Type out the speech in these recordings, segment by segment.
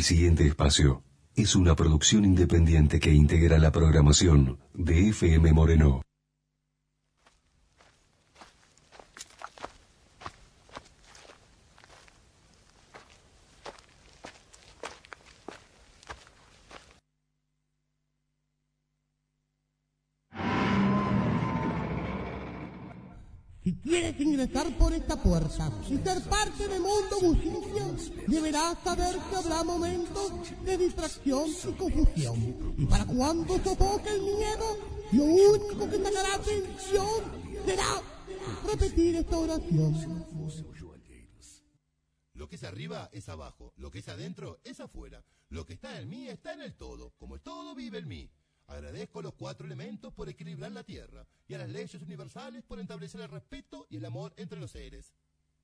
El siguiente espacio es una producción independiente que integra la programación de FM Moreno. Si quieres ingresar por esta puerta y ser parte de Mundo Bucinicio, deberás saber que habrá momentos de distracción y confusión. Y para cuando sofoque el miedo, lo único que sacará atención será repetir esta oración. Lo que es arriba es abajo, lo que es adentro es afuera, lo que está en mí está en el todo, como el todo vive en mí. Agradezco a los 4 elementos por equilibrar la tierra y a las leyes universales por establecer el respeto y el amor entre los seres.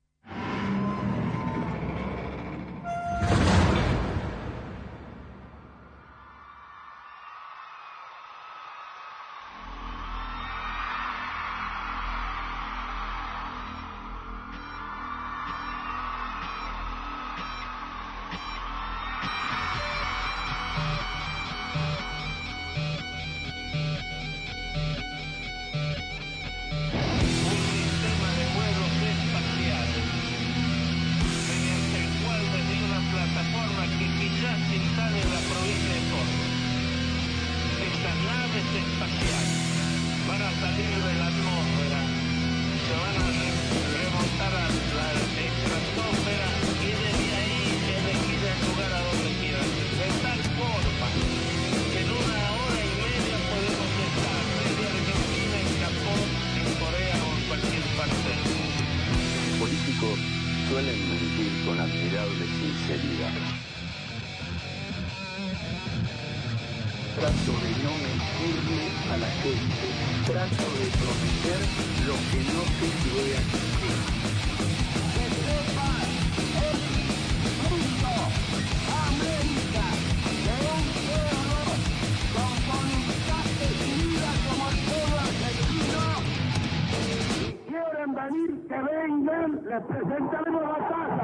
Suelen mentir con admirable sinceridad. Trato de no mentirle a la gente. Trato de prometer lo que no sé si voy a cumplir. Que sepa el mundo, América, de un pueblo con voluntad decidida como el pueblo argentino. Si quieren venir, que vengan, les presentaremos la casa.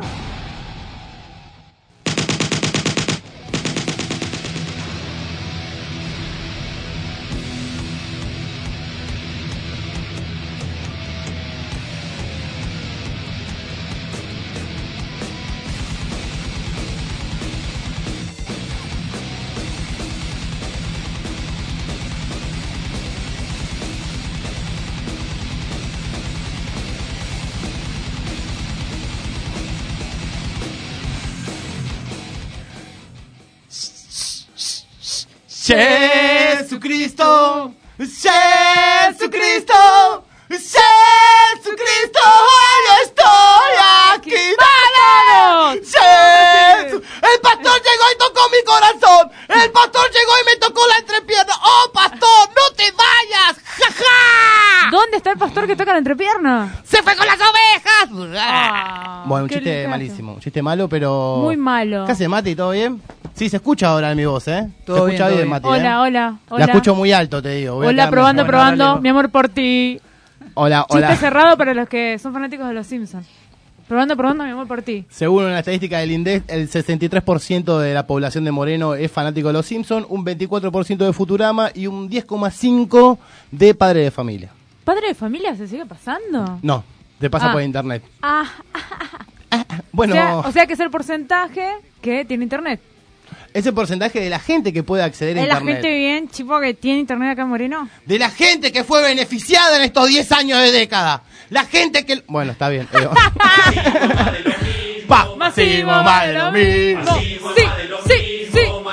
Jesucristo, Jesucristo, Jesucristo, hoy estoy aquí. ¡Vamos! El pastor llegó y tocó mi corazón. El pastor llegó y me tocó la entrepierna. ¡Oh, pastor, no te vayas! ¡Ja, ja! ¿Dónde está el pastor que toca la entrepierna? ¡Se fue con las ovejas! Bueno, un chiste malísimo. Un chiste malo, pero... Muy malo. ¿Qué hace, Mati? ¿Todo bien? Sí, se escucha ahora mi voz, ¿eh? Todo se escucha bien, bien, Mati. Hola, hola. La escucho muy alto, te digo. Hola, probando. Mi amor por ti. Hola. Chiste cerrado para los que son fanáticos de los Simpsons. Probando, mi amor por ti. Según una estadística del INDEC, el 63% de la población de Moreno es fanático de los Simpsons, un 24% de Futurama y un 10,5% de Padre de Familia. ¿Padre de Familia se sigue pasando? No, te pasa por internet. Bueno, o sea que es el porcentaje que tiene internet. Es el porcentaje de la gente que puede acceder a ¿Es la internet. gente bien, chico, que tiene internet acá en Moreno? De la gente que fue beneficiada en estos 10 años de década. La gente que... Bueno, está bien. Máximo más de lo mismo. Sí.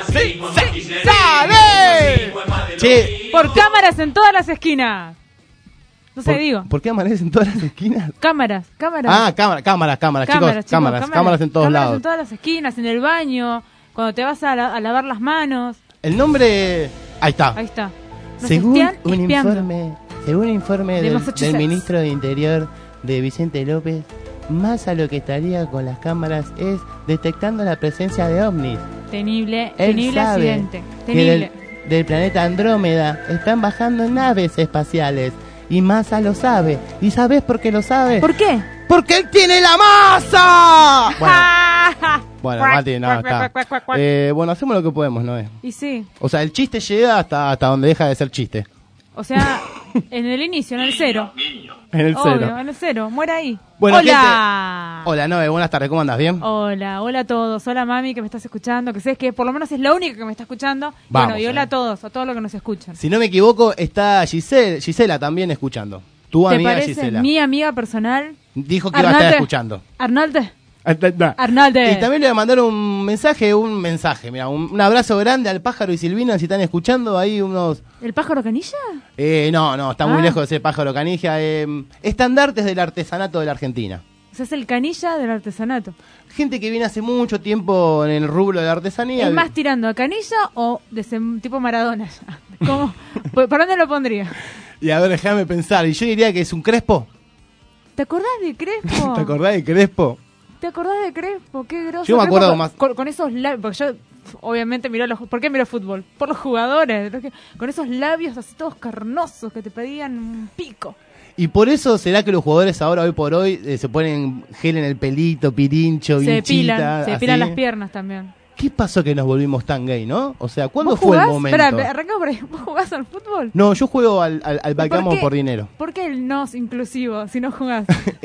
¡Sale! Che. Por cámaras en todas las esquinas. No sé, digo. ¿Por qué amanece en todas las esquinas? Cámaras. Ah, cámaras, chicos. Cámaras en todos lados. En todas las esquinas, en el baño, cuando te vas a lavar las manos. El nombre... Ahí está. Según un informe del ministro de Interior de Vicente López, Massa lo que estaría con las cámaras es detectando la presencia de ovnis. Tenible sabe accidente. Que del planeta Andrómeda están bajando naves espaciales. Y Massa lo sabe. ¿Y sabes por qué lo sabe? ¿Por qué? ¡Porque él tiene la masa! Bueno. Bueno, Mati, no, está. Bueno, hacemos lo que podemos, ¿no es? Y sí. O sea, el chiste llega hasta donde deja de ser chiste. O sea, en el inicio, en el cero. En el Obvio, cero. en el cero, muera ahí. Bueno, ¡Hola! Hola, Noé, buenas tardes, ¿cómo andas? ¿Bien? Hola a todos. Hola, mami, que me estás escuchando, que sé que por lo menos es la única que me está escuchando. Vamos, bueno, y hola a todos los que nos escuchan. Si no me equivoco, está Gisela también escuchando. Tu ¿Te amiga parece Gisela. mi amiga personal? Dijo que iba a estar escuchando. Arnalde. Y también le voy a mandar un mensaje, mira, un abrazo grande al Pájaro y Silvina, si están escuchando ahí unos... ¿El Pájaro Canilla? No, está muy lejos de ser Pájaro Canilla. Estandartes del artesanato de la Argentina. O sea, es el canilla del artesanato. Gente que viene hace mucho tiempo en el rubro de la artesanía. ¿Es más tirando a canilla o de ese tipo Maradona? ¿Cómo? ¿Para dónde lo pondría? Y a ver, déjame pensar. Y yo diría que es un Crespo. ¿Te acordás de Crespo? ¿Te acordás de Crespo? ¿Te acordás de Crespo? Qué groso. Yo me acuerdo más. Con esos labios, porque yo obviamente ¿por qué miro fútbol? Por los jugadores. Con esos labios así todos carnosos que te pedían un pico. Y por eso será que los jugadores ahora, hoy por hoy, se ponen gel en el pelito, pirincho, vinchita. Se depilan las piernas también. ¿Qué pasó que nos volvimos tan gay, no? O sea, ¿cuándo fue el momento? Espera, arrancamos por ahí. ¿Vos jugás al fútbol? No, yo juego al backgammon por dinero. ¿Por qué el no es inclusivo si no jugás?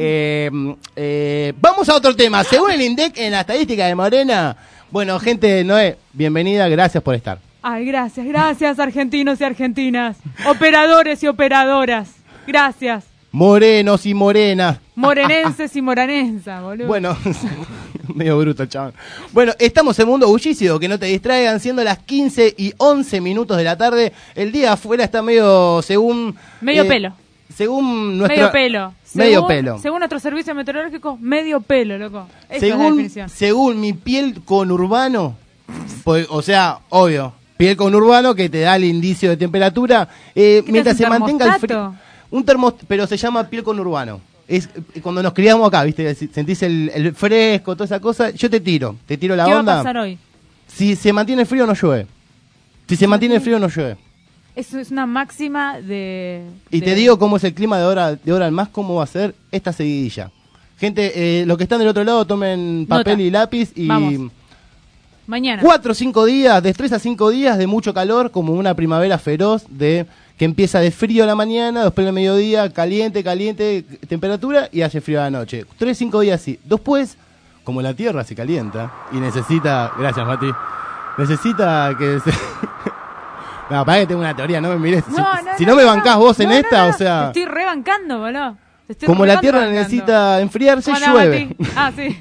Vamos a otro tema. Según el INDEC, en la estadística de Morena... Bueno, gente, Noé, bienvenida, gracias por estar. Ay, gracias, argentinos y argentinas. Operadores y operadoras. Gracias. Morenos y morenas. Morenenses y moranenses, boludo. Bueno, medio bruto, chaval. Bueno, estamos en Mundo Bullicio, que no te distraigan, siendo las 15:11 de la tarde. El día afuera está medio, medio pelo. Según nuestro... Medio pelo. Medio pelo. Según nuestro servicio meteorológico, medio pelo, loco. Esa es la definición. Según mi piel conurbano, pues, o sea, obvio, piel conurbano que te da el indicio de temperatura, mientras se mantenga el frío. Pero se llama piel conurbano. Es cuando nos criamos acá, ¿viste? Sentís el fresco, toda esa cosa. Yo te tiro la onda. ¿Qué va a pasar hoy? Si se mantiene el frío, no llueve. Si se mantiene el frío, no llueve. Eso es una máxima de... Y te digo cómo es el clima de hora al más, cómo va a ser esta seguidilla. Gente, los que están del otro lado, tomen papel y lápiz y... Vamos. Mañana. 4 o 5 días, de 3 a 5 días de mucho calor, como una primavera feroz que empieza de frío a la mañana, después del mediodía, caliente, temperatura y hace frío a la noche. 3 o 5 días así. Después, como la tierra se calienta y necesita... Gracias, Mati. Necesita que... No, para que tengo una teoría, no me mires. Si no me bancás vos en esta, o sea... Te estoy rebancando, boludo. Como la tierra necesita enfriarse, llueve. Ah, sí.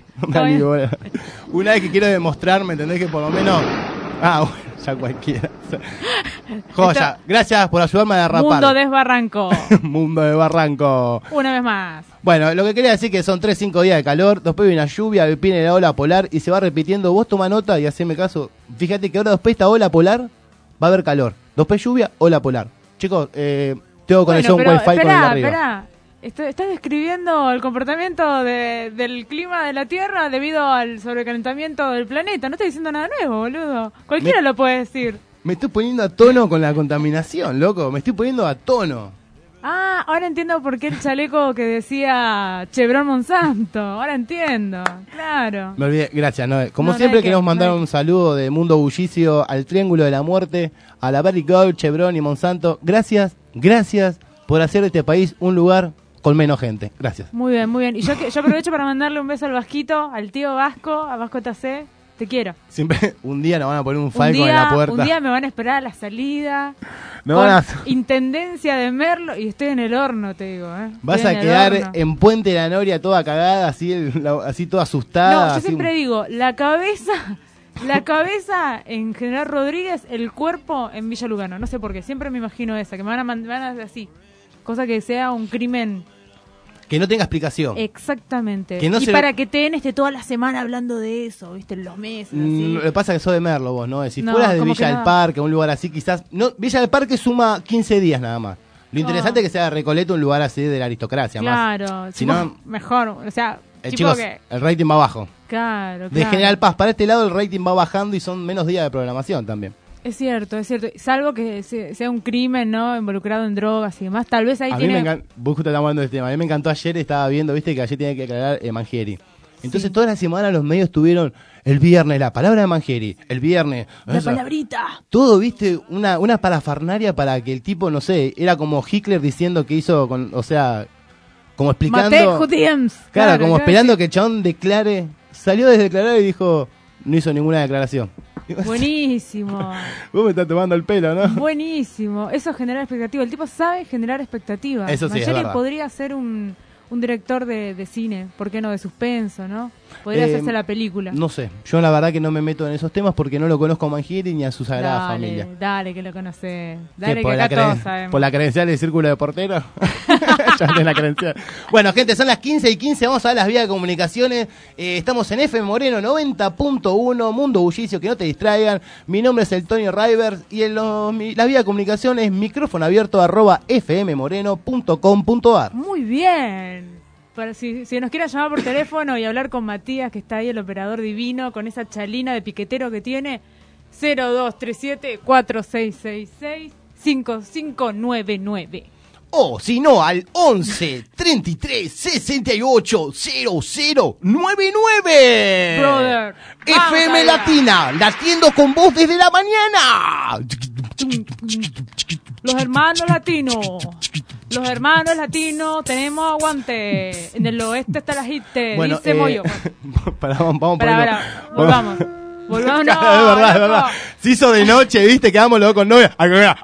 Una vez que quiero demostrar, ¿me entendés? Que por lo menos... Bueno, ya cualquiera. Joya, gracias por ayudarme a derrapar. Mundo desbarranco. Mundo de barranco. Una vez más. Bueno, lo que quería decir que son 3-5 días de calor, después viene una lluvia, viene la ola polar y se va repitiendo. Vos toma nota y haceme caso. Fíjate que ahora después esta ola polar va a haber calor. Después lluvia, ola polar. Chicos, tengo conexión Wi-Fi con el de arriba. Espera. ¿Estás describiendo el comportamiento del clima de la Tierra debido al sobrecalentamiento del planeta? No estoy diciendo nada nuevo, boludo. Cualquiera lo puede decir. Me estoy poniendo a tono con la contaminación, loco. Me estoy poniendo a tono. Ah, ahora entiendo por qué el chaleco que decía Chevron Monsanto. Ahora entiendo, claro. Me olvidé, gracias, Noé. Como siempre queremos mandar un saludo de Mundo Bullicio al Triángulo de la Muerte, a la Barrick Gold, Chevron y Monsanto. Gracias por hacer de este país un lugar con menos gente. Gracias. Muy bien, muy bien. Y yo aprovecho para mandarle un beso al Vasquito, al tío Vasco, a Vasco TC. Te quiero. Siempre, un día nos van a poner un falco en la puerta. Un día me van a esperar a la salida. No van a... Intendencia de Merlo y estoy en el horno, te digo. Vas a quedar en Puente de la Noria toda cagada, así toda asustada. No, yo siempre digo, la cabeza en General Rodríguez, el cuerpo en Villa Lugano. No sé por qué, siempre me imagino esa, que me van a mandar así. Cosa que sea un crimen. Que no tenga explicación. Exactamente. Que no y para que te esté toda la semana hablando de eso, ¿viste? En los meses. Así. Lo que pasa es que sos de Merlo vos, ¿no? Si fueras de Villa del Parque, un lugar así, quizás... No, Villa del Parque suma 15 días nada más. Lo interesante es que sea Recoleta un lugar así de la aristocracia. Claro. Más. Si no, mejor. O sea, chicos, el rating va abajo. Claro. De General Paz para este lado el rating va bajando y son menos días de programación también. Es cierto. Salvo que sea un crimen, ¿no? Involucrado en drogas y demás. Tal vez ahí tiene... Vos justo estás hablando de este tema. A mí me encantó ayer, estaba viendo, viste, que ayer tenía que aclarar Mangieri. Entonces toda la semana los medios tuvieron El viernes, la palabra de Mangieri. El viernes. La esa- palabrita. Todo, viste, una parafernaria para que el tipo, no sé, era como Hitler diciendo que hizo, o sea, como explicando... Maté judíos. Claro, como claro, esperando que el chabón declare. Salió desde declarar y dijo, no hizo ninguna declaración. Buenísimo. Vos me estás tomando el pelo, ¿no? Buenísimo. Eso es generar expectativa. El tipo sabe generar expectativa. Eso sí, es Mangieri verdad. podría ser un director de cine, ¿por qué no? De suspenso, ¿no? Podría Eh, hacerse la película. No sé, yo la verdad que no me meto en esos temas porque no lo conozco a Mangieri ni a su sagrada familia. Dale, que lo conoces. ¿Qué, Dale, que por, acá todos sabemos. ¿Por la credencial del círculo de portero? Ya tenés la credencial. Bueno, gente, son las 15:15, vamos a ver las vías de comunicaciones. Estamos en FM Moreno 90.1, Mundo Bullicio, que no te distraigan. Mi nombre es el Tony Rivers y en la vía de comunicación es micrófono abierto @fmmoreno.com.ar. Muy bien. Para si nos quieren llamar por teléfono y hablar con Matías, que está ahí, el operador divino, con esa chalina de piquetero que tiene, 0237-4666-5599. O si no, al 11 33 68 00 99. Brother, vamos FM allá. Latina, latiendo con vos desde la mañana. Los hermanos latinos. Los hermanos latinos tenemos aguante. En el oeste está la gente. Bueno, dice Moyo. vamos Para, poniendo- volvamos. Volvamos, no. Es verdad, es verdad. loco. Se hizo de noche, viste, quedamos luego con novia.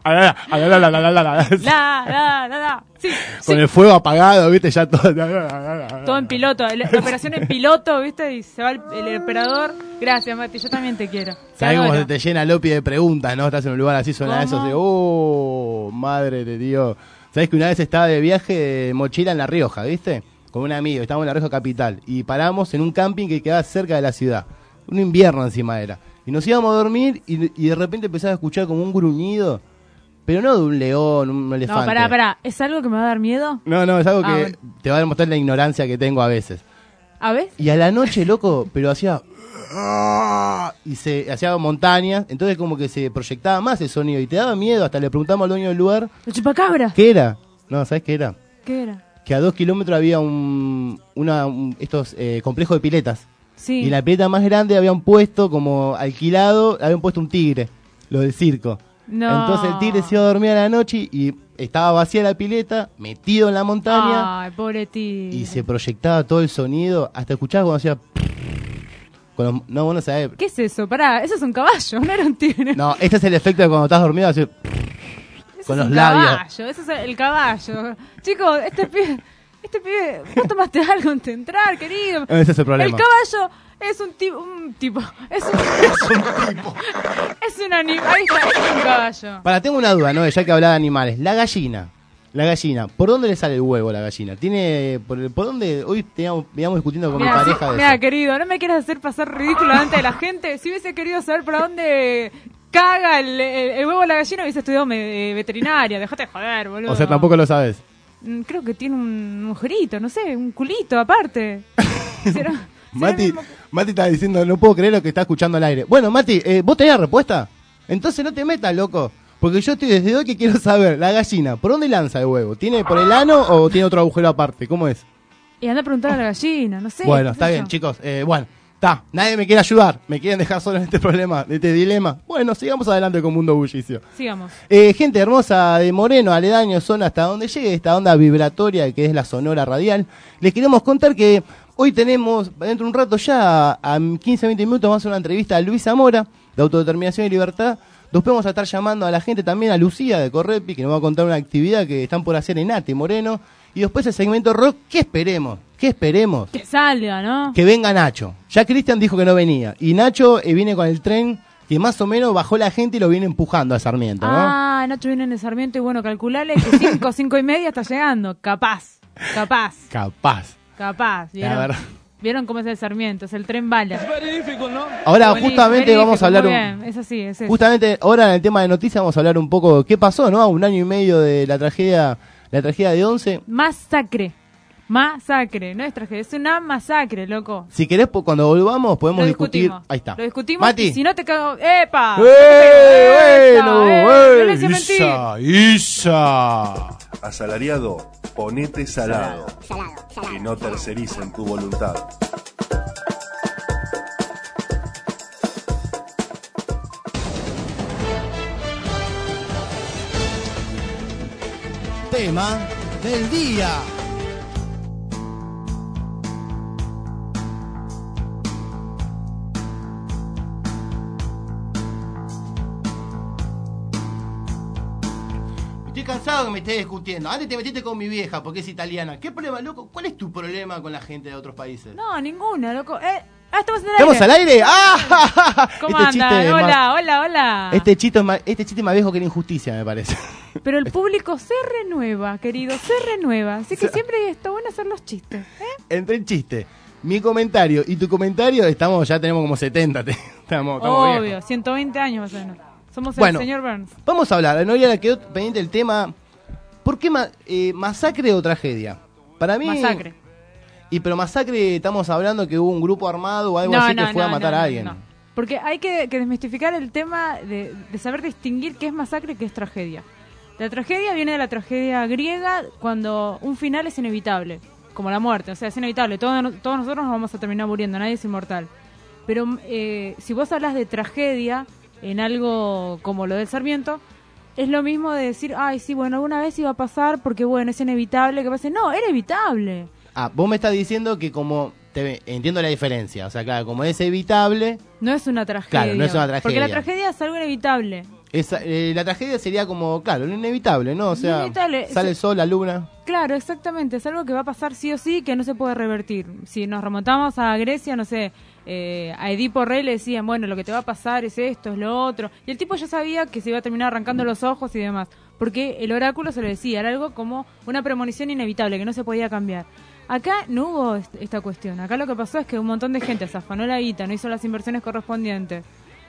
La. Sí, Con sí. el fuego apagado, viste, ya todo. Todo en piloto. La operación en piloto, ¿viste? Y se va el operador. Gracias, Mati. Yo también te quiero. Te ¿Sabés cómo adoro. se te llena Lopi de preguntas, no? Estás en un lugar así, suena ¿Cómo? eso, así, oh, madre de Dios. ¿Sabés que una vez estaba de viaje de mochila en La Rioja, viste? Con un amigo, estábamos en La Rioja capital. Y paramos en un camping que quedaba cerca de la ciudad. Un invierno encima era. Y nos íbamos a dormir y de repente empezaba a escuchar como un gruñido. Pero no de un león, un elefante. No, pará. ¿Es algo que me va a dar miedo? No, es algo que bueno. te va a demostrar la ignorancia que tengo a veces. ¿A ver? Y a la noche, loco, pero hacía... Y se hacía montañas, entonces como que se proyectaba más el sonido y te daba miedo. Hasta le preguntamos al dueño del lugar, ¿Los chupacabras? ¿qué era? No, ¿sabes qué era? ¿Qué era? Que a 2 kilómetros había estos complejos de piletas. Sí. Y en la pileta más grande había un puesto como alquilado, habían puesto un tigre, lo del circo. No. Entonces el tigre se iba a dormir a la noche y estaba vacía la pileta, metido en la montaña. Ay, pobre tío. Y se proyectaba todo el sonido, hasta escuchaba cuando hacía... No, vos no sabés. ¿Qué es eso? Pará, eso es un caballo, no era un tigre. No, este es el efecto de cuando estás dormido, así, Eso con es los un labios. caballo, eso es el caballo. Chicos, este pibe, vos tomaste algo antes de entrar, querido. Ese es el problema. El caballo es un tipo, es un animal, ahí está, es un caballo. Tengo una duda, ¿no? Ya que hablaba de animales. La gallina, ¿por dónde le sale el huevo a la gallina? ¿Tiene, por dónde? Hoy veníamos discutiendo con mi pareja de Mira, eso. querido, no me quieras hacer pasar ridículo delante de la gente. Si hubiese querido saber para dónde caga el huevo a la gallina, hubiese estudiado veterinaria. Dejate de joder, boludo. O sea, tampoco lo sabes. Creo que tiene un agujerito, no sé, un culito aparte. ¿Será Mati, el mismo? Mati está diciendo, no puedo creer lo que está escuchando al aire. Bueno, Mati, ¿vos tenés la respuesta? Entonces no te metas, loco. Porque yo estoy desde hoy que quiero saber, la gallina, ¿por dónde lanza el huevo? ¿Tiene por el ano o tiene otro agujero aparte? ¿Cómo es? Y anda a preguntar a la gallina, no sé. Bueno, qué está sé bien, yo. chicos. Bueno, está. Nadie me quiere ayudar. Me quieren dejar solo en este problema, en este dilema. Bueno, sigamos adelante con Mundo Bullicio. Sigamos. Gente hermosa de Moreno, aledaño, zona hasta donde llegue esta onda vibratoria que es la sonora radial. Les queremos contar que hoy tenemos, dentro de un rato ya, a 15-20 minutos, vamos a hacer una entrevista a Luis Zamora, de Autodeterminación y Libertad. Después vamos a estar llamando a la gente también, a Lucía de Correpi, que nos va a contar una actividad que están por hacer en Ate Moreno. Y después el segmento rock, ¿qué esperemos? Que salga, ¿no? Que venga Nacho. Ya Cristian dijo que no venía. Y Nacho viene con el tren que más o menos bajó la gente y lo viene empujando a Sarmiento, ¿no? Ah, Nacho viene de Sarmiento y bueno, calculale que 5:30 está llegando. Capaz. Capaz. ¿Vieron? A ver. ¿Vieron cómo es el Sarmiento? Es el tren bala. Ahora Buenísimo, justamente verídico, vamos a hablar muy bien, es así, es eso. justamente ahora en el tema de noticias vamos a hablar un poco qué pasó, ¿no? 1 año y medio de la tragedia de Once. Masacre, no es tragedia, es una masacre, loco. Si querés cuando volvamos podemos Lo discutir. discutimos. Ahí está. Lo discutimos Mati. y si no te cago... ¡Epa! Bueno, Violencia mentir. Isa. Asalariado, ponete salado. Que no tercericen tu voluntad. tema del día. Estoy cansado que me estés discutiendo. Antes te metiste con mi vieja porque es italiana. ¿Qué problema, loco? ¿Cuál es tu problema con la gente de otros países? No, ninguna, loco. Estamos en el ¿Estamos al aire? ¡Ah! ¿Cómo Este anda? chiste Hola. Este chiste es más viejo que la injusticia, me parece. Pero el público se renueva, querido, se renueva. Así que siempre está bueno hacer los chistes. Entre el chiste, mi comentario y tu comentario, ya tenemos como 70. Estamos Obvio, viejos. 120 años más o menos. Somos el Bueno, señor Burns. Vamos a hablar. No ya quedó pendiente el tema. ¿Por qué masacre o tragedia? Para mí. Masacre. Pero masacre, estamos hablando que hubo un grupo armado o algo así que fue a matar a alguien. No. Porque hay que desmistificar el tema de saber distinguir qué es masacre y qué es tragedia. La tragedia viene de la tragedia griega cuando un final es inevitable, como la muerte, o sea, es inevitable. Todos nosotros nos vamos a terminar muriendo, nadie es inmortal. Pero si vos hablas de tragedia en algo como lo del Sarmiento, es lo mismo de decir, ay, sí, bueno, alguna vez iba a pasar porque, bueno, es inevitable que pase. No, era evitable. Vos me estás diciendo que entiendo la diferencia. O sea, claro, como es evitable... No es una tragedia. Claro, no es una tragedia. Porque la tragedia es algo inevitable. La tragedia sería como, claro, lo inevitable, ¿no? O sea, inevitable. Sale el sol, la luna... Claro, exactamente. Es algo que va a pasar sí o sí, que no se puede revertir. Si nos remontamos a Grecia, no sé, a Edipo Rey le decían, bueno, lo que te va a pasar es esto, es lo otro. Y el tipo ya sabía que se iba a terminar arrancando los ojos y demás. Porque el oráculo se lo decía, era algo como una premonición inevitable, que no se podía cambiar. Acá no hubo esta cuestión. Acá lo que pasó es que un montón de gente se afanó la guita, no hizo las inversiones correspondientes.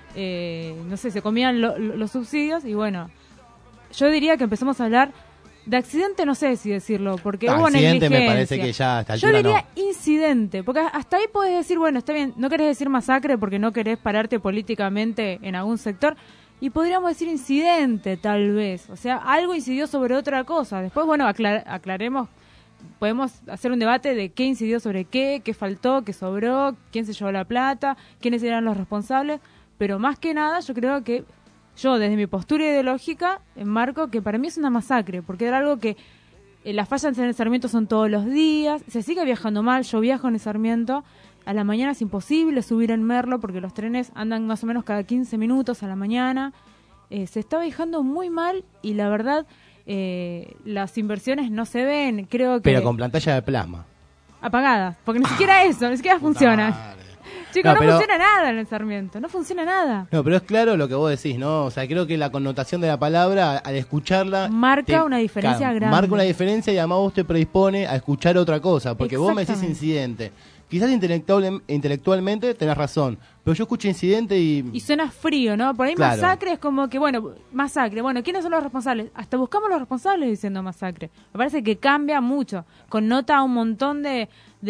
No sé, se comían los subsidios y bueno, yo diría que empezamos a hablar de accidente, no sé si decirlo, porque hubo accidente negligencia. Me parece que ya a esta yo altura diría no. Incidente, porque hasta ahí podés decir, bueno, está bien, no querés decir masacre porque no querés pararte políticamente en algún sector, y podríamos decir incidente tal vez, o sea, algo incidió sobre otra cosa. Después, bueno, aclaremos. Podemos hacer un debate de qué incidió sobre qué faltó, qué sobró, quién se llevó la plata, quiénes eran los responsables, pero más que nada yo creo que yo desde mi postura ideológica enmarco que para mí es una masacre, porque era algo que las fallas en el Sarmiento son todos los días, se sigue viajando mal, yo viajo en el Sarmiento, a la mañana es imposible subir en Merlo porque los trenes andan más o menos cada 15 minutos a la mañana, se está viajando muy mal y la verdad... las inversiones no se ven, creo que... Pero con pantalla de plasma. Apagadas, porque ni siquiera eso, ni siquiera funciona. Chicos, no funciona nada en el Sarmiento, no funciona nada. No, pero es claro lo que vos decís, ¿no? O sea, creo que la connotación de la palabra, al escucharla... Marca una diferencia grande. Marca una diferencia y además vos te predispone a escuchar otra cosa, porque vos me decís incidente. Quizás intelectualmente tenés razón, pero yo escucho incidente y suena frío, ¿no? Por ahí claro. Masacre es como que, bueno, masacre. Bueno, ¿quiénes son los responsables? Hasta buscamos los responsables diciendo masacre. Me parece que cambia mucho. Connota a un montón de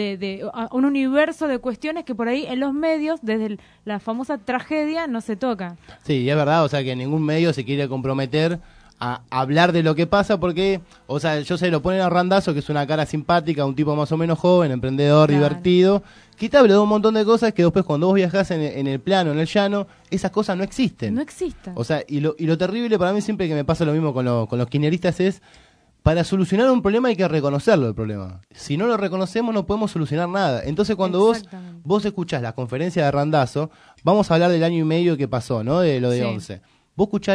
un universo de cuestiones que por ahí en los medios, desde la famosa tragedia, no se toca. Sí, es verdad, o sea que ningún medio se quiere comprometer a hablar de lo que pasa porque, o sea, yo sé, lo ponen a Randazzo, que es una cara simpática, un tipo más o menos joven, emprendedor, claro. Divertido, que te habla de un montón de cosas que después cuando vos viajás en el plano, en el llano, esas cosas no existen. No existen. O sea, y lo terrible para mí siempre que me pasa lo mismo con los kirchneristas es, para solucionar un problema hay que reconocerlo el problema. Si no lo reconocemos no podemos solucionar nada. Entonces cuando vos escuchás la conferencia de Randazzo, vamos a hablar del año y medio que pasó, ¿no? De lo de 11. Vos escuchás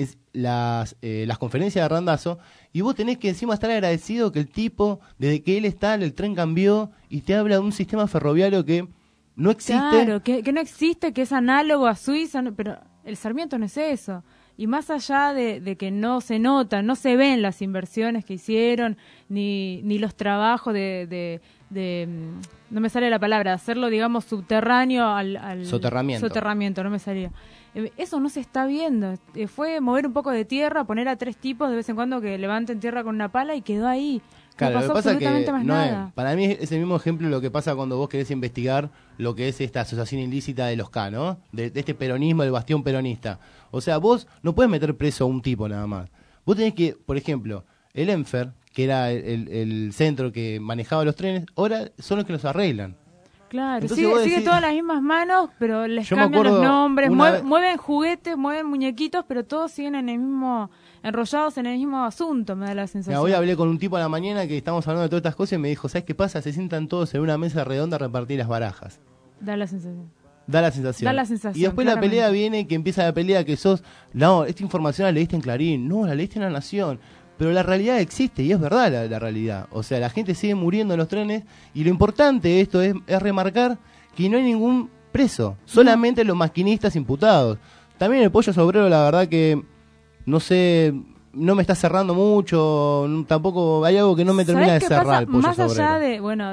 las conferencias de Randazzo y vos tenés que encima estar agradecido que el tipo, desde que él está, el tren cambió y te habla de un sistema ferroviario que no existe. Claro, que no existe, que es análogo a Suiza, pero el Sarmiento no es eso. Y más allá de que no se notan, no se ven las inversiones que hicieron, ni los trabajos de no me sale la palabra, hacerlo, digamos, subterráneo al soterramiento, no me salía. Eso no se está viendo. Fue mover un poco de tierra, poner a 3 tipos de vez en cuando que levanten tierra con una pala y quedó ahí. Claro, no pasó absolutamente más nada. Para mí es el mismo ejemplo de lo que pasa cuando vos querés investigar lo que es esta asociación ilícita de los K, ¿no? De este peronismo, del bastión peronista. O sea, vos no puedes meter preso a un tipo nada más. Vos tenés que, por ejemplo, el ENFER, que era el centro que manejaba los trenes, ahora son los que los arreglan. Claro, Entonces sigue vos decís- todas las mismas manos, pero les Yo me cambian los acuerdo nombres, una vez- mueven juguetes, mueven muñequitos, pero todos siguen en el mismo, enrollados en el mismo asunto, me da la sensación. Hoy hablé con un tipo a la mañana que estamos hablando de todas estas cosas y me dijo, ¿sabes qué pasa? Se sientan todos en una mesa redonda a repartir las barajas. Da la sensación. Da la sensación. Da la sensación, Y después claramente. la pelea viene, que empieza la pelea que sos, no, esta información la leíste en Clarín, no, la leíste en La Nación. Pero la realidad existe y es verdad la realidad. O sea, la gente sigue muriendo en los trenes y lo importante de esto es remarcar que no hay ningún preso, solamente los maquinistas imputados. También el pollo sobrero, la verdad que, no sé, no me está cerrando mucho, tampoco hay algo que no me termina de ¿Sabés qué cerrar pasa? el pollo Más sobrero. allá de, bueno,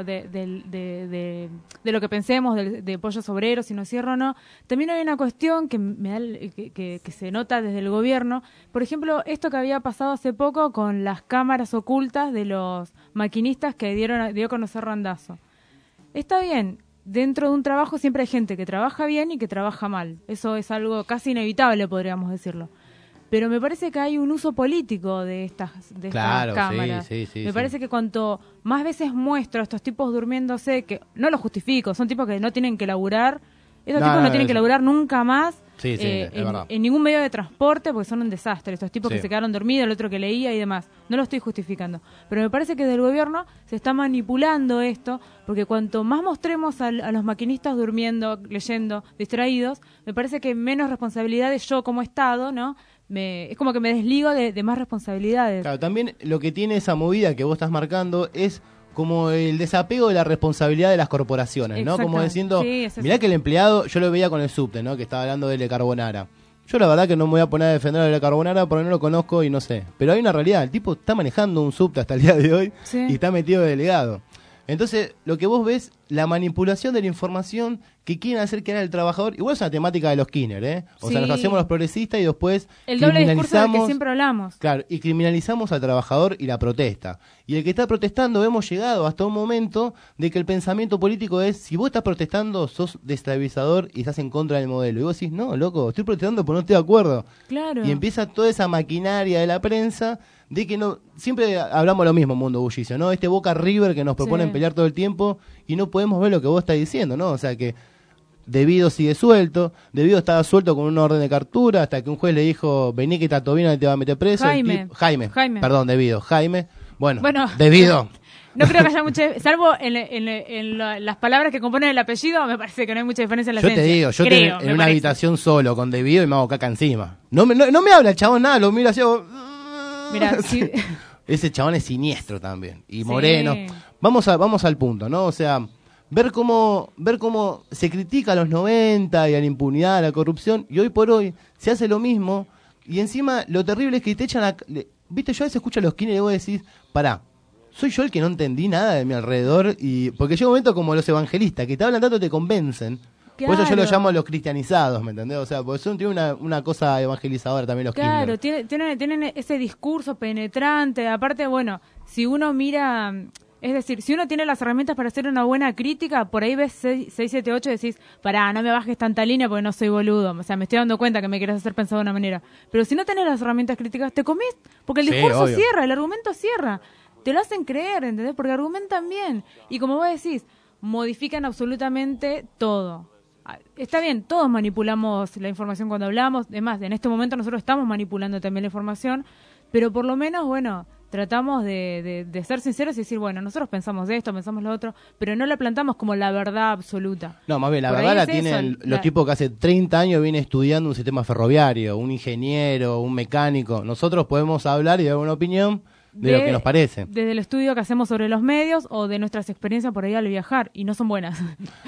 de lo que pensemos de pollo sobrero, si nos cierra o no, también hay una cuestión que me da que se nota desde el gobierno. Por ejemplo, esto que había pasado hace poco con las cámaras ocultas de los maquinistas que dio a conocer Randazzo. Está bien, dentro de un trabajo siempre hay gente que trabaja bien y que trabaja mal. Eso es algo casi inevitable, podríamos decirlo. Pero me parece que hay un uso político de estas Claro, cámaras. sí, Me parece que cuanto más veces muestro a estos tipos durmiéndose, que no los justifico, son tipos que no tienen que laburar, estos tipos no tienen que laburar nunca más Sí, es verdad. en ningún medio de transporte porque son un desastre. Estos tipos Sí. que se quedaron dormidos, el otro que leía y demás. No lo estoy justificando. Pero me parece que del gobierno se está manipulando esto porque cuanto más mostremos a los maquinistas durmiendo, leyendo, distraídos, me parece que menos responsabilidades yo como Estado, ¿no? Es como que me desligo de más responsabilidades. Claro, también lo que tiene esa movida que vos estás marcando es como el desapego de la responsabilidad de las corporaciones, ¿no? Como Exactamente. diciendo, Sí, es mirá eso. que el empleado, yo lo veía con el subte, ¿no? Que estaba hablando de Le Carbonara. Yo la verdad que no me voy a poner a defender a Le Carbonara porque no lo conozco y no sé. Pero hay una realidad, el tipo está manejando un subte hasta el día de hoy Sí. y está metido de delegado. Entonces, lo que vos ves, la manipulación de la información que quieren hacer creer al trabajador, igual es una temática de los Skinner, ¿eh? O sea, Sí. nos hacemos los progresistas y después El doble discurso del que criminalizamos- siempre hablamos. Claro, y criminalizamos al trabajador y la protesta. Y el que está protestando, hemos llegado hasta un momento de que el pensamiento político es, si vos estás protestando, sos destabilizador y estás en contra del modelo. Y vos decís, no, loco, estoy protestando porque no estoy de acuerdo. Claro. Y empieza toda esa maquinaria de la prensa de que no, siempre hablamos lo mismo, Mundo Bullicio, ¿no? Este Boca River que nos proponen Sí. pelear todo el tiempo y no podemos ver lo que vos estás diciendo, ¿no? O sea que Debido sigue suelto, Debido estaba suelto con una orden de captura hasta que un juez le dijo, vení que Tatovino te va a meter preso. El Jaime. Jaime, perdón, Debido, Jaime. Bueno, Bueno. Debido. No creo que haya mucha, salvo las palabras que componen el apellido, me parece que no hay mucha diferencia en la Yo te esencia. digo, yo Creo, estoy me en una parece. habitación solo con Debido y me hago caca encima. No me habla el chabón nada, lo miro así. hago- Mirá, sí. Ese chabón es siniestro también. Y Sí. moreno. Vamos al punto, ¿no? O sea, ver cómo se critica a los 90 y a la impunidad, a la corrupción, y hoy por hoy se hace lo mismo. Y encima, lo terrible es que te echan viste, yo a veces escucho a los Skinner y vos decís, pará, soy yo el que no entendí nada de mi alrededor. Porque llega un momento como los evangelistas, que te hablan tanto, te convencen. Por eso yo Claro. los llamo los cristianizados, ¿me entendés? O sea, porque son, tienen una cosa evangelizadora también los Claro, Kirchner. tienen ese discurso penetrante. Aparte, bueno, si uno mira, es decir, si uno tiene las herramientas para hacer una buena crítica, por ahí ves 6, 7, 8 y decís, pará, no me bajes tanta línea porque no soy boludo. O sea, me estoy dando cuenta que me quieres hacer pensar de una manera. Pero si no tenés las herramientas críticas, te comés, porque el Sí, discurso obvio. cierra, el argumento cierra. Te lo hacen creer, ¿entendés? Porque argumentan bien. Y como vos decís, modifican absolutamente todo. Está bien, todos manipulamos la información cuando hablamos. Además, en este momento nosotros estamos manipulando también la información, pero por lo menos, bueno, tratamos de ser sinceros y decir, bueno, nosotros pensamos esto, pensamos lo otro, pero no la plantamos como la verdad absoluta. No, más bien, la Por verdad ahí la es tienen eso, los tipos que hace 30 años vienen estudiando un sistema ferroviario, un ingeniero, un mecánico. Nosotros podemos hablar y dar una opinión de lo que nos parece. Desde el estudio que hacemos sobre los medios o de nuestras experiencias por ahí al viajar, y no son buenas.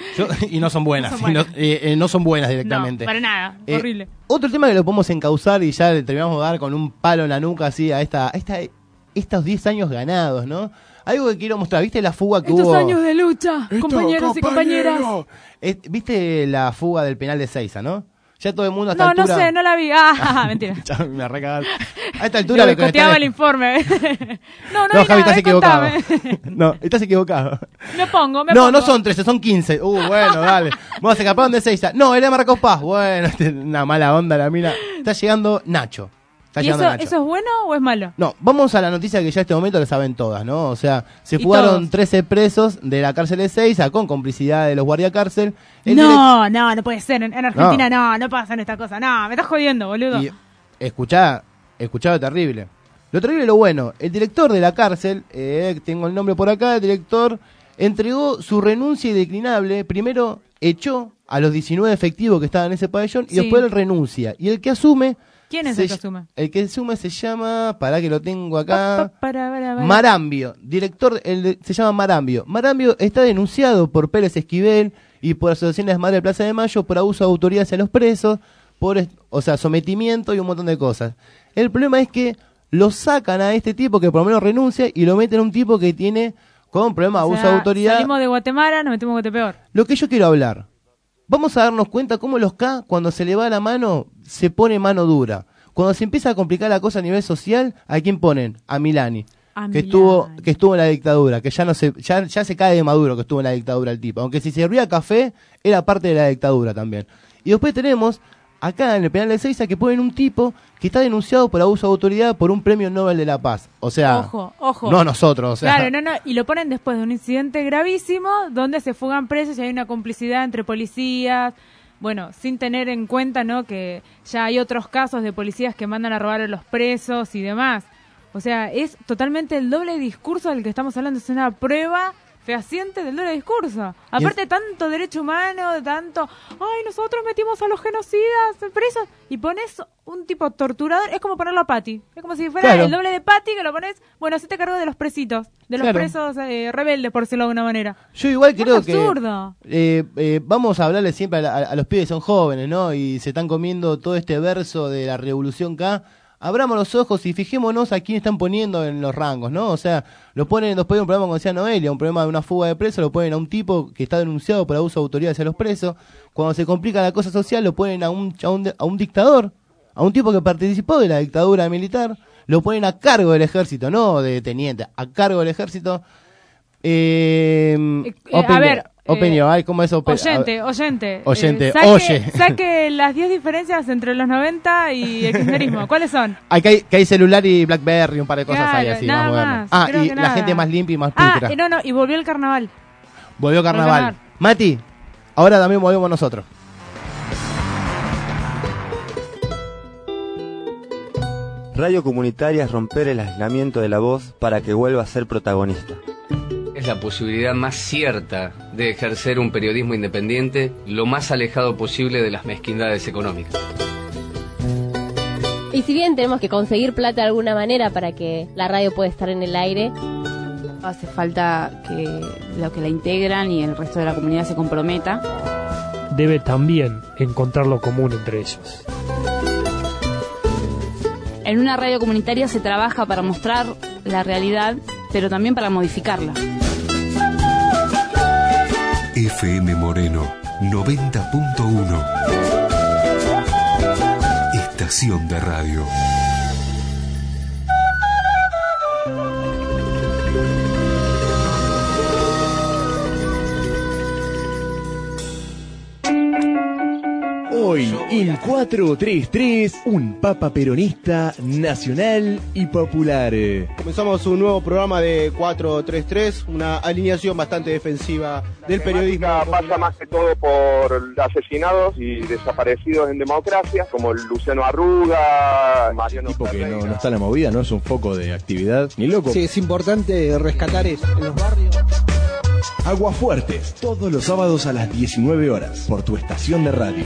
Y no son buenas, No son buenas. no son buenas directamente. No, para nada, horrible. Otro tema que lo podemos encauzar y ya le terminamos de dar con un palo en la nuca así a estos 10 años ganados, ¿no? Algo que quiero mostrar, ¿viste la fuga que Estos hubo? años de lucha, compañeros y compañeras. ¿Viste la fuga del penal de Seiza, no? Ya todo el mundo a esta No, altura... no sé, no la vi. Ah, mentira. Ya me recagaste. A esta altura Le lo que boicoteaba están- el informe. no, No, vi Javi, nada, estás equivocado. contame. No, estás equivocado. Me pongo. No son 13, son 15. Bueno, dale. Vamos a escapar donde Seiza. No, era Marcos Paz. Bueno, una mala onda la mina. Está llegando Nacho. Está ¿Y llegando eso, Nacho. eso es bueno o es malo? No, vamos a la noticia que ya en este momento la saben todas, ¿no? O sea, se Y fugaron todos. 13 presos de la cárcel de Ezeiza con complicidad de los guardiacárcel. No puede ser. En Argentina no pasan esta cosa. No, me estás jodiendo, boludo. Y escuchá lo terrible. Lo terrible y lo bueno. El director de la cárcel, tengo el nombre por acá, el director entregó su renuncia indeclinable. Primero echó a los 19 efectivos que estaban en ese pabellón y Sí. después él renuncia. Y el que asume... ¿Quién es el que asume? El que asume se llama... Pará que lo tengo acá... Para. Marambio, se llama Marambio. Marambio está denunciado por Pérez Esquivel y por asociaciones de Madre de Plaza de Mayo por abuso de autoridad hacia los presos, por sometimiento y un montón de cosas. El problema es que lo sacan a este tipo que por lo menos renuncia y lo meten a un tipo que tiene con problema de abuso de autoridad. Salimos de Guatemala, nos metimos en Guatepeor. Lo que yo quiero hablar, vamos a darnos cuenta cómo los K, cuando se le va la mano, se pone mano dura. Cuando se empieza a complicar la cosa a nivel social, ¿a quién ponen? A Milani. Que estuvo en la dictadura, que ya se cae de Maduro que estuvo en la dictadura el tipo. Aunque si servía café, era parte de la dictadura también. Y después tenemos, acá en el penal de Ezeiza, que ponen un tipo que está denunciado por abuso de autoridad por un premio Nobel de la Paz. O sea, Ojo. no nosotros, o sea. Claro, no. Y lo ponen después de un incidente gravísimo donde se fugan presos y hay una complicidad entre policías. Bueno, sin tener en cuenta, ¿no?, que ya hay otros casos de policías que mandan a robar a los presos y demás. O sea, es totalmente el doble discurso del que estamos hablando. Es una prueba fehaciente del doble discurso. Aparte, tanto derecho humano, tanto... Ay, nosotros metimos a los genocidas presos. Y pones un tipo torturador. Es como ponerlo a Patti. Es como si fuera el doble de Patti que lo pones... Bueno, así te cargo de los presitos. De los presos rebeldes, por decirlo de alguna manera. Yo igual creo que... absurdo. Vamos a hablarle siempre a los pibes que son jóvenes, ¿no? Y se están comiendo todo este verso de la Revolución K. Abramos los ojos y fijémonos a quién están poniendo en los rangos, ¿no? O sea, lo ponen después de un problema, como decía Noelia, un problema de una fuga de presos, lo ponen a un tipo que está denunciado por abuso de autoridad hacia los presos. Cuando se complica la cosa social, lo ponen a un dictador, a un tipo que participó de la dictadura militar, lo ponen a cargo del ejército, no de teniente, a cargo del ejército. A ver... Opinión, ¿cómo es Oyente. Saque las 10 diferencias entre los 90 y el kirchnerismo. ¿Cuáles son? Que hay celular y BlackBerry, un par de cosas ahí así, nada más modernas. más, creo Y que la nada. gente más limpia y más pulcra. Y volvió el carnaval. Volvió carnaval. Mati, ahora también volvemos nosotros. Radio comunitaria es romper el aislamiento de la voz para que vuelva a ser protagonista. Es la posibilidad más cierta de ejercer un periodismo independiente lo más alejado posible de las mezquindades económicas. Y si bien tenemos que conseguir plata de alguna manera para que la radio pueda estar en el aire, hace falta que los que la integran y el resto de la comunidad se comprometa. Debe también encontrar lo común entre ellos. En una radio comunitaria se trabaja para mostrar la realidad, pero también para modificarla. FM Moreno 90.1. Estación de radio. Hoy en 433, un papa peronista nacional y popular. Comenzamos un nuevo programa de 433, una alineación bastante defensiva del periodismo. Pasa más que todo por asesinados y desaparecidos en democracia, como Luciano Arruga, Mariano Tipo que no está en la movida, no es un foco de actividad, ni loco. Sí, es importante rescatar eso en los barrios. Aguafuertes, todos los sábados a las 19 horas, por tu estación de radio.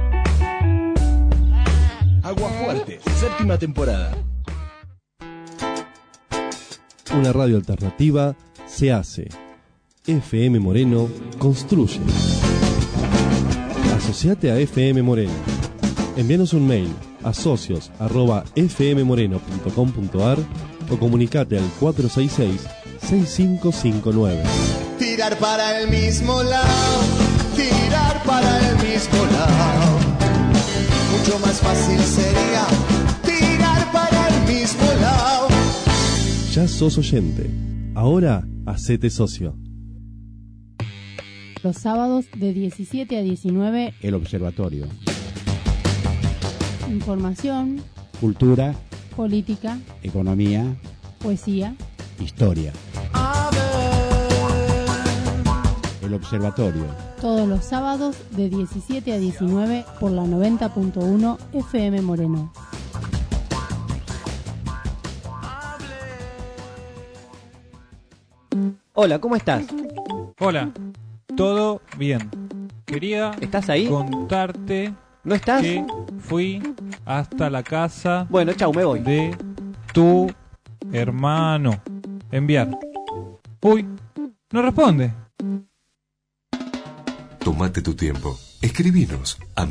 Aguafuertes, séptima temporada. Una radio alternativa se hace. FM Moreno construye. Asociate a FM Moreno. Envíanos un mail a socios@fmmoreno.com.ar o comunicate al 466-6559. Tirar para el mismo lado, tirar para el mismo lado. Mucho más fácil sería tirar para el mismo lado. Ya sos oyente. Ahora hacete socio. Los sábados de 17 a 19. El Observatorio. Información, Cultura política, economía, poesía, historia. El Observatorio. Todos los sábados de 17 a 19 por la 90.1 FM Moreno. Hola, ¿cómo estás? Hola, todo bien. Quería ¿Estás ahí? Contarte ¿No estás? que fui hasta la casa. Bueno, chau, me voy. De tu hermano. Enviar. Uy, no responde. Tómate tu tiempo. Escribinos a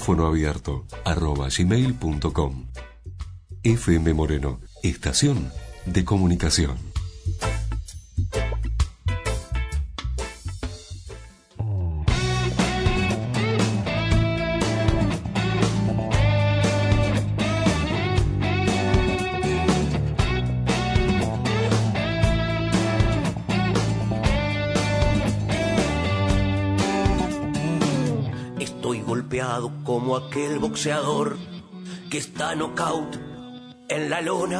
micrófonoabierto@gmail.com. FM Moreno, estación de comunicación. Como aquel boxeador que está knockout en la lona.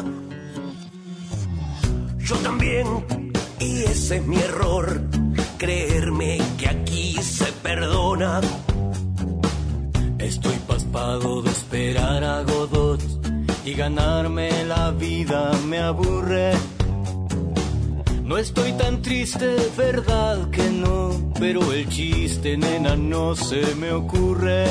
Yo también, y ese es mi error, creerme que aquí se perdona. Estoy paspado de esperar a Godot y ganarme la vida me aburre. No estoy tan triste, verdad que no, pero el chiste, nena, no se me ocurre.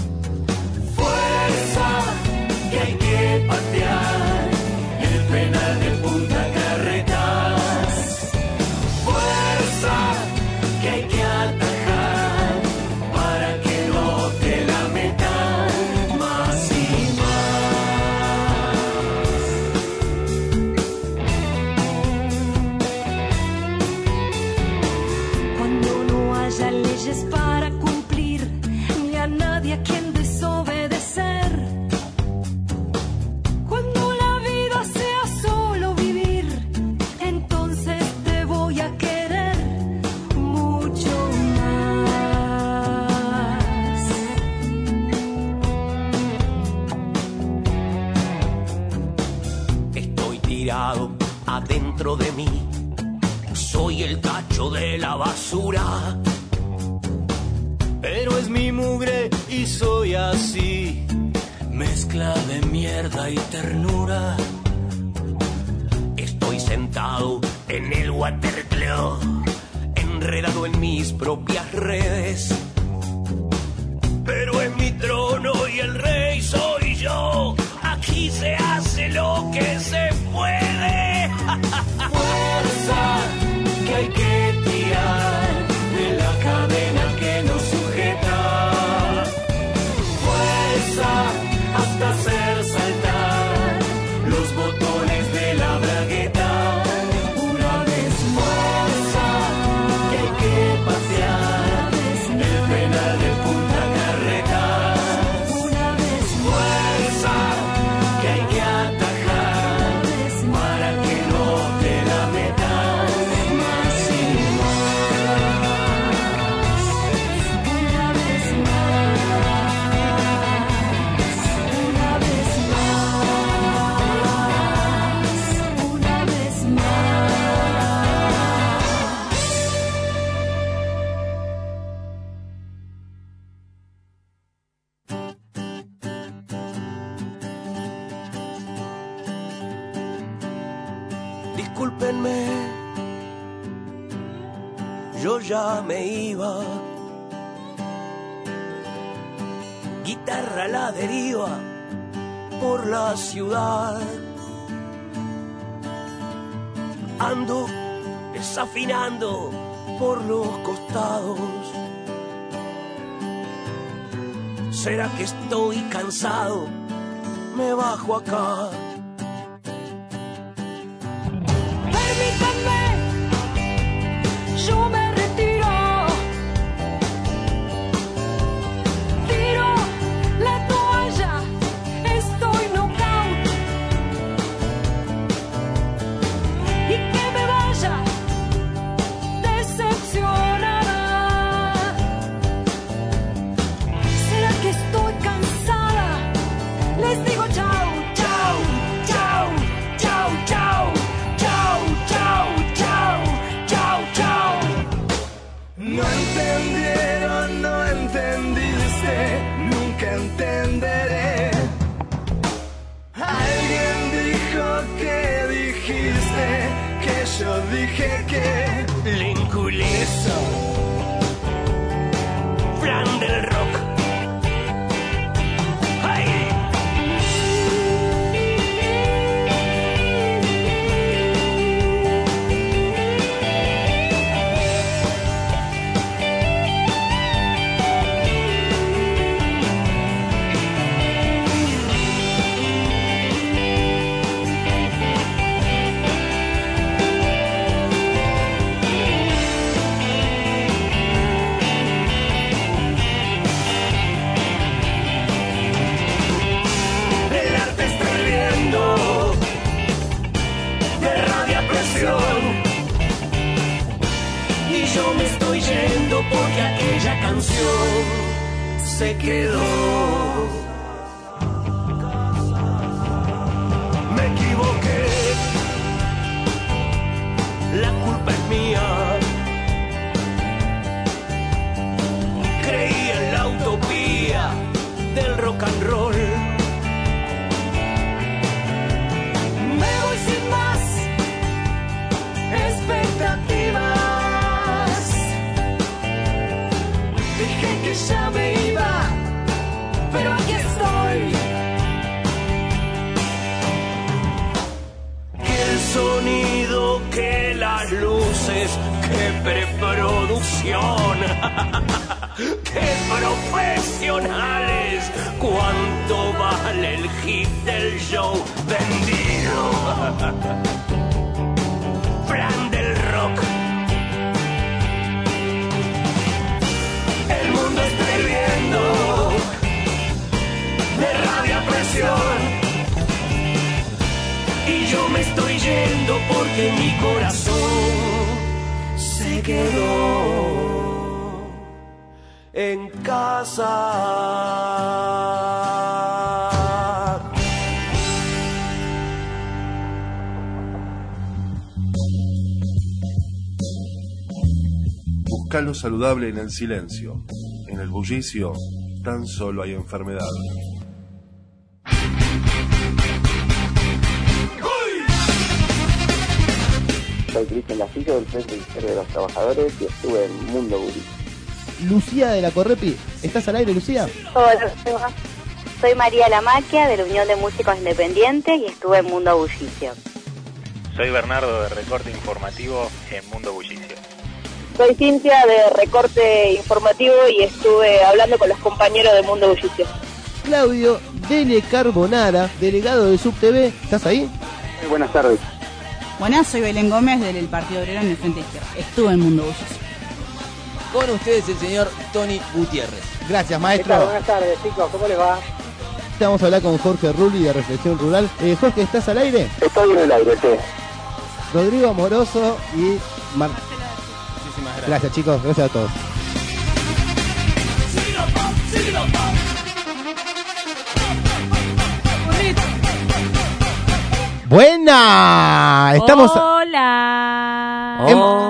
Fuerza, que hay que patear el penal de Punta Carretas. Fuerza, que hay que atajar para que no te la metan más y más. Cuando no haya leyes para cumplir, ni a nadie a quien desobedecer. Cuando la vida sea solo vivir, entonces te voy a querer mucho más. Estoy tirado adentro de mí, soy el tacho de la basura. Pero es mi mugre y soy así, mezcla de mierda y ternura. Estoy sentado en el waterclub, enredado en mis propias redes. Pero en mi trono y el rey soy yo, aquí se hace lo que se puede. Fuerza, que hay que tirar de la cadena que nos sujeta. Fuerza, hasta hacer saltar los botones de la bragueta. Una vez fuerza, que hay que patear el penal de Punta Carretas. Una vez fuerza, que hay que atajar para que no te la metan más y discúlpenme, yo ya me iba. Guitarra a la deriva por la ciudad. Ando desafinando por los costados. ¿Será que estoy cansado? Me bajo acá. Yo me retiro, tiro la toalla, estoy knockout. Y que me vaya decepcionada. ¿Será que estoy cansada? Les digo chau, chau. que aquella canción se quedó. Me equivoqué, la culpa es mía. Creí en la utopía del rock and roll. Me voy sin más expectativas. Dije que ya me iba, pero aquí estoy. Que el sonido, que las luces, que preproducción, que profesionales. ¿Cuánto vale el hit del show vendido? Fran del rock. El mundo está hirviendo de rabia, presión, y yo me estoy yendo porque mi corazón se quedó en casa. Busca lo saludable en el silencio. En el bullicio tan solo hay enfermedad. Soy Cristian Lasillo del Frente Ministerio de los Trabajadores y estuve en Mundo Bullicio. Lucía de la Correpi, ¿estás al aire, Lucía? Hola, soy María Lamaquia de la Unión de Músicos Independientes y estuve en Mundo Bullicio. Soy Bernardo de Recorte Informativo en Mundo Bullicio. Soy Cintia de Recorte Informativo y estuve hablando con los compañeros de Mundo Bullicio. Claudio Dele Carbonara, delegado de SubTV, ¿estás ahí? Muy buenas tardes. Buenas, soy Belén Gómez del Partido Obrero en el Frente Izquierda. Estuve en Mundo Bullicio. Con ustedes el señor Tony Gutiérrez. Gracias, maestro. Buenas tardes, chicos, ¿cómo les va? Vamos a hablar con Jorge Rulli de Reflexión Rural. Jorge, ¿estás al aire? Estoy en el aire, sí. Rodrigo Amoroso y Mar... Muchísimas gracias. Gracias, chicos. Gracias a todos. ¡Buena! Estamos... Hola.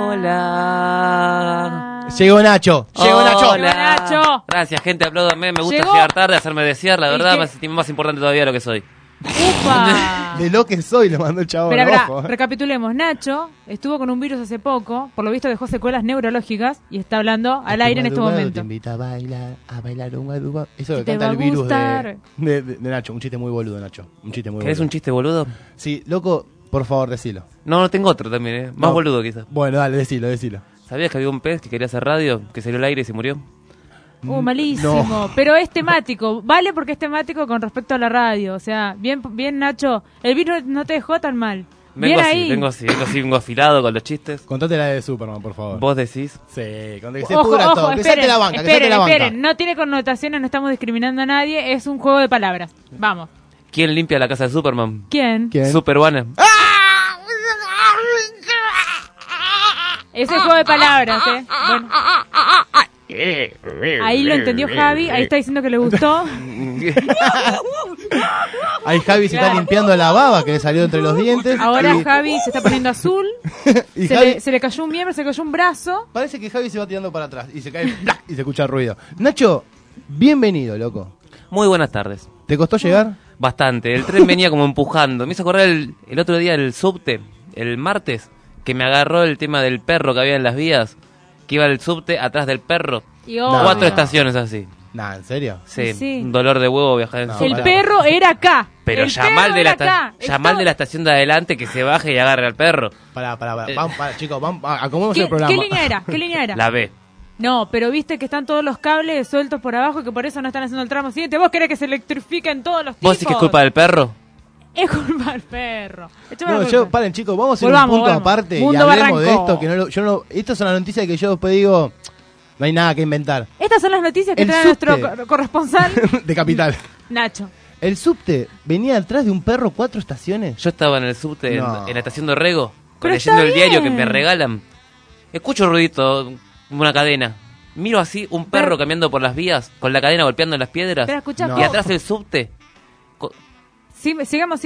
Hola. Llegó Nacho. Llegó Nacho. Hola, Nacho. Gracias, gente. Apláudanme. Me gusta ¿Llegó? llegar tarde, hacerme desear. La verdad, qué? me sentí más importante todavía de lo que soy. Upa. De lo que soy, lo mandó el chabón. Espera, ojo. recapitulemos. Nacho estuvo con un virus hace poco, por lo visto dejó secuelas neurológicas y está hablando al aire en este momento. Te invita a bailar un guaduba. Eso Que que te canta va el a virus gustar. de Nacho. Un chiste muy boludo, Nacho. Un chiste muy ¿Querés boludo. un chiste boludo? Sí, loco, por favor, decilo. No, tengo otro también, Más No. boludo quizás. Bueno, dale, decilo. ¿Sabías que había un pez que quería hacer radio, que salió al aire y se murió? Malísimo. No. Pero es temático. Vale porque es temático con respecto a la radio. O sea, bien Nacho. El virus no te dejó tan mal. Bien ahí. Vengo afilado con los chistes. Contate la de Superman, por favor. ¿Vos decís? Sí, contate que se pudra todo. Que salte la banca, que salte la banca. Esperen. No tiene connotaciones, no estamos discriminando a nadie. Es un juego de palabras. Vamos. ¿Quién limpia la casa de Superman? ¿Quién? Superman. Ese juego de palabras, Bueno. Ahí lo entendió Javi, ahí está diciendo que le gustó. Ahí Javi se está limpiando la baba que le salió entre los dientes. Ahora y... Javi se está poniendo azul. y se le cayó un miembro, se le cayó un brazo. Parece que Javi se va tirando para atrás y se cae ¡plac! Y se escucha el ruido. Nacho, bienvenido, loco. Muy buenas tardes. ¿Te costó llegar? Bastante. El tren venía como empujando. Me hizo acordar el otro día el subte, el martes, que me agarró el tema del perro que había en las vías. Que iba el subte atrás del perro. Y 4 estaciones así. Nah, ¿en serio? Sí, Sí. un dolor de huevo viajar en subte. El perro era acá. Pero El llamá al perro era acá. de la estación de adelante que se baje y agarre al perro. Pará. Vamos, chicos, vamos, acomodemos el programa. ¿Qué línea era? La B. No, pero viste que están todos los cables sueltos por abajo y que por eso no están haciendo el tramo siguiente. ¿Vos querés que se electrifiquen todos los tipos? ¿Vos decís que es culpa del perro? Es culpa del perro. Paren, chicos, vamos a hacer Volvamos, un punto volvamos. aparte Mundo y hablemos de Barranco. esto. Estas son las noticias que yo después digo, no hay nada que inventar. Estas son las noticias que El trae subte. nuestro corresponsal, De Capital. Nacho. El subte venía atrás de un perro 4 estaciones. Yo estaba en el subte, No. en la estación de Rego, Pero leyendo está el diario que bien. me regalan. Escucho ruidito, una cadena. Miro así un perro caminando por las vías, con la cadena golpeando las piedras. Pero escuchá, y atrás el subte. Sí, sigamos.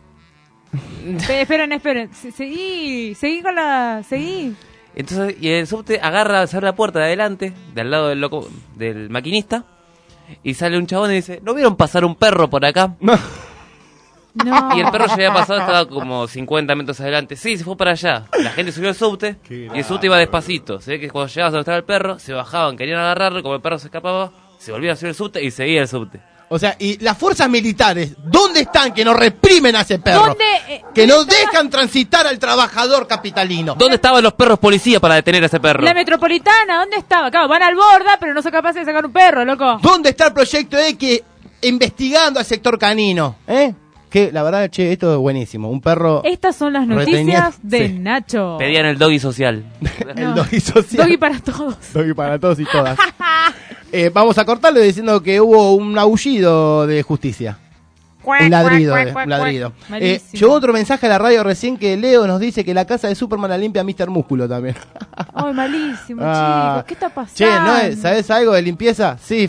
Esperen. Seguí con la... Seguí. Entonces, y el subte agarra, se abre la puerta de adelante, de al lado del maquinista, y sale un chabón y dice, ¿no vieron pasar un perro por acá? No. Y el perro ya había pasado, estaba como 50 metros adelante. Sí, se fue para allá. La gente subió al subte y el subte iba despacito. Se ve que cuando llegabas a donde estaba el perro, se bajaban, querían agarrarlo, como el perro se escapaba, se volvía a subir el subte y seguía el subte. O sea, y las fuerzas militares, ¿dónde están que no reprimen a ese perro? ¿Dónde, que no dejan transitar al trabajador capitalino. ¿Dónde estaban los perros policía para detener a ese perro? La metropolitana, ¿dónde estaba? Claro, van al Borda, pero no son capaces de sacar un perro, loco. ¿Dónde está el proyecto X investigando al sector canino? Que la verdad, che, esto es buenísimo. Un perro... Estas son las noticias de Nacho. Pedían el doggy social. El doggy social. Doggy para todos. Doggy para todos y todas. Vamos a cortarlo diciendo que hubo un aullido de justicia. Un ladrido. Llegó otro mensaje a la radio recién que Leo nos dice que la casa de Superman la limpia Mr. Músculo también. Ay, malísimo, chicos. ¿Qué está pasando? Che, ¿no? ¿Sabés algo de limpieza? Sí.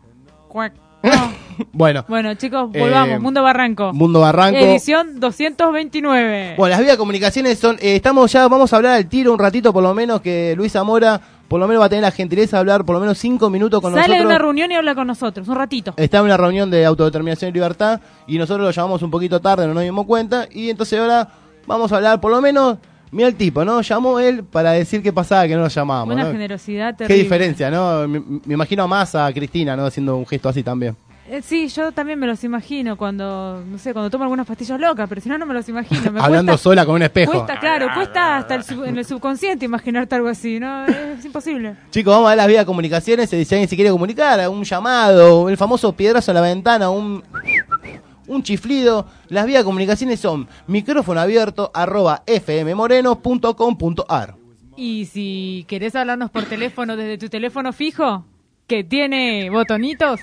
Bueno, chicos, volvamos. Mundo Barranco. Edición 229. Bueno, las vías de comunicaciones son... vamos a hablar al tiro un ratito, por lo menos, que Luis Zamora, por lo menos va a tener la gentileza de hablar por lo menos 5 minutos con nosotros. Sale de una reunión y habla con nosotros, un ratito. Está en una reunión de autodeterminación y libertad, y nosotros lo llamamos un poquito tarde, no nos dimos cuenta, y entonces ahora vamos a hablar, por lo menos... Mira el tipo, ¿no? Llamó él para decir qué pasaba, que no lo llamábamos. Buena ¿no? generosidad terrible. Qué diferencia, ¿no? Me imagino a Massa, a Cristina, ¿no? Haciendo un gesto así también. Sí, yo también me los imagino cuando, no sé, cuando tomo algunas pastillas locas, pero si no, no me los imagino. Hablando sola con un espejo. Cuesta hasta en el subconsciente imaginarte algo así, ¿no? Es imposible. Chicos, vamos a ver las vías de comunicaciones, si alguien se quiere comunicar, un llamado, el famoso piedrazo a la ventana, un chiflido. Las vías de comunicaciones son micrófono abierto @fmmoreno.com.ar. Y si querés hablarnos por teléfono desde tu teléfono fijo, que tiene botonitos,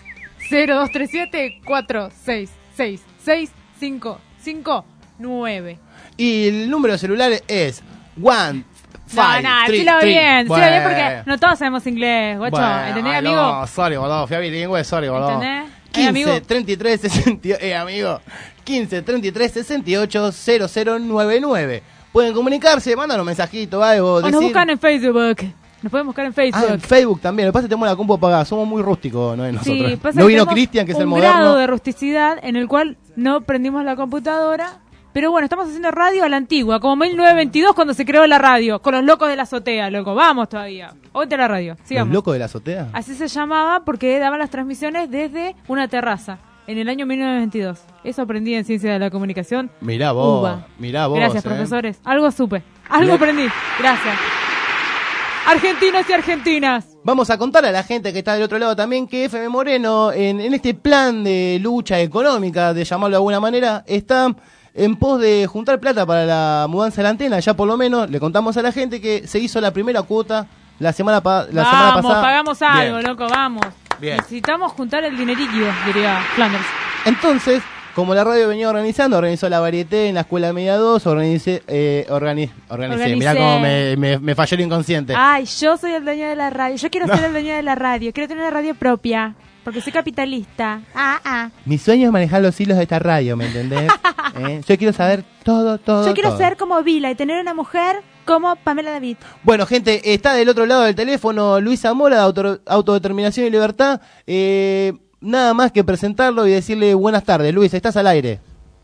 0237-466-6559. Y el número de celular es 1 Dilo bien porque no todos sabemos inglés, guacho. ¿Entendés, amigo? No, sorry, boludo, fui a bilingüe, sorry, boludo. ¿Entendés? 15 33 68 15 33 68 0099. Pueden comunicarse, mandan un mensajito, algo. O nos buscan en Facebook. Nos pueden buscar en Facebook. En Facebook también. Lo que pasa es que tenemos la compu apagada. Somos muy rústicos, ¿no? Nosotros. Sí, no vino Cristian, que es el moderno. Un grado de rusticidad en el cual no prendimos la computadora. Pero bueno, estamos haciendo radio a la antigua, como 1922 cuando se creó la radio, con los locos de la azotea, loco. Vamos todavía. Oíste la radio. Sigamos. ¿Los locos de la azotea? Así se llamaba porque daban las transmisiones desde una terraza. En el año 1922. Eso aprendí en Ciencia de la Comunicación. Mirá vos, UBA. mirá vos. Gracias, profesores. Algo supe. Algo aprendí. Gracias. Argentinos y argentinas. Vamos a contar a la gente que está del otro lado también que FM Moreno, en este plan de lucha económica, de llamarlo de alguna manera, está en pos de juntar plata para la mudanza de la antena. Ya por lo menos le contamos a la gente que se hizo la primera cuota la semana pasada. Vamos, pagamos algo, bien. Loco, vamos. Bien. Necesitamos juntar el dinerillo, diría Flanders. Entonces, como la radio venía organizó la varieté en la escuela media 2, organicé. Mirá cómo me falló el inconsciente. Ay, yo soy el dueño de la radio. Yo quiero ser el dueño de la radio. Quiero tener una radio propia. Porque soy capitalista. Mi sueño es manejar los hilos de esta radio, ¿me entendés? Yo quiero saber todo. Yo quiero ser como Vila y tener una mujer como Pamela David. Bueno, gente, está del otro lado del teléfono Luis Zamora, de Autodeterminación y Libertad. Nada más que presentarlo y decirle buenas tardes. Luis, estás al aire.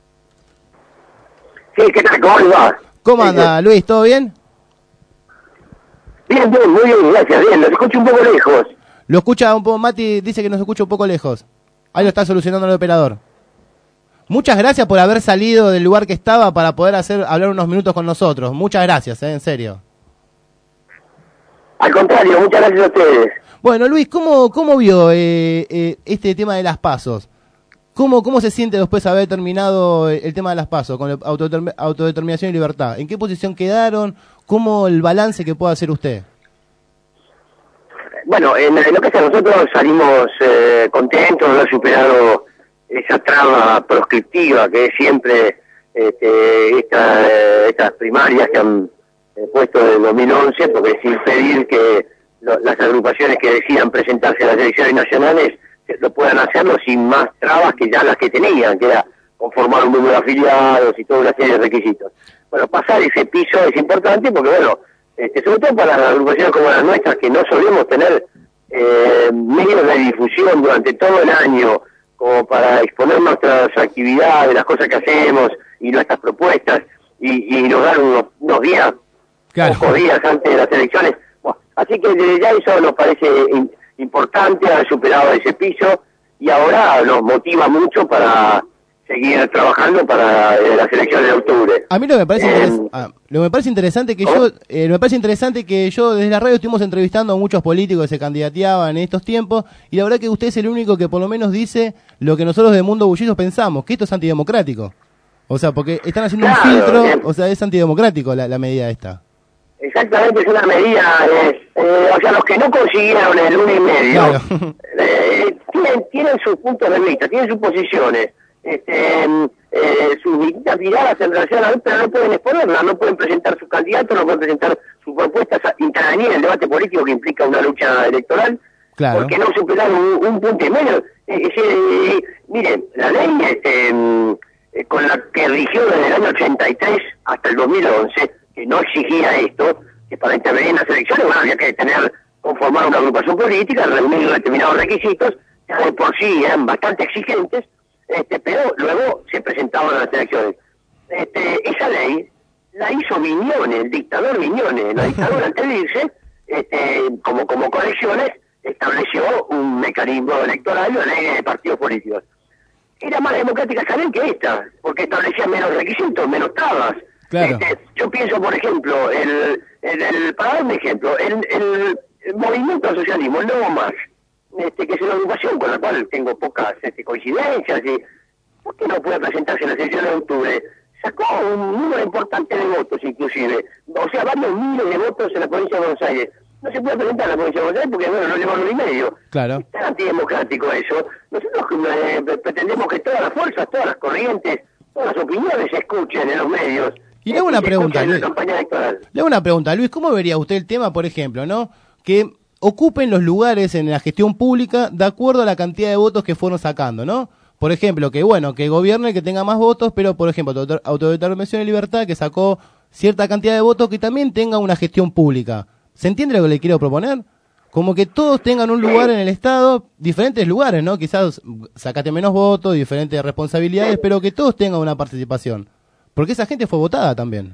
Sí, ¿qué tal? ¿Cómo le va? ¿Cómo anda, Luis? ¿Todo bien? Bien, muy bien, gracias. Bien, lo escucho un poco lejos. Lo escucha un poco, Mati dice que nos escucha un poco lejos. Ahí lo está solucionando el operador. Muchas gracias por haber salido del lugar que estaba para poder hablar unos minutos con nosotros. Muchas gracias, en serio. Al contrario, muchas gracias a ustedes. Bueno, Luis, ¿cómo vio este tema de las PASOs? ¿Cómo se siente después de haber terminado el tema de las PASOs con autodeterminación y libertad? ¿En qué posición quedaron? ¿Cómo el balance que puede hacer usted? Bueno, en lo que sea, nosotros salimos contentos de haber superado esa trama proscriptiva que es siempre estas primarias que han puesto en 2011, porque es impedir que las agrupaciones que decidan presentarse a las elecciones nacionales lo puedan hacerlo sin más trabas que ya las que tenían, que era conformar un número de afiliados y toda una serie de requisitos. Bueno, pasar ese piso es importante porque, bueno, sobre todo para las agrupaciones como las nuestras, que no solemos tener medios de difusión durante todo el año, como para exponer nuestras actividades, las cosas que hacemos y nuestras propuestas, y nos dan unos días, pocos días antes de las elecciones. Bueno, así que desde ya eso nos parece importante, haber superado ese piso, y ahora nos motiva mucho para seguir trabajando para las elecciones de octubre. A mí lo que me parece interesante que yo desde la radio estuvimos entrevistando a muchos políticos que se candidateaban en estos tiempos, y la verdad que usted es el único que por lo menos dice lo que nosotros de Mundo Bullicio pensamos, que esto es antidemocrático. O sea, porque están haciendo un filtro, o sea, es antidemocrático la medida esta. Exactamente, es una medida, o sea, los que no consiguieron el 1,5, tienen sus puntos de vista, tienen sus posiciones, sus distintas miradas en relación a la pero no pueden exponerla, no pueden presentar sus candidatos, no pueden presentar sus propuestas, intervenir en el debate político que implica una lucha electoral, porque no superaron un punto y medio. Miren, la ley con la que rigió desde el año 83 hasta el 2011, que no exigía esto, que para intervenir en las elecciones, bueno, había que conformar una agrupación política, reunir determinados requisitos, ya de por sí eran bastante exigentes, pero luego se presentaban a las elecciones. Esa ley la hizo Viñones, el dictador Viñones. La dictadura, antes de irse, como correcciones, estableció un mecanismo electoral, una ley de partidos políticos. Era más democrática esa ley que esta, porque establecía menos requisitos, menos trabas. Claro. Yo pienso, por ejemplo, para dar un ejemplo, el movimiento al socialismo, el Nuevo Más, que es una agrupación con la cual tengo pocas coincidencias, y ¿por qué no puede presentarse en las elecciones de octubre? Sacó un número importante de votos, inclusive, o sea, varios miles de votos en la provincia de Buenos Aires. No se puede presentar en la provincia de Buenos Aires porque, bueno, no lleva 1,5. Claro. Es antidemocrático eso. Nosotros pretendemos que todas las fuerzas, todas las corrientes, todas las opiniones se escuchen en los medios. Y le hago una pregunta, Luis. ¿Cómo vería usted el tema, por ejemplo, no, que ocupen los lugares en la gestión pública de acuerdo a la cantidad de votos que fueron sacando, ¿no? Por ejemplo, que gobierne el que tenga más votos, pero, por ejemplo, Autodeterminación y Libertad, que sacó cierta cantidad de votos, que también tenga una gestión pública. ¿Se entiende lo que le quiero proponer? Como que todos tengan un lugar en el Estado, diferentes lugares, ¿no? Quizás sacate menos votos, diferentes responsabilidades, pero que todos tengan una participación. Porque esa gente fue votada también.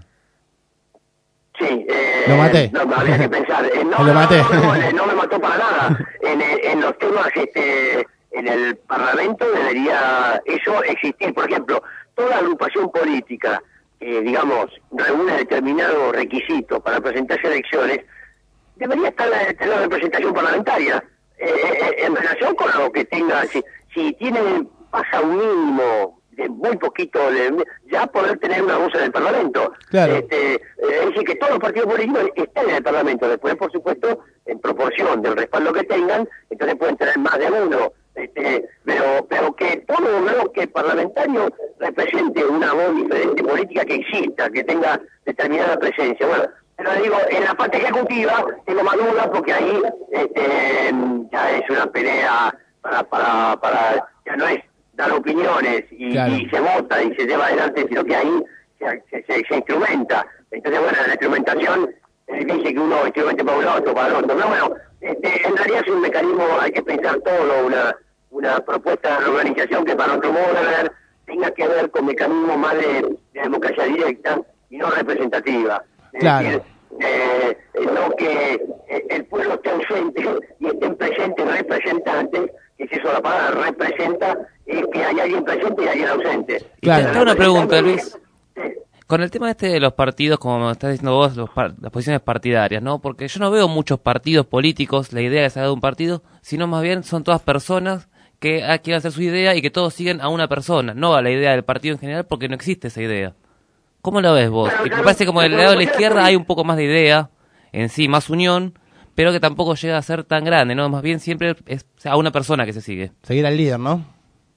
Sí, lo maté. No, había que pensar. Lo maté. No me mató para nada. En los temas, en el Parlamento debería eso existir. Por ejemplo, toda agrupación política que, digamos, reúne determinados requisitos para presentarse a elecciones, debería tener representación parlamentaria en relación con lo que tenga. Si pasa un mínimo de muy poquito, ya poder tener una voz en el Parlamento. Claro. Es decir, que todos los partidos políticos estén en el Parlamento. Después, por supuesto, en proporción del respaldo que tengan, entonces pueden tener más de uno. Pero que todo bloque parlamentario represente una voz diferente política que exista, que tenga determinada presencia. Bueno, pero digo, en la parte ejecutiva tengo más dudas porque ahí ya es una pelea para ya no es dar opiniones y se vota y se lleva adelante, sino que ahí se instrumenta. Entonces, bueno, la instrumentación dice que uno instrumente para un lado, otro para el otro. Pero bueno, en realidad es un mecanismo, hay que pensar todo, una propuesta de organización que para nuestro modo de ver tenga que ver con mecanismos más de democracia directa y no representativa. Claro. Es decir, no que el pueblo esté ausente y estén presentes representantes, que si eso la palabra representa, es que hay alguien presente y alguien ausente. Claro. Tengo una pregunta, Luis. Con el tema de los partidos, como estás diciendo vos, las posiciones partidarias, ¿no? Porque yo no veo muchos partidos políticos, la idea que se haga de un partido, sino más bien son todas personas que quieren hacer su idea y que todos siguen a una persona, no a la idea del partido en general, porque no existe esa idea. ¿Cómo lo ves vos? Y me parece como del lado de la izquierda hay un poco más de idea en sí, más unión, pero que tampoco llega a ser tan grande, ¿no? Más bien siempre es a una persona que se sigue. Seguir al líder, ¿no?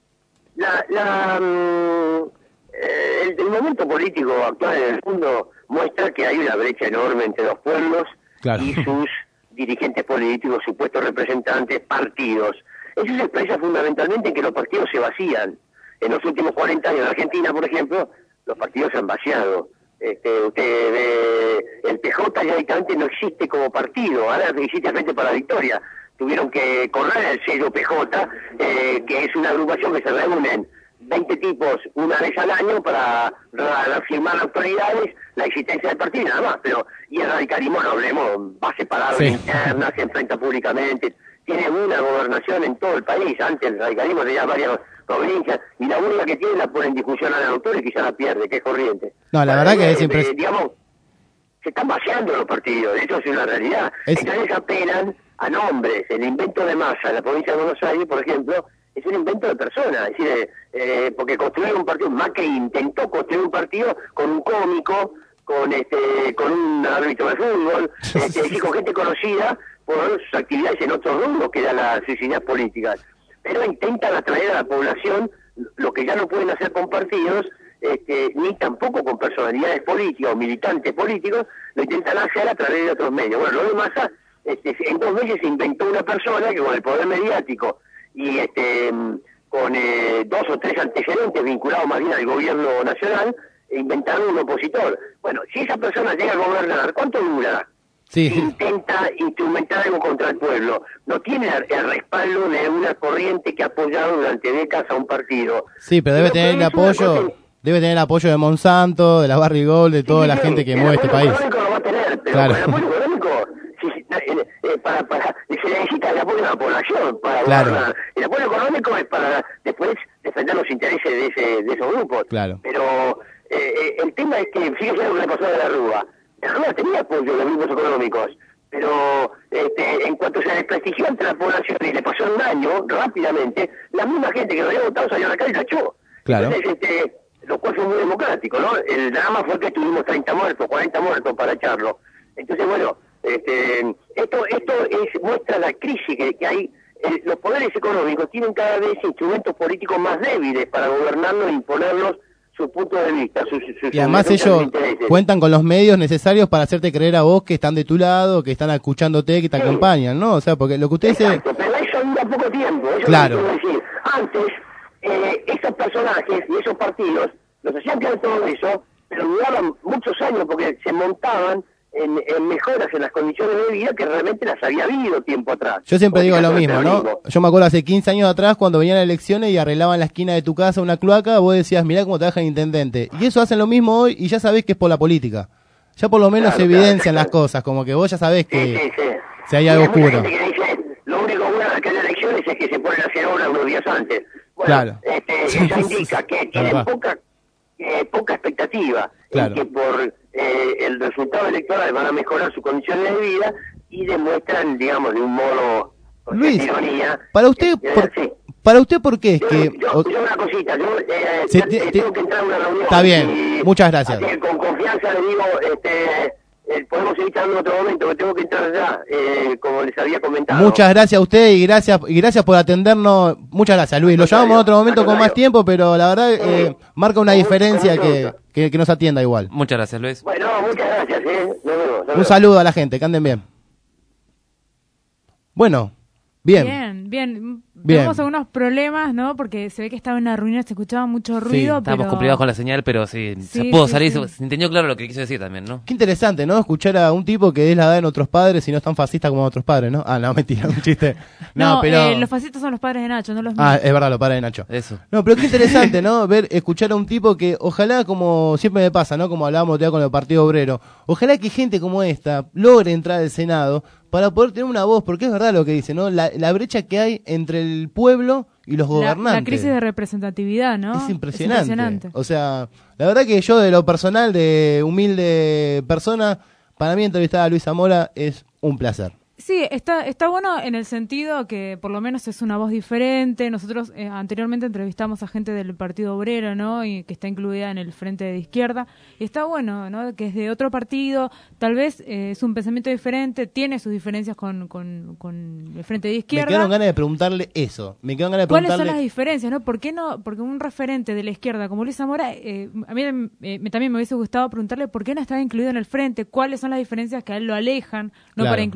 El momento político actual en el mundo muestra que hay una brecha enorme entre los pueblos y sus dirigentes políticos, supuestos representantes, partidos. Eso se expresa fundamentalmente en que los partidos se vacían. En los últimos 40 años en Argentina, por ejemplo, los partidos se han vaciado. Usted ve, el PJ ya directamente no existe como partido, ahora existe Frente para la Victoria. Tuvieron que correr el sello PJ, que es una agrupación que se reúnen 20 tipos una vez al año para firmar autoridades la existencia del partido y nada más. Y el radicalismo, no hablemos, va separado en interna, se enfrenta públicamente, tiene una gobernación en todo el país. Antes el radicalismo tenía varias provincias y la única que tiene la pone en discusión a la doctora y quizá la pierde, que es Corrientes. No, la verdad que es impresionante. Digamos, se están vaciando los partidos, eso es una realidad. Entonces apelan a nombres. El invento de Massa en la provincia de Buenos Aires, por ejemplo, es un invento de personas. Es decir, porque construir un partido, Macri intentó construir un partido con un cómico, con un árbitro de fútbol, con gente conocida por sus actividades en otros rubros, que eran las ideas políticas. Pero intentan atraer a la población lo que ya no pueden hacer con partidos, ni tampoco con personalidades políticas o militantes políticos, lo intentan hacer a través de otros medios. Bueno, lo de Massa, en 2 meses se inventó una persona que con el poder mediático y con 2 o 3 antecedentes vinculados más bien al gobierno nacional, inventaron un opositor. Bueno, si esa persona llega a gobernar, ¿cuánto dura? Sí. Intenta instrumentar algo contra el pueblo. No tiene el respaldo de una corriente que ha apoyado durante décadas a un partido. Sí, pero debe tener el apoyo. Debe tener el apoyo de Monsanto, de la Barry Gold, de toda la gente que mueve este país. El apoyo económico lo va a tener, pero claro. el apoyo económico se necesita el apoyo de la población para gobernar. El apoyo económico es para después defender los intereses de esos grupos. Claro. Pero el tema es que, fíjese lo que le pasó a la Rúa. La Rúa tenía apoyo de los grupos económicos, pero en cuanto se desprestigió entre la población y le pasó un daño rápidamente, la misma gente que lo había votado salió a la calle y la echó. Claro. Entonces, lo cual fue muy democrático, ¿no? El drama fue que tuvimos 30 muertos, 40 muertos para echarlo. Entonces, bueno, esto muestra la crisis que hay. Los poderes económicos tienen cada vez instrumentos políticos más débiles para gobernarlos e imponerlos su punto de vista. Y además ellos cuentan con los medios necesarios para hacerte creer a vos que están de tu lado, que están escuchándote, que te acompañan, ¿no? O sea, porque lo que usted dice... Exacto, pero eso dura poco tiempo. Eso claro. Es lo que quiero decir. Antes, esos personajes y esos partidos los hacían creer todo eso, pero duraban muchos años porque se montaban en mejoras en las condiciones de vida que realmente las había habido tiempo atrás. Yo siempre digo lo mismo, ¿no? Yo me acuerdo hace 15 años atrás cuando venían las elecciones y arreglaban la esquina de tu casa una cloaca, vos decías, mirá cómo trabaja el intendente. Y eso hacen lo mismo hoy y ya sabés que es por la política. Ya por lo menos se evidencian las cosas, como que vos ya sabés que si hay algo oscuro. Que dice, lo único bueno de que hay elecciones es que se ponen a hacer obras unos días antes. Bueno, claro. Eso indica que tienen poca expectativa, claro. Y que por el resultado electoral van a mejorar sus condiciones de vida y demuestran, digamos, de un modo, con ironía. Para usted, ¿por qué es que...? Yo una cosita, tengo que entrar a una reunión. Está bien, muchas gracias. Con confianza le digo, podemos seguir charlando en otro momento, que tengo que entrar ya, como les había comentado. Muchas gracias a usted y gracias por atendernos. Muchas gracias, Luis. Lo llamamos en otro momento con más tiempo, pero la verdad marca una diferencia que nos atienda igual. Muchas gracias, Luis. Bueno, muchas gracias. Nos vemos. Un saludo a la gente, que anden bien. Bueno, bien. Tenemos algunos problemas, ¿no? Porque se ve que estaba en una reunión, se escuchaba mucho ruido. Estábamos complicados con la señal, pero se pudo salir. Se entendió claro lo que quiso decir también, ¿no? Qué interesante, ¿no? Escuchar a un tipo que es la edad de nuestros padres y no es tan fascista como otros padres, ¿no? Ah, no, mentira, un chiste. No, pero los fascistas son los padres de Nacho, no los míos. Es verdad, los padres de Nacho. Eso. No, pero qué interesante, ¿no? Escuchar a un tipo que, ojalá, como siempre me pasa, ¿no? Como hablábamos ya con el Partido Obrero, ojalá que gente como esta logre entrar al Senado para poder tener una voz, porque es verdad lo que dice, ¿no? La brecha que hay entre el pueblo y los gobernantes. La crisis de representatividad, ¿no? Es impresionante. O sea, la verdad que yo de lo personal, de humilde persona, para mí entrevistar a Luis Zamora es un placer. Sí, está bueno en el sentido que por lo menos es una voz diferente. Nosotros anteriormente entrevistamos a gente del Partido Obrero, ¿no? Y que está incluida en el Frente de Izquierda. Y está bueno, ¿no? Que es de otro partido, tal vez es un pensamiento diferente, tiene sus diferencias con el Frente de Izquierda. Me quedaron ganas de preguntarle eso. ¿Cuáles son las diferencias, no? ¿Por qué no? Porque un referente de la izquierda como Luis Zamora, a mí también me hubiese gustado preguntarle por qué no estaba incluido en el Frente, cuáles son las diferencias que a él lo alejan, no para incluir. Lo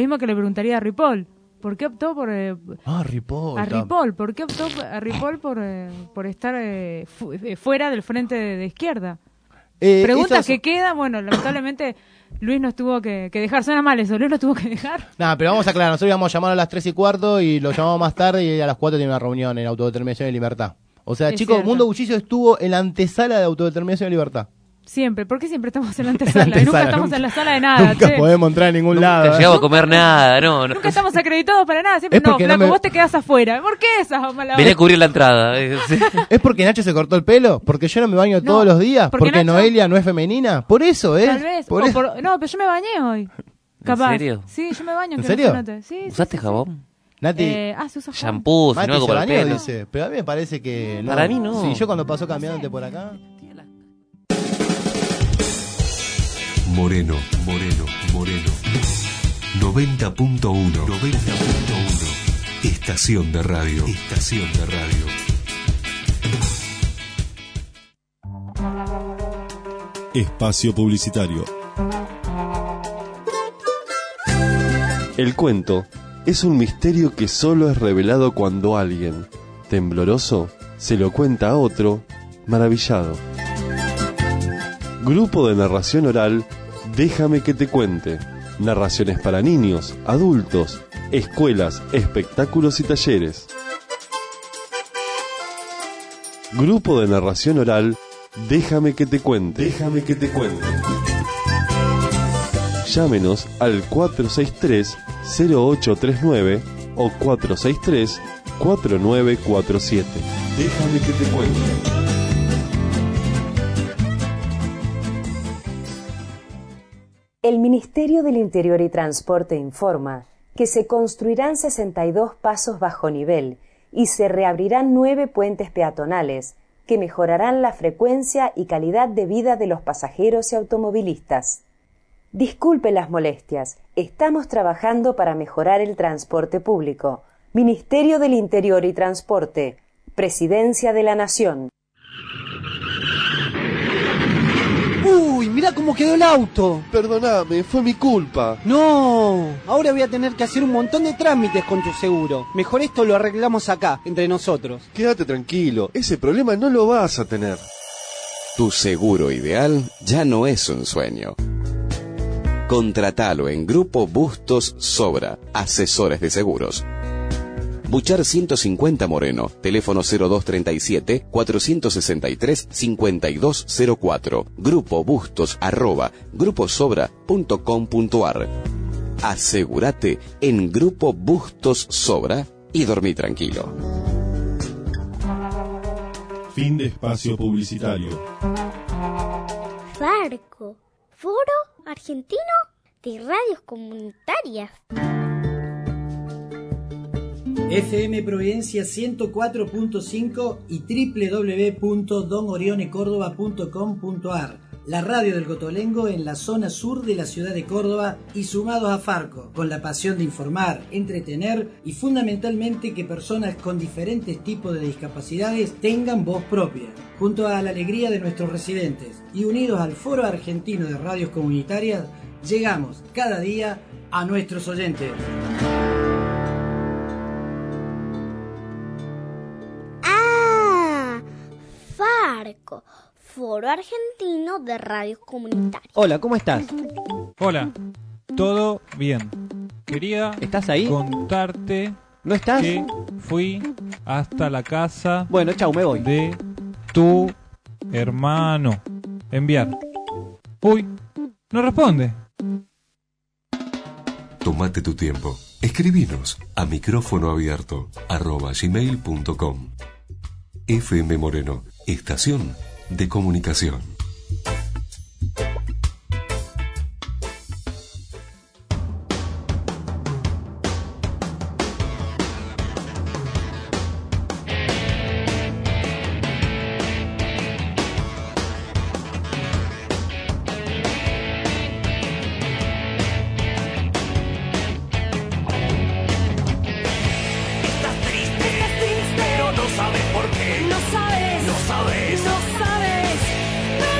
mismo que le preguntaría a Ripoll. ¿Por qué optó por Ripoll? A Ripoll, ¿por qué optó a Ripoll por estar fuera del frente de izquierda? Preguntas que quedan, bueno, lamentablemente Luis nos tuvo que dejar, suena mal eso, Luis nos tuvo que dejar. Nada, pero vamos a aclarar, nosotros íbamos a llamar a las 3:15 y lo llamamos más tarde y a las 4 tiene una reunión en Autodeterminación y Libertad. O sea, chicos, cierto. Mundo Bullicio estuvo en la antesala de Autodeterminación y Libertad. Siempre, ¿por qué siempre estamos en la antesala? Nunca estamos en la sala de nada, Nunca podemos entrar a ningún lado. Nunca llegamos a comer nada, no. Nunca estamos acreditados para nada, siempre no, flaco, vos te quedás afuera. ¿Por qué esa mala Vení a cubrir la entrada. ¿Es porque Nacho se cortó el pelo? ¿Porque yo no me baño todos los días? ¿Porque Nacho... Noelia no es femenina? Por eso, ¿eh? Tal vez. No, pero yo me bañé hoy. Capaz. ¿En serio? Sí, yo me baño. ¿En serio? Sí, ¿Usaste jabón? Nati, se usa shampoo, si no algo para el pelo. Dice, pero a mí me parece que no. Para mí no. Sí, yo cuando pasó cambiándote por acá. Moreno. 90.1. Estación de radio. Espacio publicitario. El cuento es un misterio que solo es revelado cuando alguien, tembloroso, se lo cuenta a otro, maravillado. Grupo de narración oral, Déjame que te cuente. Narraciones para niños, adultos, escuelas, espectáculos y talleres. Grupo de narración oral, Déjame que te cuente. Llámenos al 463-0839 o 463-4947. Déjame que te cuente. El Ministerio del Interior y Transporte informa que se construirán 62 pasos bajo nivel y se reabrirán 9 puentes peatonales que mejorarán la frecuencia y calidad de vida de los pasajeros y automovilistas. Disculpe las molestias, estamos trabajando para mejorar el transporte público. Ministerio del Interior y Transporte, Presidencia de la Nación. ¡Uy, mirá cómo quedó el auto! Perdóname, fue mi culpa. No, ahora voy a tener que hacer un montón de trámites con tu seguro. Mejor esto lo arreglamos acá, entre nosotros. Quédate tranquilo, ese problema no lo vas a tener. Tu seguro ideal ya no es un sueño. Contratalo en Grupo Bustos Sobra, asesores de seguros. Buchar 150 Moreno, teléfono 0237-463-5204, Grupo Bustos @gruposobra.com.ar. Asegúrate en Grupo Bustos Sobra y dormí tranquilo. Fin de espacio publicitario. Farco, Foro Argentino de Radios Comunitarias. FM Providencia 104.5 y www.donorionecordoba.com.ar. La radio del Cotolengo en la zona sur de la ciudad de Córdoba y sumados a Farco, con la pasión de informar, entretener y fundamentalmente que personas con diferentes tipos de discapacidades tengan voz propia. Junto a la alegría de nuestros residentes y unidos al Foro Argentino de Radios Comunitarias, llegamos cada día a nuestros oyentes. Farco, Foro Argentino de Radios Comunitarias. Hola, ¿cómo estás? Hola, todo bien. Quería ¿Estás ahí? contarte ¿No estás? que fui hasta la casa Bueno, chau, me voy. de tu hermano. Enviar. Uy, no responde. Tómate tu tiempo. Escribinos a micrófonoabierto@gmail.com. FM Moreno, Estación de Comunicación. Pero no sabes por qué. No sabes, No sabes. no sabes, no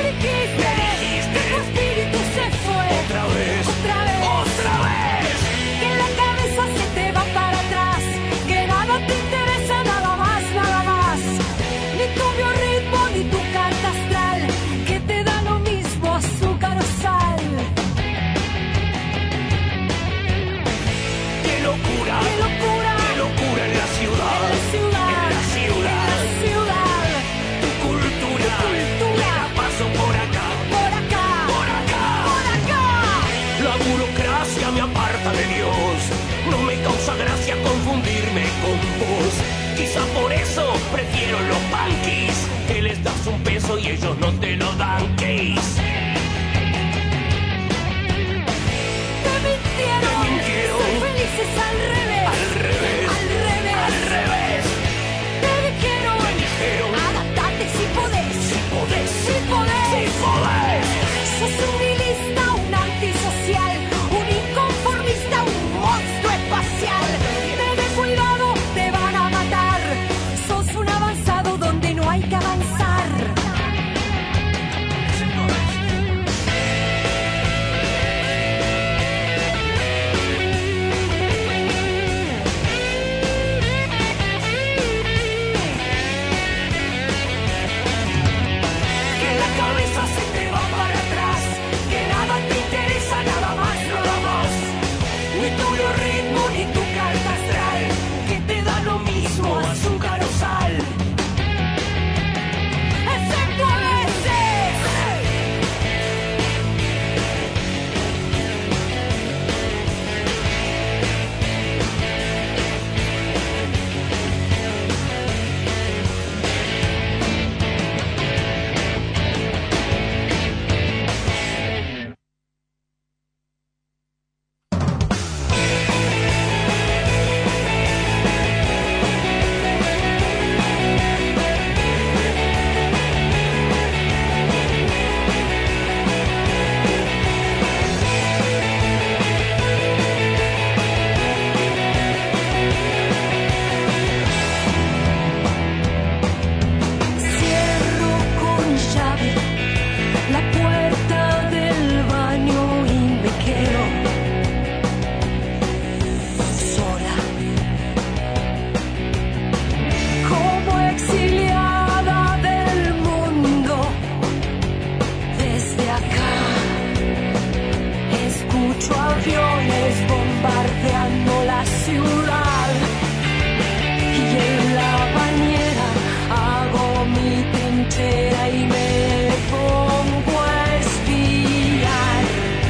ahí me pongo a espiar.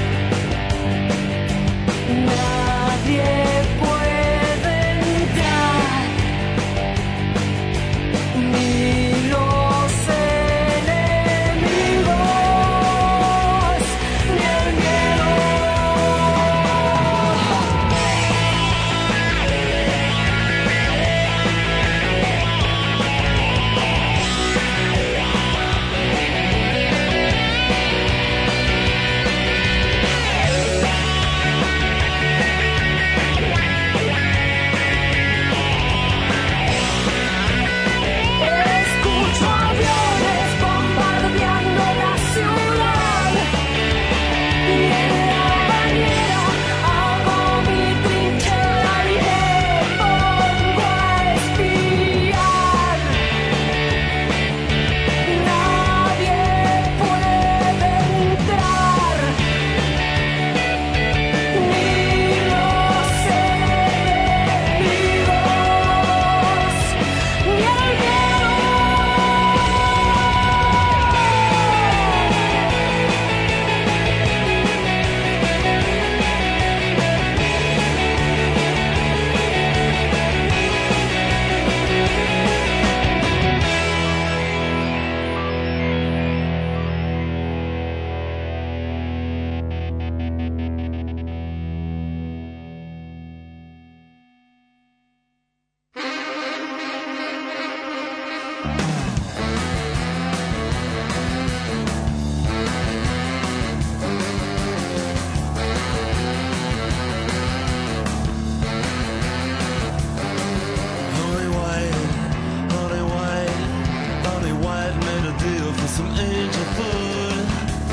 Nadie puede entrar, ni los enemigos, ni el miedo. Escucho aviones bombardeando la ciudad y en la bañera hago mi trinchera y me pongo a espiar. Nadie puede entrar, ni los enemigos, ni el miedo. Holly White made a deal for some angel food.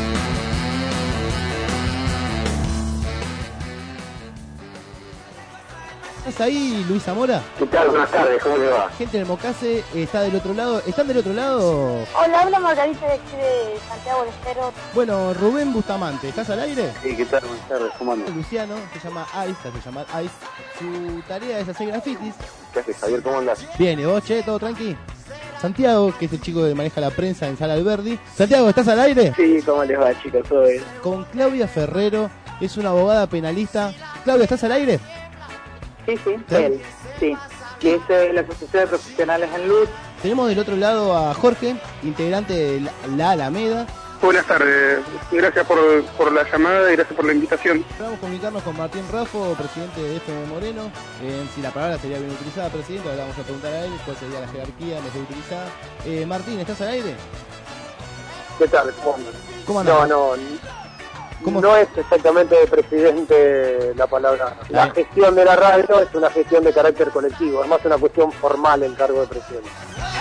¿Estás ahí, Luis Zamora? ¿Qué tal? Buenas tardes, ¿cómo le va? Gente del Mocase está del otro lado. ¿Están del otro lado? Hola, habla Margarita de aquí de Santiago del Estero. Bueno, Rubén Bustamante, ¿estás al aire? Sí, ¿qué tal? Buenas tardes, ¿cómo andas? Luciano, se llama Ice, se llama Ice. Su tarea es hacer grafitis. ¿Qué haces, Javier? ¿Cómo andás? Bien, ¿y vos, che? ¿Todo tranqui? Santiago, que es el chico que maneja la prensa en Sala Alberdi. Santiago, ¿estás al aire? Sí, ¿cómo les va, chicos? Todo bien. Con Claudia Ferrero, es una abogada penalista. Claudia, ¿estás al aire? Sí, él, sí. Que es la Asociación de Profesionales en Luz. Tenemos del otro lado a Jorge, integrante de la Alameda. Buenas tardes, gracias por la llamada y gracias por la invitación. Vamos a comunicarnos con Martín Raffo, presidente de FM Moreno. Si la palabra sería bien utilizada, presidente, ahora vamos a preguntar a él cuál sería la jerarquía mejor utilizada. Martín, ¿estás al aire? ¿Qué tal? ¿Cómo andas? ¿Cómo andas? No es exactamente presidente la palabra. La gestión de la radio es una gestión de carácter colectivo, es más una cuestión formal el cargo de presidente.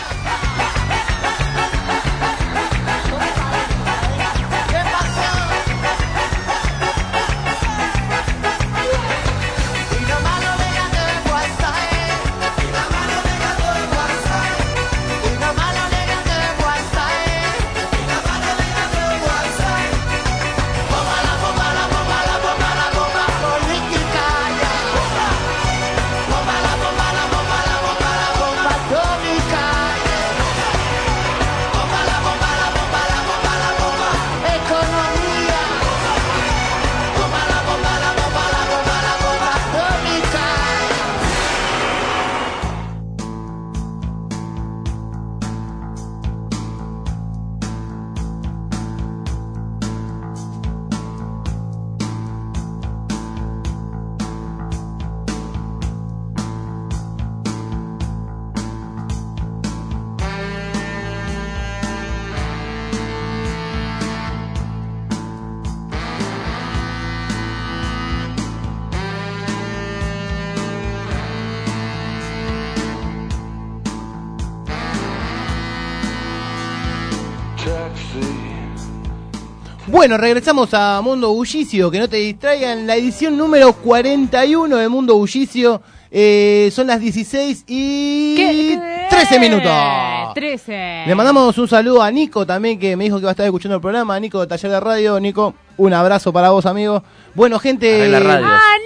Bueno, regresamos a Mundo Bullicio, que no te distraigan, la edición número 41 de Mundo Bullicio. Son las 16 y 13 minutos. 13. Le mandamos un saludo a Nico también, que me dijo que va a estar escuchando el programa. Nico, Taller de Radio. Nico, un abrazo para vos, amigo. Bueno, gente... En la radio. ¡Ah,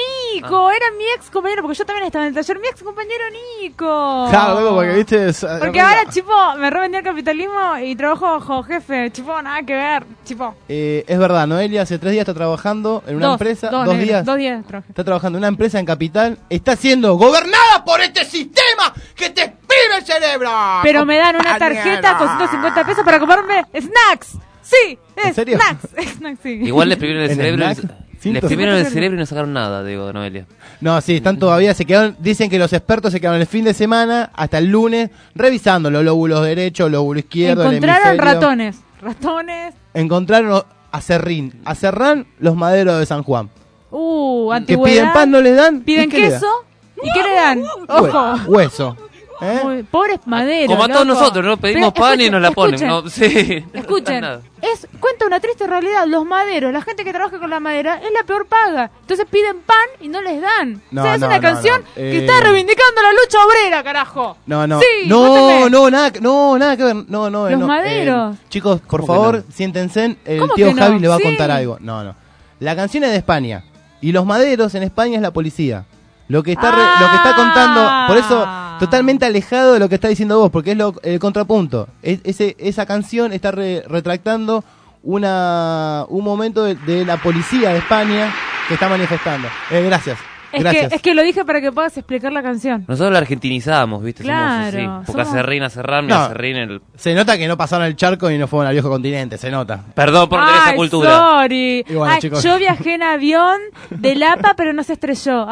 Nico, era mi ex compañero, porque yo también estaba en el taller. Mi ex compañero Nico. Claro, luego, porque viste. Porque ahora, chipo, me revendí el capitalismo y trabajo bajo jefe. Chipo, nada que ver, chipo. Es verdad, Noelia hace 3 días está trabajando en una empresa. 2 días. 2 días trabajé. Está trabajando en una empresa en Capital. Está siendo gobernada por este sistema que te exprime el cerebro. Pero me dan una tarjeta con 150 pesos para comprarme snacks. Sí, ¿En serio? Snacks, sí. Igual le exprimieron el cerebro. ¿150? Le exprimieron el cerebro y no sacaron nada, digo, Noelia. No, sí, están todavía, se quedaron, dicen que los expertos se quedaron el fin de semana hasta el lunes revisando los lóbulos derechos, lóbulo izquierdo, encontraron el ratones. Encontraron a Serrán, los maderos de San Juan. Antigüedad. Que piden pan, no les dan. Piden queso. ¿Y qué le dan? Ojo. Hueso. Pobres maderos. Como a todos nosotros, ¿no? Pedimos pan y nos la ponen. Escuchen, ¿no? Sí. Escuchen, cuenta una triste realidad. Los maderos, la gente que trabaja con la madera, es la peor paga. Entonces piden pan y no les dan. No, o sea, es no, una no, canción no. que está reivindicando la lucha obrera, carajo. No. Sí, nada que ver. No. Los maderos. Chicos, por favor, siéntense. El ¿Cómo tío que no? Javi le va a Sí. contar algo. No. La canción es de España. Y los maderos en España es la policía. Lo que está contando, por eso totalmente alejado de lo que está diciendo vos, porque es el contrapunto. Esa canción está retractando un momento de la policía de España que está manifestando. Gracias. Es que lo dije para que puedas explicar la canción. Nosotros la argentinizamos, ¿viste? Claro, Somos así. Porque Serrán, No, Serrín. Se nota que no pasaron el charco y no fueron al viejo continente, se nota. Perdón por tener esa cultura. Sorry. Y bueno, chicos. Yo viajé en avión de Lapa, pero no se estrelló.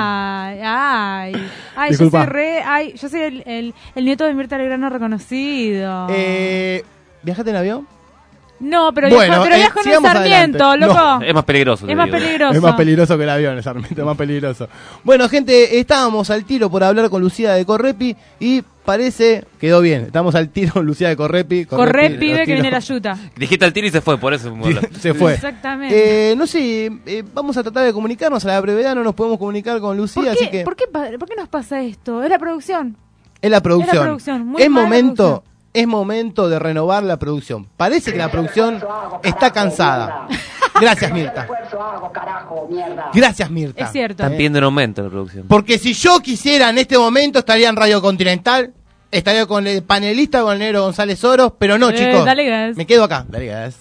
Disculpa. Yo soy el nieto de Mirta Legrano reconocido. ¿Viajaste en avión? No, pero Bueno, viajo en un sigamos Sarmiento, adelante. loco. Es más peligroso. Es más peligroso. Es más peligroso que el avión, el Sarmiento, es más peligroso. Bueno, gente, estábamos al tiro por hablar con Lucía de Correpi y parece, quedó bien. Estamos al tiro, Lucía de Correpi. Corre, pibe, que viene la yuta. Dijiste al tiro y se fue, por eso. Se fue. Exactamente. No sé, vamos a tratar de comunicarnos a la brevedad, no nos podemos comunicar con Lucía, así que... ¿Por qué nos pasa esto? Es la producción. Es la producción. Muy mala producción. Es momento de renovar la producción. Parece que la producción está cansada. Gracias, Mirta. Gracias, Mirta. Es cierto. Están pidiendo un aumento la producción. Porque si yo quisiera en este momento estaría en Radio Continental, estaría con el panelista, con el negro González Oros, pero no, chicos. Dale gas. Me quedo acá. Dale gas.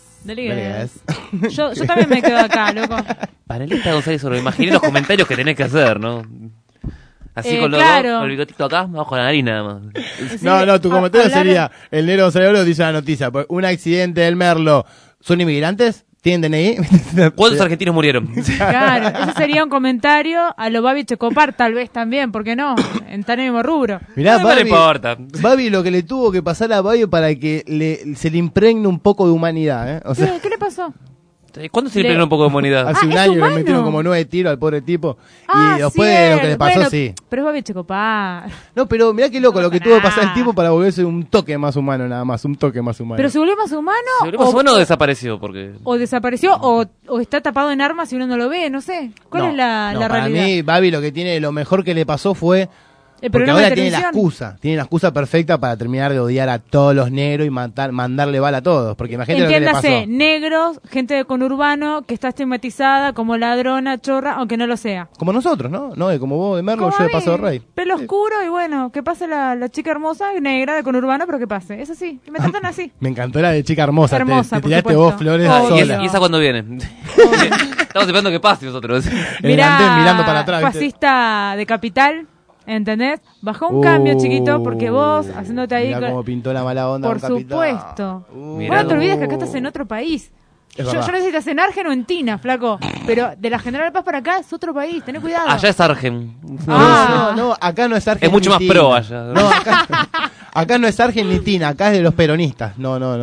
Yo también me quedo acá, loco. Panelista González Oros, imaginé los comentarios que tenés que hacer, ¿no? Así con los claro. dos, con el bigotito acá, abajo de la nariz nada más. Sí, No, tu comentario hablar- sería, el negro González Oros dice la noticia, pues, un accidente del Merlo, ¿son inmigrantes? ¿Tienen DNI? ¿Cuántos argentinos murieron? Claro, eso sería un comentario a lo Babi Checopar, tal vez también, ¿por qué no? En tan mismo rubro. Mirá, No me importa. Babi lo que le tuvo que pasar a Babi para que se le impregne un poco de humanidad, ¿eh? O sea, ¿Qué le pasó? ¿Cuándo se le prende un poco de humanidad? hace un ¿es año humano? le metieron como 9 tiros al pobre tipo. Ah, Y después de lo que le pasó, bueno, sí. Pero es Babi Checopar. No, pero mirá qué loco lo que tuvo que pasar el tipo para volverse un toque más humano, nada más. Un toque más humano. ¿Pero se volvió más humano? ¿Bueno o desapareció? Porque... O desapareció o está tapado en armas y uno no lo ve, no sé. ¿Cuál No, es la para realidad? mí, Babi lo que tiene, lo mejor que le pasó fue... El Porque programa ahora de tiene la televisión. excusa perfecta para terminar de odiar a todos los negros y mandarle bala a todos. Porque imagínate lo que le pasó. Entiéndase, negros, gente de conurbano que está estigmatizada como ladrona, chorra, aunque no lo sea. Como nosotros, ¿no? No, como vos de Merlo, Como yo a de Paso de mí, Rey. Pelo oscuro y bueno, que pase la chica hermosa, negra, de conurbano, pero que pase. Es así, y me tratan así. Me encantó la de chica hermosa. Hermosa, te por tiraste supuesto. vos flores Obvio. sola. ¿Y esa cuándo viene? Estamos esperando que pase nosotros. Mirando para atrás, ¿viste? Fascista de capital, ¿entendés? Bajó un cambio chiquito porque vos, haciéndote ahí... Mirá cómo pintó la mala onda. Por con Capital. supuesto. Mirá. No te olvides que acá estás en otro país. Es Yo verdad. no sé si estás en Argentina, flaco. Pero de la General Paz para acá es otro país, tené cuidado. Allá es Argen. No, acá no es Argen. Es mucho más pro allá. No, acá no es Argen ni Tina, acá es de los peronistas.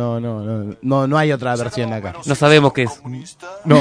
No hay otra versión de acá. No sabemos qué es. No.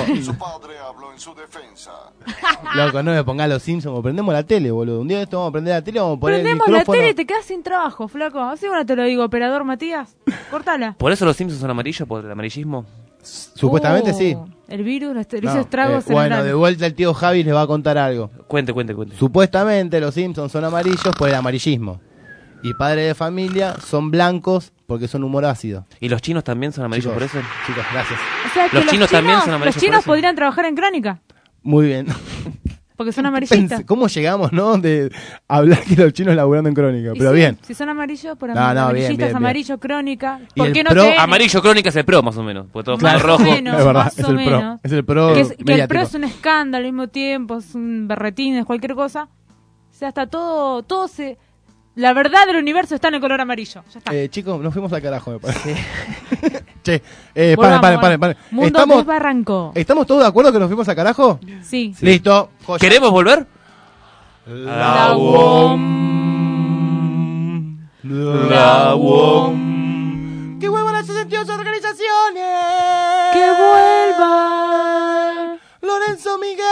Loco, no me pongas los Simpsons, prendemos la tele, boludo. Un día de esto vamos a prender la tele, vamos a poner Prendemos el la micrófono. tele y te quedas sin trabajo, flaco. Así bueno te lo digo, operador Matías. Cortala. ¿Por eso los Simpsons son amarillos? ¿Por el amarillismo? Supuestamente sí. El virus le No, hizo estragos en bueno, de vuelta el tío Javi les va a contar algo. Cuente. Supuestamente los Simpsons son amarillos por el amarillismo. Y padres de familia son blancos porque son humor ácido. ¿Y los chinos también son amarillos Chicos, por eso? Chicos, gracias. O sea, que Los chinos también son amarillos Los chinos por eso. podrían trabajar en Crónica. Muy bien. Porque son amarillistas. ¿Cómo llegamos, no? De hablar que los chinos laburando en Crónica. Y Pero sí, bien. Si son amarillos, por No, amarillistas, bien. amarillo, Crónica. Y ¿Por el qué no pro- TN? Amarillo Crónica es el pro, más o menos. Porque todo Más es o rojo. menos, Es verdad, más es o el pro. menos. Es el pro Que el pro mediático. es un escándalo al mismo tiempo, es un berretines, cualquier cosa. O sea, hasta todo se... La verdad del universo está en el color amarillo. Ya está. Chicos, nos fuimos al carajo, me parece. Che, Volvamos, paren. Mundo desbarrancó. ¿Estamos todos de acuerdo que nos fuimos al carajo? Sí. Listo. Joya. ¿Queremos volver? La WOM. ¡Que vuelvan a sus sentidos organizaciones! ¡Que vuelvan! Lorenzo Miguel.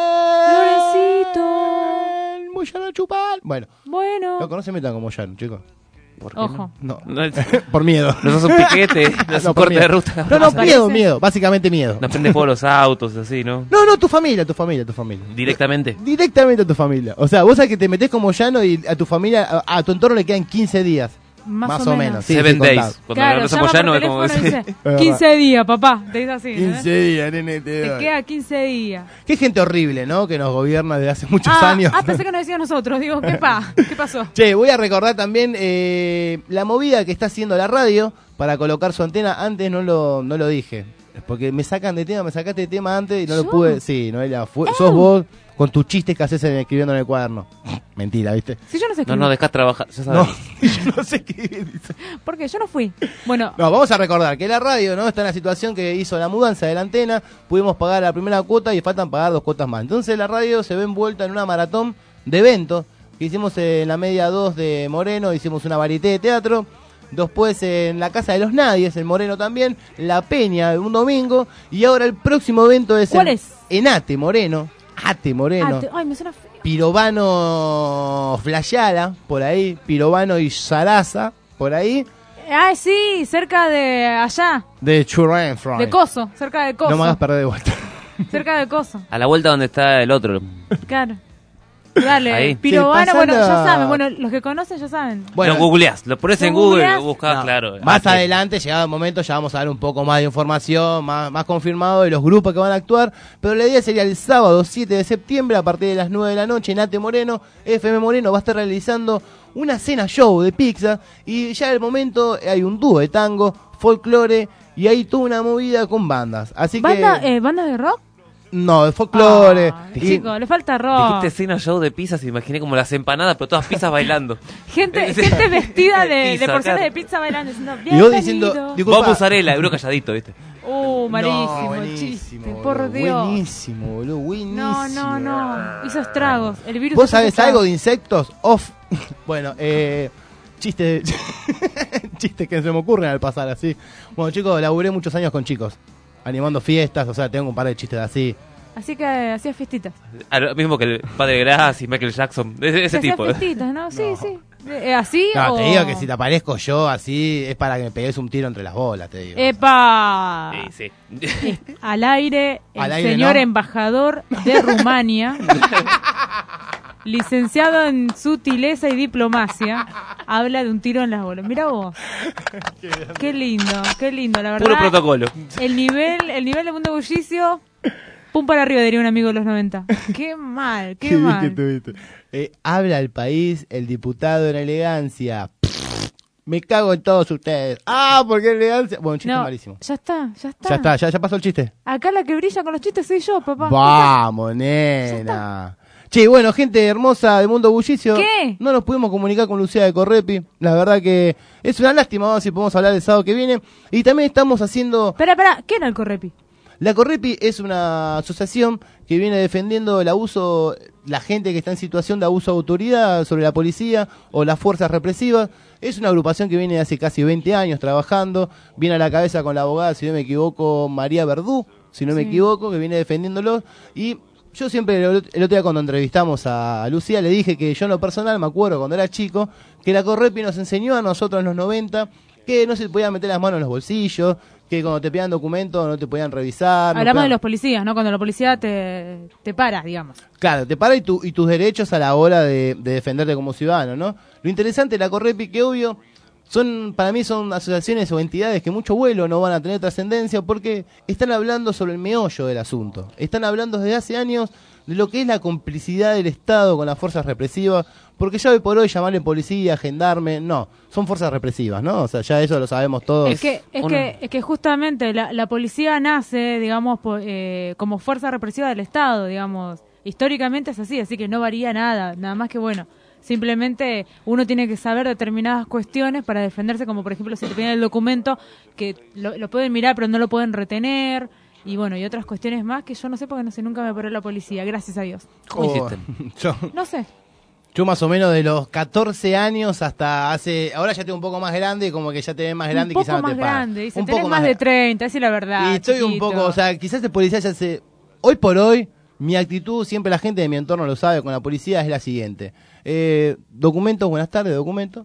Lorencito. Moyano Chupal. Bueno, Bueno. no se metan con Moyano, chicos. ¿Por qué Ojo. No. No, Por miedo. no sos un piquete, no sos un por corte miedo. de ruta. No, Parece. miedo. Básicamente miedo. No prende fuego los autos, así, ¿no? No, tu familia. Directamente. Directamente a tu familia. O sea, vos sabés que te metés como llano y a tu familia, a tu entorno le quedan 15 días. Más o menos. Sí, 7 sí, days. contado. Cuando Claro, no llama somos llanos por es como teléfono y que... dice, 15 días, papá. Te dice así. 15 días, nene, te Te doy. queda 15 días. Qué gente horrible, ¿no? Que nos gobierna desde hace muchos años. Pensé que nos decían nosotros. Digo, ¿qué pasó? Che, voy a recordar también la movida que está haciendo la radio para colocar su antena. Antes no lo dije. Porque me sacaste de tema antes y no ¿Yo? lo pude. Sí, Noelia, sos vos con tus chistes que haces escribiendo en el cuaderno. Mentira, ¿viste? Si yo no sé No, no, dejás trabajar, ya sabes. No, yo no sé escribir. Dice. ¿Por qué? Yo no fui. Bueno, No, vamos a recordar que la radio no está en la situación que hizo la mudanza de la antena. Pudimos pagar la primera cuota y faltan pagar 2 cuotas más. Entonces la radio se ve envuelta en una maratón de eventos que hicimos en la media 2 de Moreno. Hicimos una varieté de teatro. Después en la Casa de los Nadies, en Moreno también. La Peña, un domingo. Y ahora el próximo evento es ¿Cuál es? En Ate Moreno. ay, me suena feo. Pirovano Flayala, por ahí. Pirovano y Sarasa, por ahí. Ay, sí, cerca de allá. De Churrenfroy. De Coso, cerca de Coso. No me hagas perder de vuelta. Cerca de Coso. A la vuelta donde está el otro. Claro. Dale, Ahí. Pirovano, Sí, bueno, ya pasando- saben, bueno, los que conocen ya saben. Bueno, Lo googleás, lo pones en ¿Lo Google, googleás? lo buscás, No, claro. más Ah, adelante, llegado el momento, ya vamos a dar un poco más de información, más confirmado de los grupos que van a actuar. Pero la idea sería el sábado 7 de septiembre, a partir de las 9 de la noche, en Ate Moreno. FM Moreno va a estar realizando una cena show de pizza. Y ya en el momento hay un dúo de tango, folclore, y hay toda una movida con bandas. Así ¿Banda, que. ¿Bandas de rock? No, de folclore. Ay, chico, le falta rock. Dijiste cena show de pizzas y imaginé como las empanadas, pero todas pizzas bailando. Gente vestida de Pizza, porciones claro. de pizza bailando, diciendo, Y vos diciendo, bienvenido. disculpa. Vos mozzarella, y uno calladito, ¿viste? Malísimo, No, buenísimo, chiste, boludo, por Dios. Buenísimo, boludo, buenísimo. No. Hizo estragos. El virus ¿Vos hizo sabés estragos. algo de insectos? Off. Bueno, chiste chistes que se me ocurren al pasar así. Bueno, chicos, laburé muchos años con chicos, animando fiestas, o sea, tengo un par de chistes así. Así que hacía fiestitas. Lo mismo que el Padre Gras y Michael Jackson, ese Hacía tipo. fiestitas, ¿no? Sí. ¿Así No, o...? te digo que si te aparezco yo así, es para que me pegues un tiro entre las bolas, te digo. ¡Epa! Sí. Al aire, el Al aire, señor ¿no? embajador de Rumania, licenciado en sutileza y diplomacia, habla de un tiro en las bolas. Mira vos. Qué lindo, la verdad. Puro protocolo. El nivel de Mundo Bullicio, pum para arriba, diría un amigo de los 90. Qué mal. ¿Qué tuviste? Habla el país, el diputado en elegancia. Me cago en todos ustedes. Porque elegancia. Bueno, un chiste No, malísimo. ya está. Ya pasó el chiste. Acá la que brilla con los chistes soy yo, papá. Vamos, nena. Che, bueno, gente hermosa de Mundo Bullicio. ¿Qué? No nos pudimos comunicar con Lucía de Correpi. La verdad que es una lástima. Vamos a ver si podemos hablar el sábado que viene. Y también estamos haciendo... Espera, ¿qué era el Correpi? La Correpi es una asociación que viene defendiendo el abuso, la gente que está en situación de abuso de autoridad sobre la policía o las fuerzas represivas. Es una agrupación que viene de hace casi 20 años trabajando. Viene a la cabeza con la abogada, si no me equivoco, María Verdú, si no me equivoco, que viene defendiéndolo. Y yo siempre, el otro día cuando entrevistamos a Lucía, le dije que yo en lo personal, me acuerdo cuando era chico, que la Correpi nos enseñó a nosotros en los 90 que no se podía meter las manos en los bolsillos, que cuando te pedían documentos no te podían revisar. Hablamos de los policías, ¿no? Cuando la policía te para, digamos. Claro, te para y tus derechos a la hora de defenderte como ciudadano, ¿no? Lo interesante de la Correpi, que obvio, para mí son asociaciones o entidades que mucho vuelo no van a tener trascendencia porque están hablando sobre el meollo del asunto. Están hablando desde hace años de lo que es la complicidad del Estado con las fuerzas represivas, porque ya hoy por hoy llamarle policía, gendarme, no, son fuerzas represivas, ¿no? O sea, ya eso lo sabemos todos. Es que justamente la policía nace, digamos, como fuerza represiva del Estado, digamos. Históricamente es así que no varía nada más que, bueno, simplemente uno tiene que saber determinadas cuestiones para defenderse, como por ejemplo si te piden el documento, que lo pueden mirar pero no lo pueden retener, y bueno, y otras cuestiones más que yo no sé porque no sé, nunca me paró la policía, gracias a Dios. ¿Cómo hiciste? No sé. Yo más o menos de los 14 años hasta ahora ya estoy un poco más grande, como que ya te ves más grande y quizás no te pagan. Grande, dice, tenés más de 30, esa es la verdad. Y estoy chiquito. un poco, o sea, quizás el policía ya se... Hoy por hoy, mi actitud, siempre la gente de mi entorno lo sabe, con la policía es la siguiente. Documentos, buenas tardes, documento,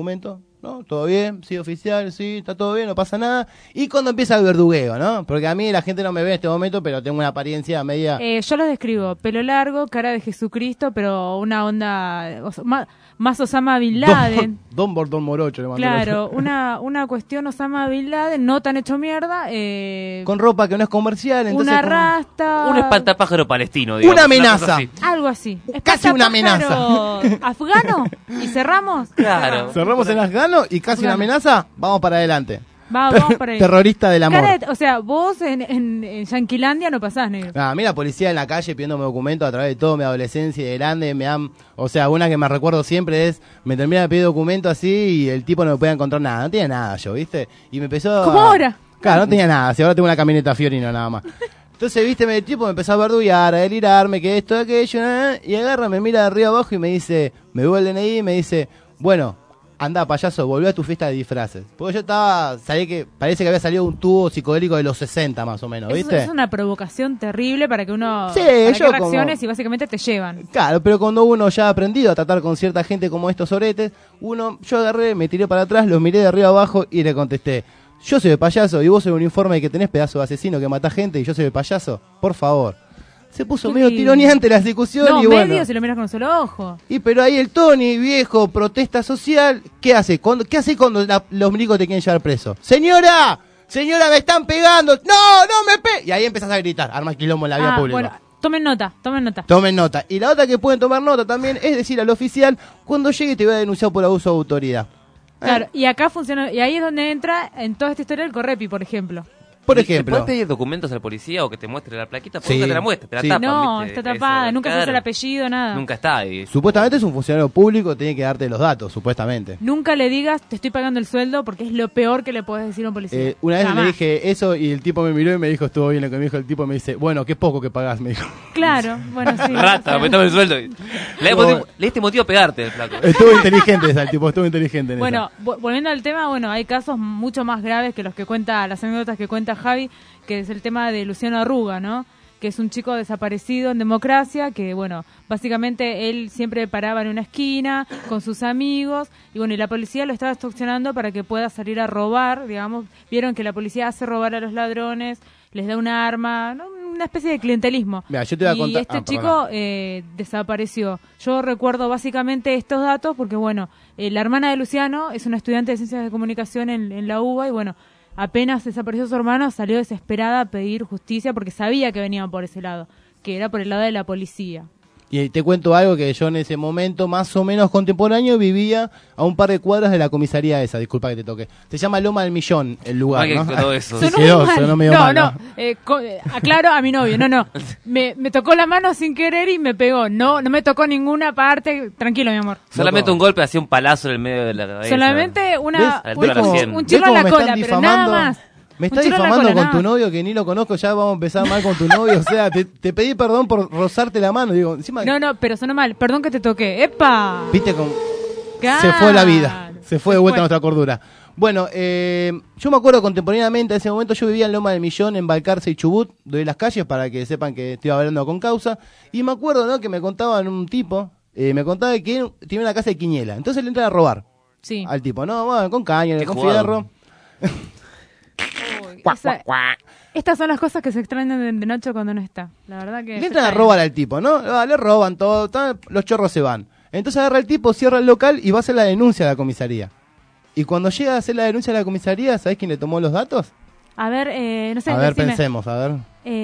¿no? ¿Todo bien? Sí, oficial, sí, está todo bien, no pasa nada. Y cuando empieza el verdugueo, ¿no? Porque a mí la gente no me ve en este momento, pero tengo una apariencia media... Yo los describo, pelo largo, cara de Jesucristo, pero una onda más Osama Bin Laden. Don Bordón Morocho le mandó. Claro, una cuestión Osama Bin Laden, no tan hecho mierda. Con ropa que no es comercial, entonces... Una rasta... Un espantapájaro palestino, digamos. Una amenaza. Algo así. Casi una amenaza. ¿Afgano? ¿Y cerramos? Claro. Cerramos en afgano y casi una amenaza, vamos para adelante. Vamos para ahí. Terrorista del amor. O sea, vos en Yanquilandia no pasás, negro. A mí la policía en la calle pidiéndome documentos a través de toda mi adolescencia y de grande, o sea, una que me recuerdo siempre es, me termina de pedir documentos así y el tipo no me podía encontrar nada, no tenía nada yo, ¿viste? Y me empezó... ¿Cómo ahora? Claro, no tenía nada, si ahora tengo una camioneta Fiorino nada más. Entonces, viste, el tipo me empezó a verduguear, a delirarme, que esto, aquello, y agarra, me mira de arriba abajo y me dice, me veo el DNI y me dice, bueno... Anda, payaso, volvió a tu fiesta de disfraces. Porque yo sabía que parece que había salido un tubo psicodélico de los 60 más o menos, ¿viste? Es una provocación terrible para que uno sí, para yo que reacciones y básicamente te llevan. Claro, pero cuando uno ya ha aprendido a tratar con cierta gente como estos oretes, yo agarré, me tiré para atrás, los miré de arriba abajo y le contesté, yo soy el payaso y vos soy un informe de que tenés pedazo de asesino que matás gente y yo soy el payaso, por favor. Se puso medio tironeante la discusión y bueno. No, medio si lo miras con un solo ojo. Y pero ahí el Tony, viejo, protesta social, ¿qué hace? ¿Qué hace cuando los milicos te quieren llevar preso? ¡Señora! ¡Señora, me están pegando! ¡No, no me pe! Y ahí empezás a gritar, armas quilombo en la vía pública. Bueno, tomen nota. Tomen nota. Y la otra que pueden tomar nota también es decir al oficial, cuando llegue te voy a denunciar por abuso de autoridad. Claro, y acá funciona, y ahí es donde entra en toda esta historia el Correpi, por ejemplo. Por ejemplo. ¿Puedes pedir documentos al policía o que te muestre la plaquita? Porque nunca te la muestra, te la tapan. No, ¿viste? está tapada, eso, nunca claro. se hace el apellido, nada. Nunca está ahí. Supuestamente es un funcionario público, tiene que darte los datos, supuestamente. Nunca le digas, te estoy pagando el sueldo, porque es lo peor que le puedes decir a un policía. Una vez Jamás. le dije eso y el tipo me miró y me dijo, estuvo bien lo que me dijo el tipo, me dice, bueno, qué poco que pagás, me dijo. Claro, bueno, sí. Rata, aumentame el sueldo. Le diste motivo a pegarte, el flaco. Estuvo inteligente ese, el tipo, estuvo inteligente en bueno, volviendo al tema, bueno, hay casos mucho más graves que los que cuenta, las anécdotas que cuenta Javi, que es el tema de Luciano Arruga, ¿no? Que es un chico desaparecido en democracia, que bueno, básicamente él siempre paraba en una esquina con sus amigos, y bueno, y la policía lo estaba extorsionando para que pueda salir a robar, digamos, vieron que la policía hace robar a los ladrones, les da un arma, ¿no? Una especie de clientelismo. Mira, yo te voy a contar... Y este chico desapareció. Yo recuerdo básicamente estos datos porque, bueno, la hermana de Luciano es una estudiante de Ciencias de Comunicación en la UBA, y bueno, apenas desapareció su hermano, salió desesperada a pedir justicia porque sabía que venían por ese lado, que era por el lado de la policía. Y te cuento algo que yo en ese momento, más o menos contemporáneo, vivía a un par de cuadras de la comisaría esa, disculpa que te toque. Se llama Loma del Millón, el lugar, ¿no? Quedó eso. Sonó medio mal, ¿no? Aclaro a mi novio, no. Me tocó la mano sin querer y me pegó. No me tocó ninguna parte, tranquilo, mi amor. Solamente un golpe, hacía un palazo en el medio de la cabeza. Solamente un ¿Ves? chirlo en la cola, pero nada más. Me estás difamando con tu novio que ni lo conozco, ya vamos a empezar mal con tu novio, o sea, te pedí perdón por rozarte la mano, digo, encima... No, pero sonó mal, perdón que te toqué, ¡epa! Viste cómo se fue la vida, se fue de vuelta a nuestra cordura. Bueno, yo me acuerdo contemporáneamente, en ese momento yo vivía en Loma del Millón, en Balcarce y Chubut, doy las calles para que sepan que estoy hablando con causa, y me acuerdo, ¿no?, que me contaban un tipo, me contaba que tiene una casa de Quiñela, entonces le entran a robar al tipo, ¿no? Bueno, con caña, con fierro... Estas son las cosas que se extrañan de Nacho cuando no está. La verdad que... Le entran a robar al tipo, ¿no? Le roban todo, los chorros se van. Entonces agarra el tipo, cierra el local y va a hacer la denuncia a la comisaría. Y cuando llega a hacer la denuncia a la comisaría, ¿sabés quién le tomó los datos? A ver, no sé. A ver, decime. pensemos, a ver.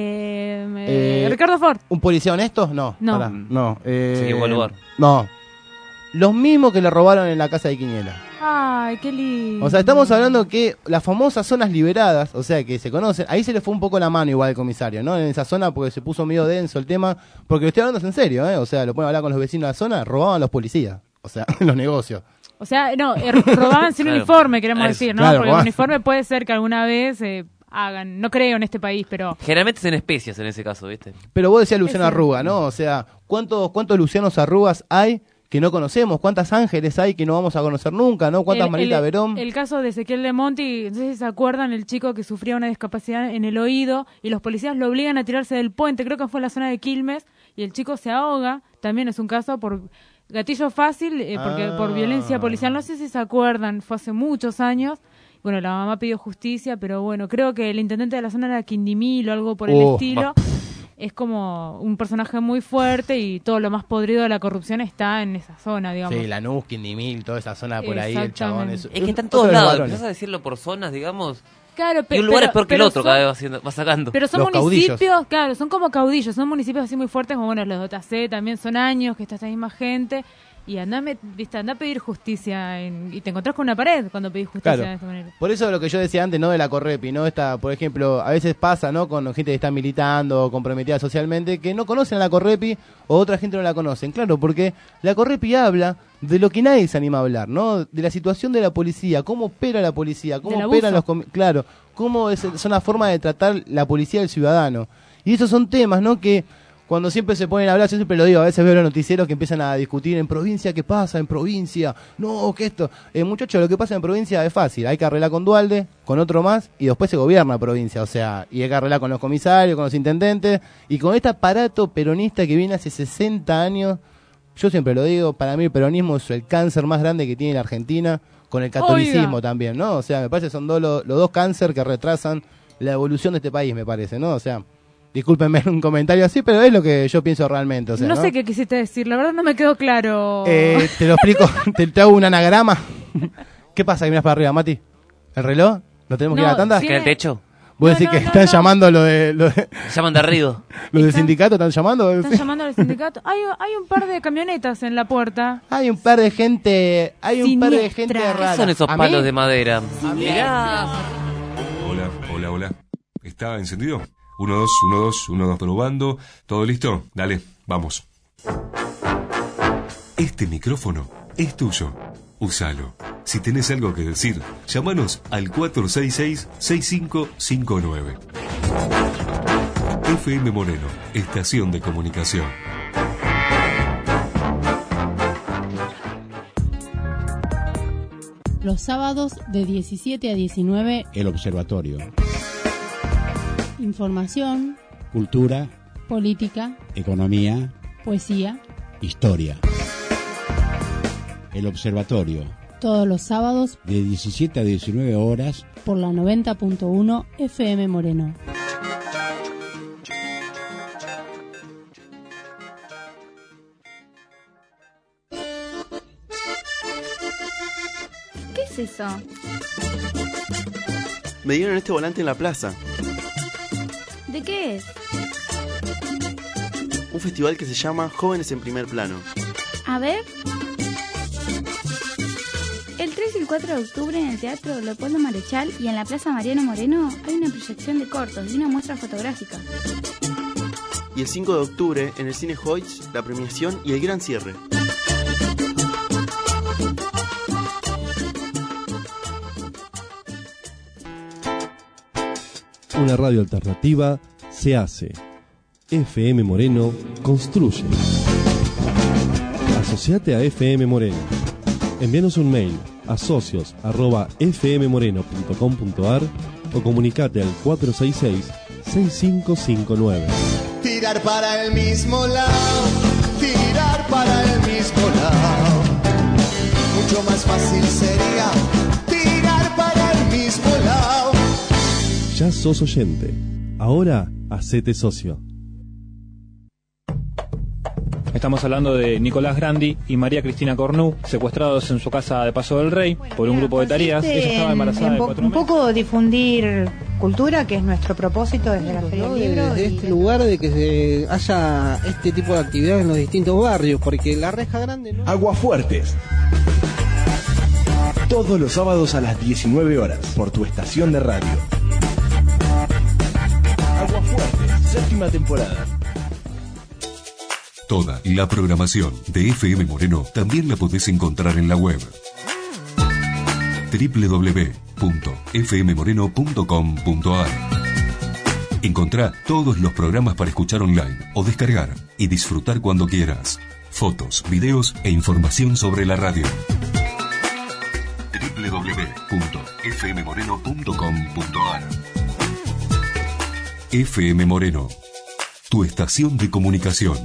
Ricardo Ford. ¿Un policía honesto? No. No. Pará, no. Se equivocó el lugar. No. Los mismos que le robaron en la casa de Quiniela. Ay, qué lindo. O sea, estamos hablando que las famosas zonas liberadas, o sea, que se conocen, ahí se le fue un poco la mano igual al comisario, ¿no? En esa zona porque se puso medio denso el tema, porque lo estoy hablando en serio, ¿eh? O sea, lo pueden hablar con los vecinos de la zona, robaban los policías, o sea, los negocios. O sea, no, robaban sin Claro. uniforme, queremos decir, ¿no? Claro, porque el robaban. uniforme puede ser que alguna vez hagan, no creo en este país, pero... Generalmente es en especias en ese caso, ¿viste? Pero vos decías Luciano Es Arruga, ¿no? O sea, ¿cuántos Lucianos Arrugas hay que no conocemos? ¿Cuántas Ángeles hay que no vamos a conocer nunca, no? ¿Cuántas Marita Verón? El caso de Ezequiel de Monti, no sé si se acuerdan, el chico que sufría una discapacidad en el oído y los policías lo obligan a tirarse del puente, creo que fue en la zona de Quilmes, y el chico se ahoga, también es un caso por gatillo fácil, porque por violencia policial, no sé si se acuerdan, fue hace muchos años. Bueno, la mamá pidió justicia, pero bueno, creo que el intendente de la zona era Quindimil o algo por el estilo. Es como un personaje muy fuerte y todo lo más podrido de la corrupción está en esa zona, digamos. Sí, Lanús, Quindimil, toda esa zona por ahí, el chabón. Es que está en todos lados, empezás a decirlo por zonas, digamos. Claro, y un lugar es peor que el otro, cada vez va sacando. Pero son Los municipios, caudillos. claro, son como caudillos, son municipios así muy fuertes, como bueno, los de OTAC también son años que está esta misma gente. Y anda a pedir justicia y te encontrás con una pared cuando pedís justicia de esta manera. Por eso lo que yo decía antes, ¿no? De la Correpi, ¿no? Esta, por ejemplo, a veces pasa, ¿no? Con gente que está militando o comprometida socialmente, que no conocen a la Correpi o otra gente no la conocen. Claro, porque la Correpi habla de lo que nadie se anima a hablar, ¿no? De la situación de la policía, cómo opera la policía, cómo operan los... Claro, cómo son la forma de tratar la policía del ciudadano. Y esos son temas, ¿no? Que... Cuando siempre se ponen a hablar, yo siempre lo digo, a veces veo los noticieros que empiezan a discutir en provincia, ¿qué pasa en provincia? No, que esto... muchachos, lo que pasa en provincia es fácil, hay que arreglar con Dualde, con otro más, y después se gobierna provincia, o sea, y hay que arreglar con los comisarios, con los intendentes, y con este aparato peronista que viene hace 60 años, yo siempre lo digo, para mí el peronismo es el cáncer más grande que tiene la Argentina, con el catolicismo también, ¿no? O sea, me parece que son los dos cánceres que retrasan la evolución de este país, me parece, ¿no? O sea... Discúlpenme un comentario así, pero es lo que yo pienso realmente. O sea, no sé qué quisiste decir, la verdad no me quedó claro. Te lo explico, te hago un anagrama. ¿Qué pasa que miras para arriba, Mati? ¿El reloj? ¿No tenemos que ir a la tanda? ¿Que el techo? ¿Vos decís que están llamando lo de... Llaman de arriba. ¿Los del sindicato están llamando? Están llamando al sindicato. Hay un par de camionetas en la puerta. Hay un par de gente... un par de gente rara. ¿Qué son esos palos de madera? Mirá. Hola. ¿Está encendido? 1, 2, 1, 2, 1, 2, probando. ¿Todo listo? Dale, vamos. Este micrófono es tuyo. Úsalo. Si tenés algo que decir, llámanos al 466-6559. FM Moreno, estación de comunicación. Los sábados de 17 a 19, El Observatorio. Información, Cultura, política, economía, poesía. historia. El Observatorio, Todos los sábados de 17 a 19 horas, por la 90.1 FM Moreno. ¿Qué es eso? Me dieron este volante en la plaza. ¿De qué es? Un festival que se llama Jóvenes en Primer Plano. A ver. El 3 y el 4 de octubre en el Teatro Leopoldo Marechal y en la Plaza Mariano Moreno hay una proyección de cortos y una muestra fotográfica. Y el 5 de octubre en el Cine Hoyts, la premiación y el gran cierre. Una radio alternativa se hace. FM Moreno construye. Asociate a FM Moreno. Envíanos un mail a socios@fmmoreno.com.ar o comunicate al 466-6559. Tirar para el mismo lado, tirar para el mismo lado. Mucho más fácil sería tirar para el mismo lado. Ya sos oyente. Ahora hacete socio. Estamos hablando de Nicolás Grandi y María Cristina Cornú, secuestrados en su casa de Paso del Rey por un grupo de tareas. Ella estaba embarazada de 4 meses. Un poco difundir cultura, que es nuestro propósito desde la Feria del Libro. Desde este lugar de que haya este tipo de actividades en los distintos barrios, porque La Reja Grande... ¿no? Aguafuertes. Todos los sábados a las 19 horas, por tu estación de radio. Aguafuertes, séptima temporada. Toda la programación de FM Moreno también la podés encontrar en la web www.fmmoreno.com.ar. Encontrá todos los programas para escuchar online o descargar y disfrutar cuando quieras. Fotos, videos e información sobre la radio. www.fmmoreno.com.ar. FM Moreno, tu estación de comunicación.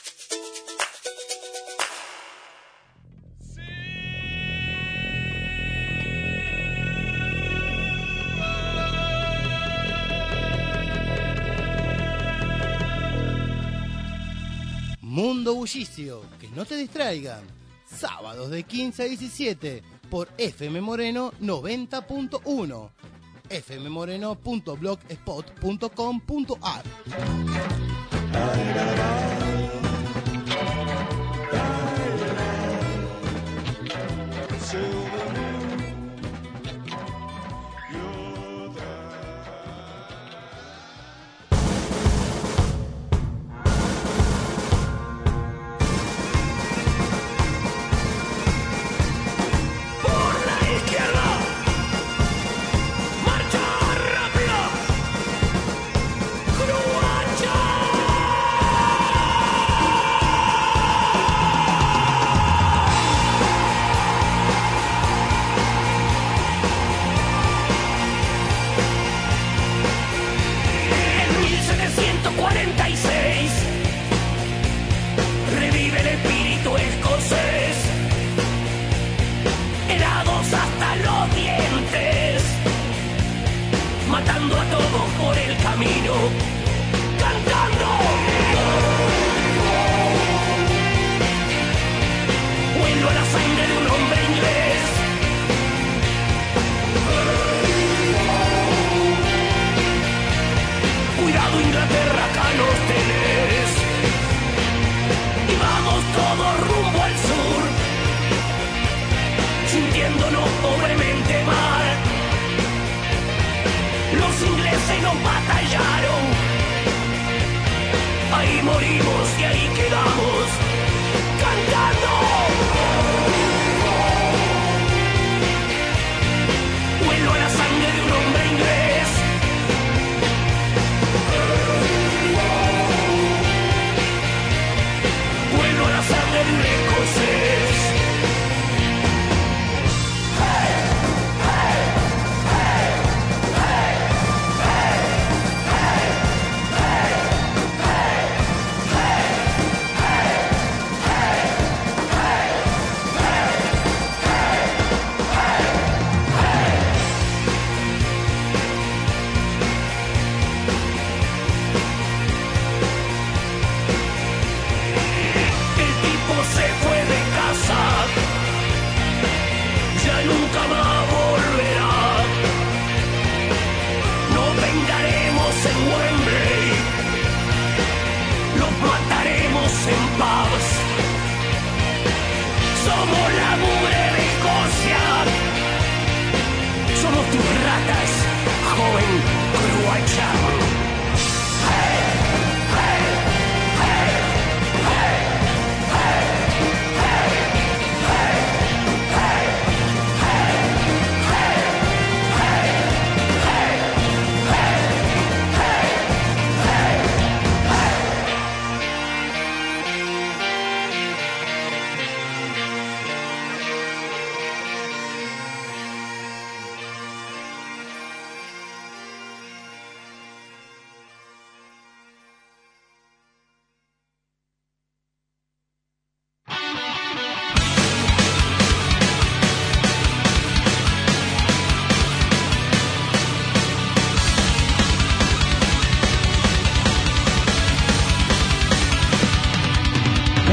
Mundo Bullicio, que no te distraigan. Sábados de 15 a 17 por FM Moreno 90.1. fmmoreno.blogspot.com.ar.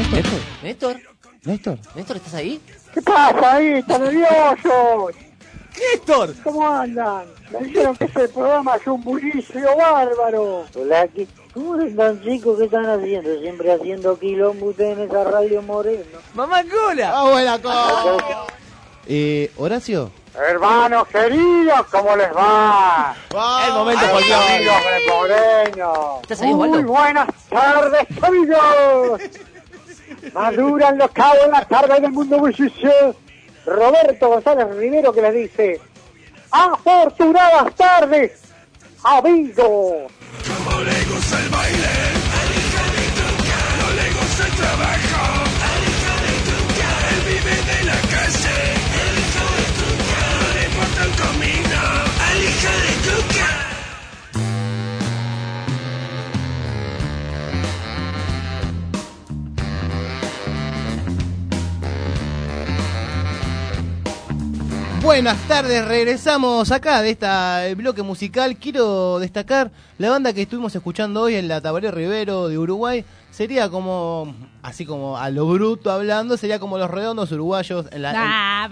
Néstor, ¿estás ahí? ¿Qué pasa ahí? ¡Está nervioso! Néstor. ¿Cómo andan? Me dijeron que ese programa es un bullicio bárbaro. Hola, ¿cómo están, chicos? ¿Qué están haciendo? Siempre haciendo quilombo ustedes en esa radio Moreno. ¡Mamá Cola! ¡Ah, buena cosa! ¿Horacio? Hermanos queridos, ¿cómo les va? El momento amigos de Moreno. ¿Estás ahí, Muy Osvaldo? buenas tardes, amigos. Maduran los cabos en la tarde del mundo bullicio. Roberto González Rivero que les dice: afortunadas tardes, amigos. Como le gusta el baile, no le gusta el trabajo, él vive de la calle, no le importa el comino, al hija de Tuca. Buenas tardes, regresamos acá de este bloque musical. Quiero destacar la banda que estuvimos escuchando hoy en la Tabaré Rivero de Uruguay. Sería como, así como a lo bruto hablando, sería como los Redondos uruguayos en la...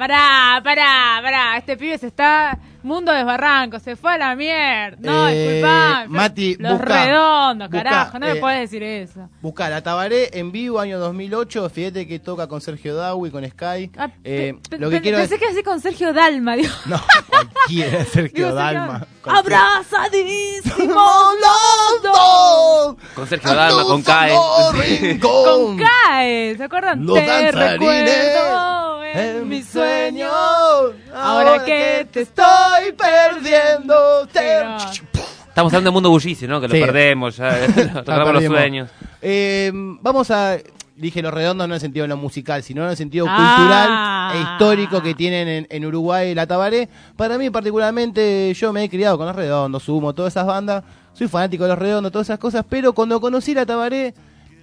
Pará. Este pibe se está... Mundo desbarranco, se fue a la mierda. No, disculpame. Mati, Los Redondos, carajo, no me podés decir eso. Buscá la Tabaré en vivo, año 2008. Fíjate que toca con Sergio Dawi, con Sky. Lo que quiero pensé que así con Sergio Dalma, digo. No, cualquiera, Sergio Dalma. Abrazadísimo los dos. Con Sergio Dalma, con Cae. Con Cae, ¿se acuerdan? Los Te danzarines recuerdo en mis sueños. Ahora que te estoy perdiendo. Estamos hablando de mundo bullicio, ¿no? Que lo perdemos, ya tocamos los sueños. Vamos a... Dije los Redondos no en el sentido de lo musical, sino en el sentido cultural e histórico que tienen en Uruguay la Tabaré. Para mí particularmente, yo me he criado con los Redondos, Sumo, todas esas bandas. Soy fanático de los Redondos, todas esas cosas. Pero cuando conocí la Tabaré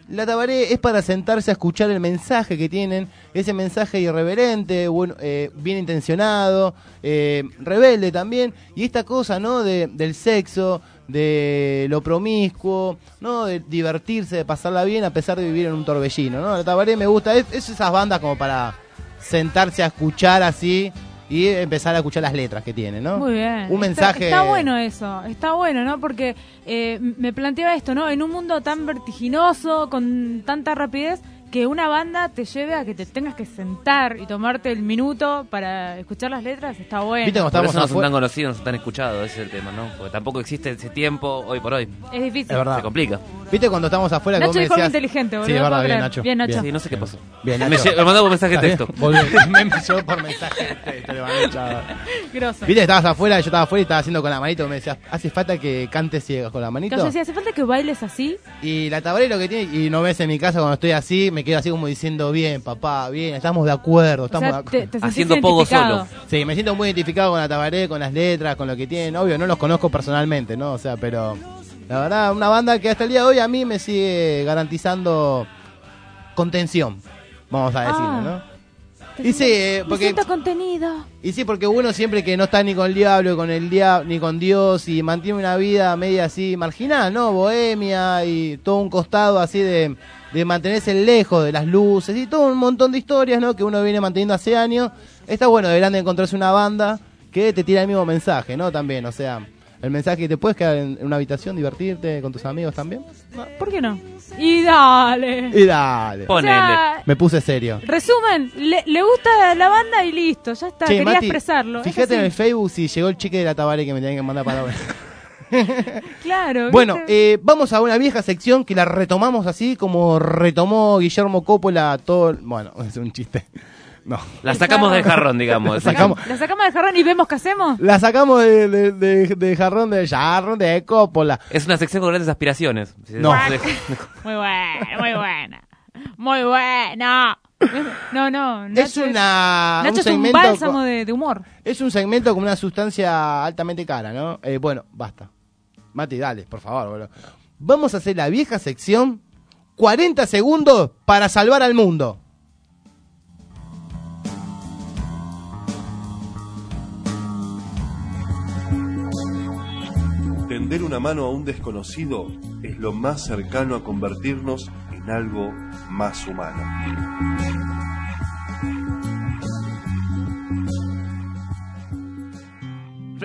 es para sentarse a escuchar el mensaje que tienen. Ese mensaje irreverente, bueno, bien intencionado, rebelde también. Y esta cosa, ¿no? Del sexo, de lo promiscuo, ¿no? De divertirse, de pasarla bien a pesar de vivir en un torbellino, ¿no? La Tabaré me gusta, es esas bandas como para sentarse a escuchar así y empezar a escuchar las letras que tiene, ¿no? Muy bien. Un mensaje... Está bueno eso, está bueno, ¿no? Porque me planteaba esto, ¿no? En un mundo tan vertiginoso, con tanta rapidez, que una banda te lleve a que te tengas que sentar y tomarte el minuto para escuchar las letras, está bueno. ¿Viste cómo Por estamos eso no son tan conocidos, no son tan escuchados, ese es el tema, ¿no? Porque tampoco existe ese tiempo hoy por hoy. Es difícil. Es verdad. Se complica. ¿Viste cuando estamos afuera? Nacho que vos me dijo algo decías... inteligente, boludo. Sí, es verdad, bien, creer. Nacho. Bien, Nacho. Sí, no sé qué pasó. Bien, Nacho. Me mandó un mensaje de texto. Me empezó por mensaje de texto. Grosso. Viste, estabas afuera, yo estaba afuera y estaba haciendo con la manito. Me decías, ¿hace falta que cantes ciegas con la manito? Yo decía, ¿hace falta que bailes así? Y la Tabaré lo que tiene, y no ves en mi casa cuando estoy así, me quedo así como diciendo, bien, papá, bien, estamos de acuerdo, estamos O sea, de acuerdo. te haciendo poco solo. Sí, me siento muy identificado con la Tabaré, con las letras, con lo que tienen. Obvio, no los conozco personalmente, ¿no? O sea, pero la verdad, una banda que hasta el día de hoy a mí me sigue garantizando contención, vamos a decirlo, ¿no? Y sí, Me siento contenido. Y sí, porque uno siempre que no está ni con el diablo, ni con Dios, y mantiene una vida media así marginal, ¿no? Bohemia y todo un costado así de mantenerse lejos de las luces y todo un montón de historias, ¿no? Que uno viene manteniendo hace años. Está bueno de grande encontrarse una banda que te tira el mismo mensaje, ¿no? También, o sea, el mensaje que te puedes quedar en una habitación, divertirte con tus amigos también. ¿Por qué no? Y dale. Ponele. O sea, me puse serio. Resumen, le gusta la banda y listo, ya está, Che, quería Mati, expresarlo. Fíjate en el Facebook si llegó el chique de la Tabaré que me tenían que mandar palabras. Claro. Bueno, vamos a una vieja sección que la retomamos así como retomó Guillermo Coppola todo... Bueno, es un chiste. No. La sacamos del jarrón, digamos. ¿La sacamos del jarrón y vemos qué hacemos? La sacamos de jarrón de Coppola. Es una sección con grandes aspiraciones. No. Muy buena. Muy buena. No, Nacho es una... Nacho un es un segmento bálsamo de humor. Es un segmento con una sustancia altamente cara, ¿no? Bueno, basta. Mati, dale, por favor, boludo. Vamos a hacer la vieja sección 40 segundos para salvar al mundo. Tender una mano a un desconocido es lo más cercano a convertirnos en algo más humano.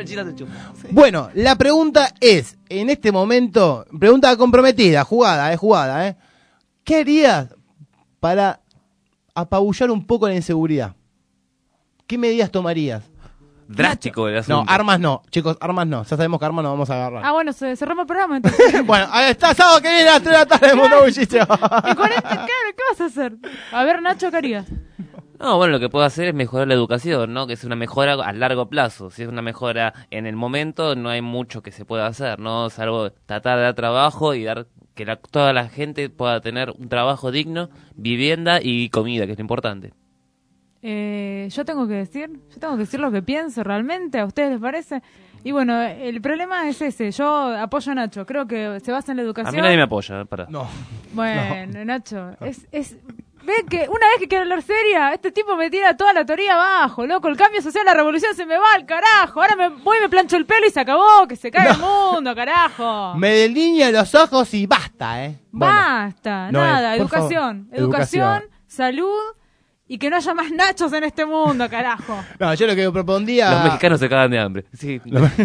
Franchella se chupa. Bueno, la pregunta es, en este momento, pregunta comprometida, jugada. ¿Qué harías para apabullar un poco la inseguridad? ¿Qué medidas tomarías? Drástico el asunto. No, armas no, chicos, armas no. Ya sabemos que armas no vamos a agarrar. Ah, bueno, cerramos el programa entonces. Bueno, ahí está, sábado que viene a las 3 de la tarde, Mundo Bullicio. ¿Qué vas a hacer? A ver, Nacho, ¿qué harías? No, bueno, lo que puedo hacer es mejorar la educación, ¿no? Que es una mejora a largo plazo. Si es una mejora en el momento, no hay mucho que se pueda hacer, ¿no? Salvo tratar de dar trabajo y dar que toda la gente pueda tener un trabajo digno, vivienda y comida, que es lo importante. Yo tengo que decir lo que pienso realmente, ¿a ustedes les parece? Y bueno, el problema es ese, yo apoyo a Nacho, creo que se basa en la educación. A mí nadie me apoya, para. No. Bueno, no. Nacho, ve que una vez que quiero hablar seria, este tipo me tira toda la teoría abajo, loco, el cambio social, la revolución se me va al carajo, ahora me voy y me plancho el pelo y se acabó, que se cae el mundo, carajo. Me delinea los ojos y basta, Basta, bueno, nada, por favor. educación, salud y que no haya más Nachos en este mundo, carajo. No, yo lo que propondría... Los mexicanos se cagan de hambre. Sí.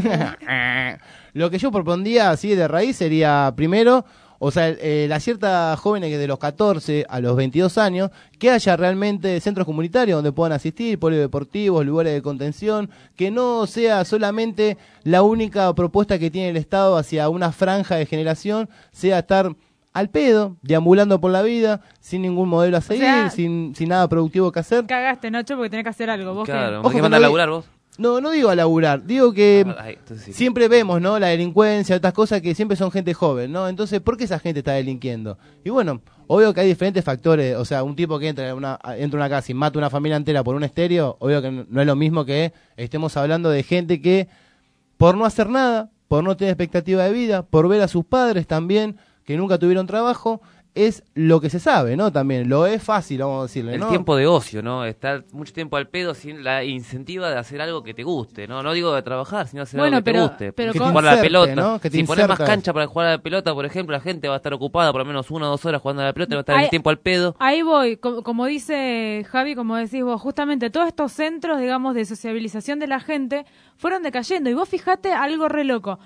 Lo que yo propondría así de raíz sería, primero, o sea, la cierta jóvenes que de los 14 a los 22 años, que haya realmente centros comunitarios donde puedan asistir, polideportivos, lugares de contención, que no sea solamente la única propuesta que tiene el Estado hacia una franja de generación, sea estar al pedo, deambulando por la vida, sin ningún modelo a seguir, O sea, sin nada productivo que hacer. Cagaste, Nacho, porque tenés que hacer algo. ¿Vos Claro, qué? ¿qué mandar a laburar vos? No digo a laburar, digo que Entonces sí. siempre vemos, ¿no? La delincuencia, otras cosas que siempre son gente joven, ¿no? Entonces, ¿por qué esa gente está delinquiendo? Y bueno, obvio que hay diferentes factores, o sea, un tipo que entra a una casa y mata a una familia entera por un estéreo, obvio que no es lo mismo que estemos hablando de gente que, por no hacer nada, por no tener expectativa de vida, por ver a sus padres también, que nunca tuvieron trabajo, es lo que se sabe, ¿no? También, lo es fácil, vamos a decirle, El ¿no? tiempo de ocio, ¿no? Estar mucho tiempo al pedo sin la incentiva de hacer algo que te guste, ¿no? No digo de trabajar, sino hacer algo que te guste. pero Si con- jugar a la inserte, pelota, ¿no? Que te si pones más insertas. cancha para jugar a la pelota, por ejemplo, la gente va a estar ocupada por lo menos 1 o 2 horas jugando a la pelota y va a estar el tiempo al pedo. Ahí voy, como dice Javi, como decís vos, justamente todos estos centros, digamos, de sociabilización de la gente fueron decayendo. Y vos fijate algo re loco.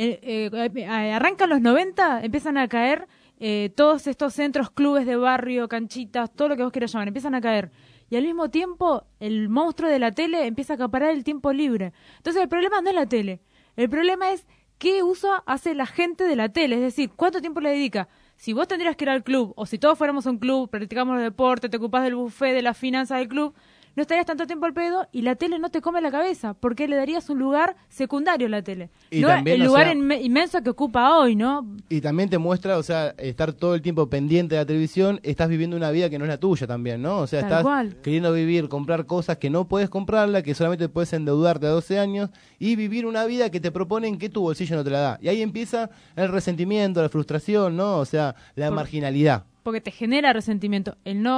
Arrancan los 90, empiezan a caer todos estos centros, clubes de barrio, canchitas, todo lo que vos quieras llamar, empiezan a caer. Y al mismo tiempo, el monstruo de la tele empieza a acaparar el tiempo libre. Entonces, el problema no es la tele. El problema es qué uso hace la gente de la tele. Es decir, cuánto tiempo le dedica. Si vos tendrías que ir al club, o si todos fuéramos a un club, practicamos los deportes, te ocupás del buffet, de las finanzas del club, no estarías tanto tiempo al pedo y la tele no te come la cabeza, porque le darías un lugar secundario a la tele. Y no también, el o lugar sea, inmenso que ocupa hoy, ¿no? Y también te muestra, o sea, estar todo el tiempo pendiente de la televisión, estás viviendo una vida que no es la tuya también, ¿no? O sea, Tal estás cual. queriendo comprar cosas que no puedes comprarla, que solamente puedes endeudarte a 12 años y vivir una vida que te proponen que tu bolsillo no te la da. Y ahí empieza el resentimiento, la frustración, ¿no? O sea, la marginalidad. Porque te genera resentimiento.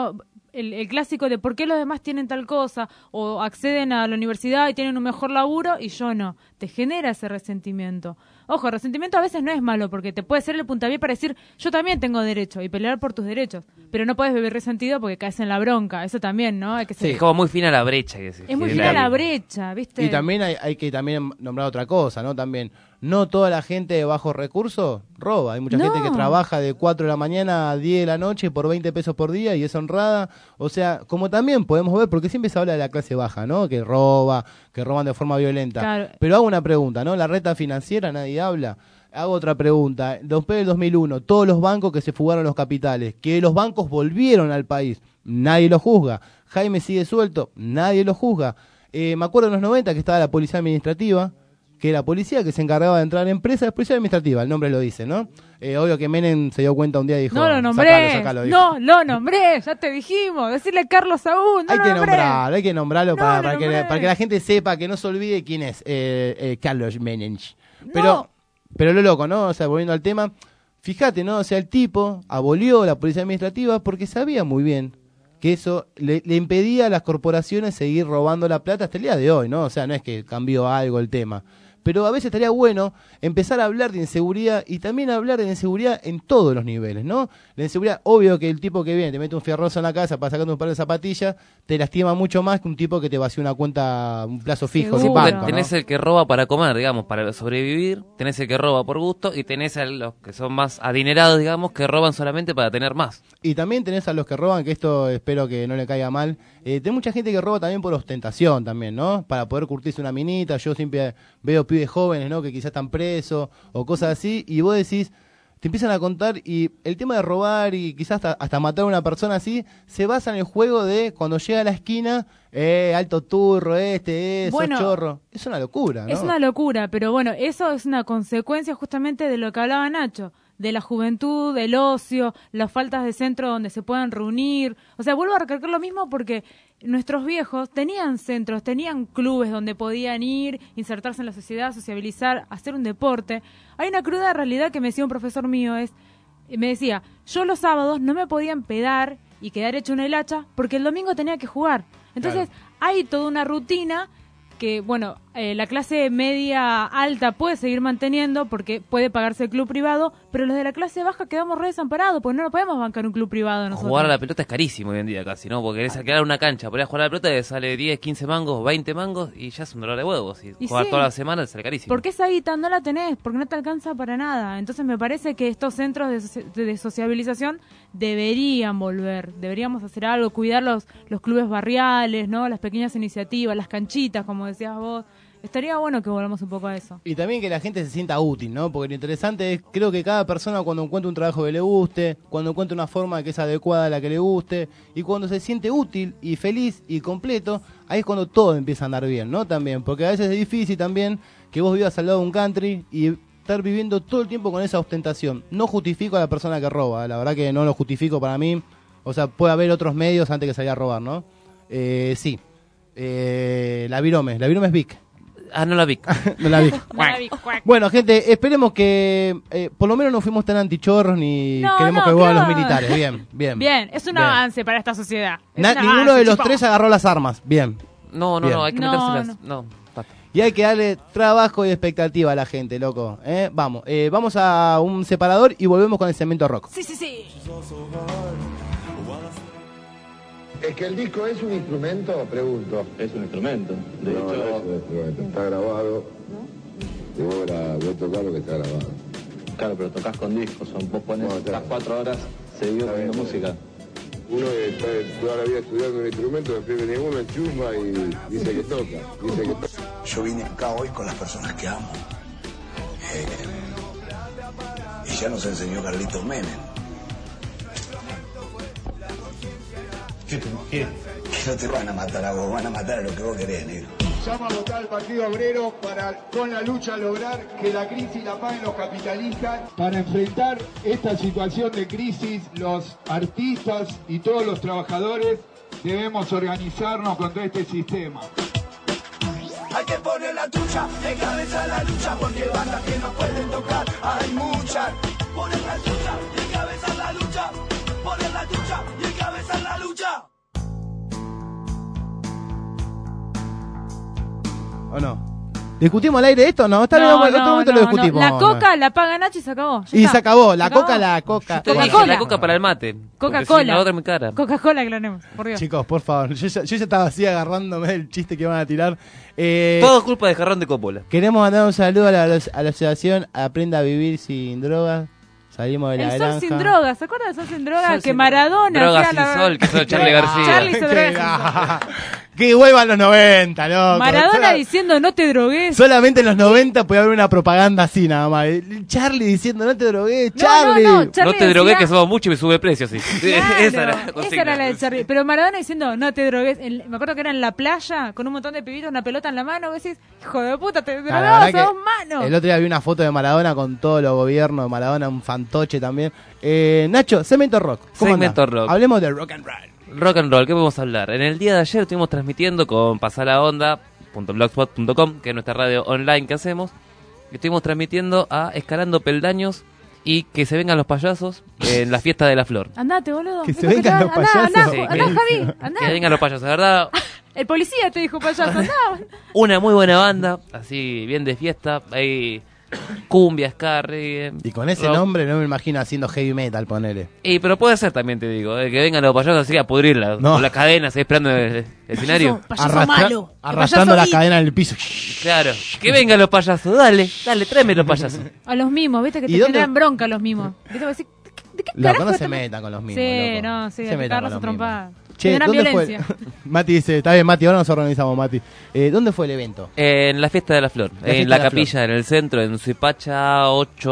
El clásico de por qué los demás tienen tal cosa o acceden a la universidad y tienen un mejor laburo y yo no. Te genera ese resentimiento. Ojo, el resentimiento a veces no es malo porque te puede ser el puntapié para decir yo también tengo derecho y pelear por tus derechos. Pero no puedes vivir resentido porque caes en la bronca. Eso también, ¿no? Hay que ser... Es como muy fina la brecha. Es muy fina la brecha, ¿viste? Y también hay que también nombrar otra cosa, ¿no? También, no toda la gente de bajos recursos roba. Hay mucha No. gente que trabaja de 4 de la mañana a 10 de la noche por 20 pesos por día y es honrada. O sea, como también podemos ver, porque siempre se habla de la clase baja, ¿no? Que roban de forma violenta. Claro. Pero hago una pregunta, ¿no? La reta financiera nadie habla. Hago otra pregunta. Después del 2001, todos los bancos que se fugaron los capitales, que los bancos volvieron al país, nadie lo juzga. Jaime sigue suelto, nadie lo juzga. Me acuerdo en los 90 que estaba la policía administrativa, que era policía que se encargaba de entrar en empresas, policía administrativa, el nombre lo dice, ¿no? Obvio que Menem se dio cuenta un día y dijo, No lo nombré, sacalo, dijo. no lo nombré, ya te dijimos, decirle Carlos Saúl, no Hay lo que nombré. hay que nombrarlo para nombré. que la gente sepa, que no se olvide quién es Carlos Menem. Pero lo loco, ¿no? O sea, volviendo al tema, fíjate, ¿no? O sea, el tipo abolió la policía administrativa porque sabía muy bien que eso le impedía a las corporaciones seguir robando la plata hasta el día de hoy, ¿no? O sea, no es que cambió algo el tema. pero a veces estaría bueno empezar a hablar de inseguridad y también hablar de inseguridad en todos los niveles, ¿no? La inseguridad, obvio que el tipo que viene, te mete un fierrozo en la casa para sacarte un par de zapatillas, te lastima mucho más que un tipo que te vacía una cuenta, un plazo fijo de banco, ¿no? Tenés el que roba para comer, digamos, para sobrevivir, tenés el que roba por gusto y tenés a los que son más adinerados, digamos, que roban solamente para tener más. Y también tenés a los que roban, que esto espero que no le caiga mal, tenés mucha gente que roba también por ostentación también, ¿no? Para poder curtirse una minita. Yo siempre veo pibes jóvenes, ¿no? Que quizás están presos o cosas así, y vos decís, te empiezan a contar, y el tema de robar y quizás hasta matar a una persona así, se basa en el juego de cuando llega a la esquina, alto turro, Bueno, chorro. Es una locura, ¿no? Es una locura, pero bueno, eso es una consecuencia justamente de lo que hablaba Nacho, de la juventud, del ocio, las faltas de centro donde se puedan reunir. O sea, vuelvo a recalcar lo mismo porque nuestros viejos tenían centros, tenían clubes donde podían ir, insertarse en la sociedad, sociabilizar, hacer un deporte. Hay una cruda realidad que me decía un profesor mío, me decía, yo los sábados no me podía empedar y quedar hecho una hilacha porque el domingo tenía que jugar. Entonces, hay toda una rutina que, bueno, la clase media alta puede seguir manteniendo porque puede pagarse el club privado, pero los de la clase baja quedamos re desamparados porque no nos podemos bancar un club privado nosotros. Jugar a la pelota es carísimo hoy en día casi, ¿no? Porque querés alquilar una cancha, podés jugar a la pelota y te sale 10, 15 mangos, 20 mangos y ya es un dolor de huevos. Y jugar toda la semana te sale carísimo. Porque esa guita no la tenés, porque no te alcanza para nada. Entonces me parece que estos centros de sociabilización deberían volver, deberíamos hacer algo, cuidar los clubes barriales, ¿no? Las pequeñas iniciativas, las canchitas, como decías vos. Estaría bueno que volvamos un poco a eso. Y también que la gente se sienta útil, ¿no? Porque lo interesante es, creo que cada persona cuando encuentra un trabajo que le guste, cuando encuentra una forma que es adecuada a la que le guste, y cuando se siente útil y feliz y completo, ahí es cuando todo empieza a andar bien, ¿no? También, porque a veces es difícil también que vos vivas al lado de un country y estar viviendo todo el tiempo con esa ostentación. No justifico a la persona que roba, la verdad que no lo justifico para mí. O sea, puede haber otros medios antes que salir a robar, ¿no? Sí. La Virome es Vic. Ah, no la vi. No la vi. Bueno, gente, esperemos que por lo menos no fuimos tan antichorros ni queremos que vuelvan los militares. Bien, bien. Bien, es un avance para esta sociedad. Ninguno de los tres agarró las armas. Bien. No, hay que meterse las... Y hay que darle trabajo y expectativa a la gente, loco. Vamos a un separador y volvemos con el Cemento Rock. Sí. ¿Es que el disco es un instrumento? Pregunto. Es un instrumento. De no, hecho, no es un instrumento. Está grabado. Y vos tocás lo que está grabado. Claro, pero tocas con discos. Vos pones las 4 horas seguido haciendo música. Uno está toda la vida estudiando un instrumento, después viene uno, enchufa y dice que toca. Yo vine acá hoy con las personas que amo. Y ya nos enseñó Carlitos Menem. Que no te van a matar a vos, van a matar a lo que vos querés, negro. Llamo a votar al Partido Obrero para, con la lucha, lograr que la crisis la paguen los capitalistas. Para enfrentar esta situación de crisis, los artistas y todos los trabajadores debemos organizarnos contra este sistema. Hay que poner la tuya, de cabeza a la lucha, porque bandas que no pueden tocar, hay muchas. Poner la tuya, de cabeza a la lucha, poner la tuya, de cabeza a la lucha. ¿O no? ¿Discutimos al aire esto o no? Está bien, en otro momento lo discutimos. La coca la paga Nacho y se acabó. Y se acabó, la coca. Yo te dije la coca para el mate. Coca-Cola. Si la otra es muy cara. Coca-Cola, aclaremos, por Dios. Chicos, por favor, yo ya estaba así agarrándome el chiste que iban a tirar. Todo es culpa de Jarrón de Coppola. Queremos mandar un saludo a la asociación Aprenda a Vivir Sin Drogas. Salimos de la granja. El Sol Sin Drogas, ¿se acuerdan del Sol Sin Drogas? Que Maradona Drogas sin sol, que hizo Charly García. Charly hizo Drogas sin Sol. Que vuelvan los 90, loco. Maradona diciendo no te drogues. Solamente en los 90 puede haber una propaganda así nada más. Charly diciendo no te drogues, Charly. No te drogues que somos muchos y me sube precio, sí. Claro, esa era la de Charly. Pero Maradona diciendo no te drogues. Me acuerdo que era en la playa con un montón de pibitos, una pelota en la mano. Vos decís, hijo de puta, te drogabas a dos manos. El otro día vi una foto de Maradona con todos los gobiernos de Maradona, un fantoche también. Nacho, Cemento Rock. Cemento Rock. Hablemos de rock and roll. Rock and roll, ¿qué podemos hablar? En el día de ayer estuvimos transmitiendo con pasalaonda.blogspot.com, que es nuestra radio online que hacemos. Estuvimos transmitiendo a Escalando Peldaños y que se vengan los payasos en la fiesta de la flor. Andate, boludo. Que se vengan los payasos. Andá, Javi. Andá. Que vengan los payasos, de verdad. El policía te dijo payaso, no. Una muy buena banda, así bien de fiesta, hay cumbia, ska, reggae. Y con ese rock. nombre no me imagino haciendo heavy metal, ponele. Pero puede ser también, te digo, que vengan los payasos así a pudrirla, No. con las cadenas ahí esperando el escenario. Arrastrando la cadena en el piso. Claro, que vengan los payasos, dale, tráeme los payasos. A los mimos, viste que te ¿Y dónde- generan bronca los mimos. ¿Viste? Vos decís, ¿de qué Loco, carajo no se estamos? metan con los mismos. Sí, loco. no, sí, Se a metan cagarlos con a los trompadas. Che, Generan ¿dónde violencia. fue? Mati dice, está bien, Mati, ahora nos organizamos, Mati. ¿Dónde fue el evento? En la Fiesta de la Flor, La Fiesta en la de la capilla, en el centro, en Suipacha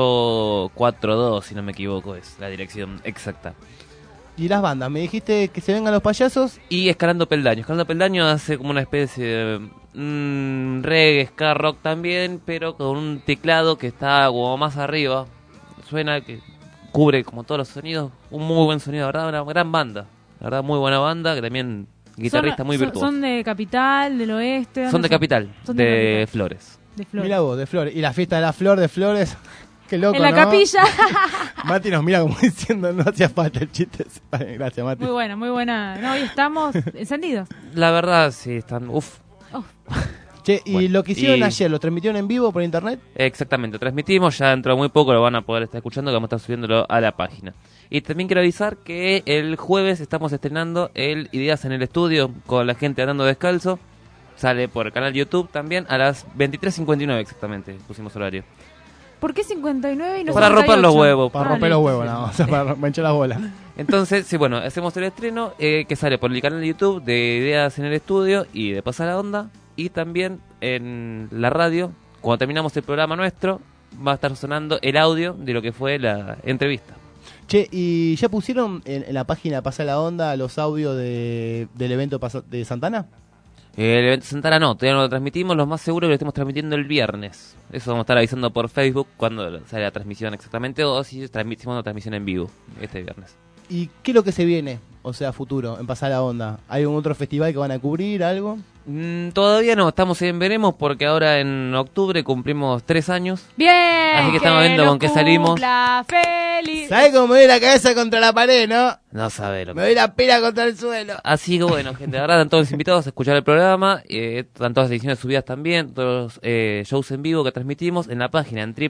842, si no me equivoco, es la dirección exacta. Y las bandas, me dijiste que se vengan los payasos. Y Escalando Peldaño. Escalando Peldaño hace como una especie de reggae, ska, rock también, pero con un teclado que está como más arriba. Suena que cubre como todos los sonidos. Un muy buen sonido, la verdad, una gran banda. La verdad, muy buena banda, que también guitarrista muy virtuoso. Son de Capital, del Oeste. Son de Capital, Son de Capital. Flores. De Flores. Mira vos, de Flores. Y la fiesta de la flor de Flores. Qué loco, En la ¿no? capilla. Mati nos mira como diciendo, no hacía falta el chiste. Ay, gracias, Mati. Muy buena, muy buena. No, hoy estamos encendidos. La verdad, sí, están... Uf. Che, y Bueno, lo que hicieron y- ayer, ¿lo transmitieron en vivo por internet? Exactamente, transmitimos, ya dentro de muy poco lo van a poder estar escuchando, que vamos a estar subiéndolo a la página. Y también quiero avisar que el jueves estamos estrenando el Ideas en el Estudio con la gente andando descalzo. Sale por el canal YouTube también a las 23:59 exactamente, pusimos horario. ¿Por qué 59 y no Para 58? romper los huevos. Para romper los huevos, nada más. O sea, para manchar las bolas. Entonces, sí, bueno, hacemos el estreno que sale por el canal de YouTube de Ideas en el Estudio y de Pasa la Onda. Y también en la radio, cuando terminamos el programa nuestro, va a estar sonando el audio de lo que fue la entrevista. Che, ¿y ya pusieron en la página Pasa la Onda los audios del evento de Santana? El evento de Santana no, todavía no lo transmitimos, lo más seguro es que lo estemos transmitiendo el viernes. Eso vamos a estar avisando por Facebook cuando sale la transmisión exactamente, o si transmitimos una transmisión en vivo este viernes. ¿Y qué es lo que se viene? O sea, futuro, en Pasa la Onda. ¿Hay algún otro festival que van a cubrir, algo? Todavía no, estamos en veremos porque ahora en octubre cumplimos 3 años. Bien. Así que estamos viendo con qué salimos. Cumpla feliz. ¿Sabes cómo me doy la cabeza contra la pared, no? No sabe lo Me doy la pera contra el suelo. Así que bueno, gente, la verdad están todos invitados a escuchar el programa, están todas las ediciones subidas también, todos los shows en vivo que transmitimos en la página en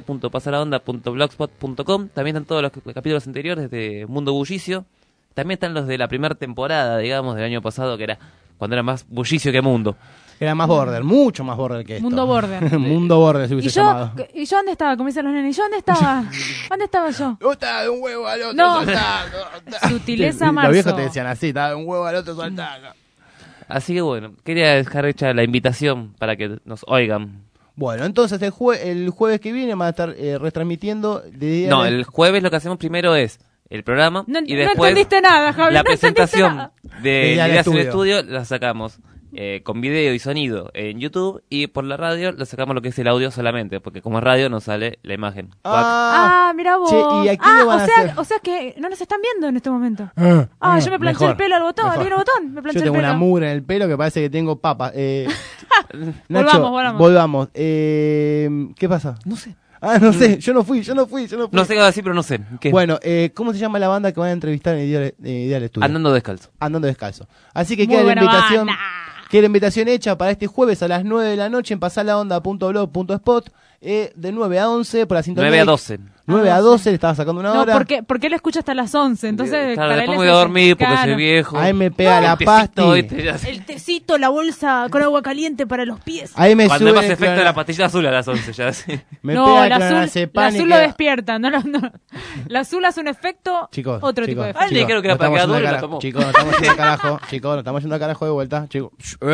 www.pasalaonda.blogspot.com. También están todos los capítulos anteriores de Mundo Bullicio. También están los de la primera temporada, digamos, del año pasado, que era cuando era más bullicio que mundo. Era más border, mucho más border que esto. Mundo border. Mundo border se ¿Y hubiese yo, llamado. ¿Y yo dónde estaba? Como dicen los nenes. ¿Y yo dónde estaba? ¿Dónde estaba yo? Estaba de un huevo al otro No. saltando. Sutileza Los marzo. viejos te decían así, estaba de un huevo al otro saltando. Así que bueno, quería dejar hecha la invitación para que nos oigan. Bueno, entonces el jueves que viene van a estar retransmitiendo. No, el jueves lo que hacemos primero es el programa No, y no después entendiste nada, Javi. la no entendiste presentación nada. de Ideas Ideas en el Estudio. Estudio la sacamos con video y sonido en YouTube, y por la radio le sacamos lo que es el audio solamente, porque como es radio no sale la imagen. Ah, mira vos. Che, ¿y a quién le van a hacer? O sea que no nos están viendo en este momento. Ah, Yo me planché mejor, el pelo al botón, mejor. al negro botón. Me planché Yo tengo el pelo. una mugre en el pelo que parece que tengo papa. Nacho, Volvamos. ¿Qué pasa? No sé. Ah, no sé, yo no fui. No sé qué va a decir, pero no sé. ¿Qué? Bueno, ¿cómo se llama la banda que van a entrevistar en Ideal Estudio? Andando Descalzo. Andando Descalzo. Así que Muy queda la buena invitación. banda. Queda la invitación hecha para este jueves a las 9 de la noche en pasalaonda.blog.spot, de 9 a 11 por la sintonía. 9 a 12. 9 a 12, le estaba sacando una No, hora. porque él escucha hasta las 11. Entonces, Claro, para después él me es voy a ese. dormir porque Claro. soy viejo. Ahí me pega la tecito, pasti. ¿viste? Ya sé. El tecito, la bolsa con agua caliente para los pies. Ahí me Cuando sube me hace efecto clona- la pastilla azul a las 11, ya sé. me No, pega la azul clonazepam y lo queda- despierta. No. La azul hace un efecto, Chicos, otro tipo de efecto. Ay, creo que era nos para estamos quedar yendo duro al y la carajo. tomó. Chicos, nos estamos yendo al carajo. Chicos, nos estamos yendo al carajo de vuelta. Chicos.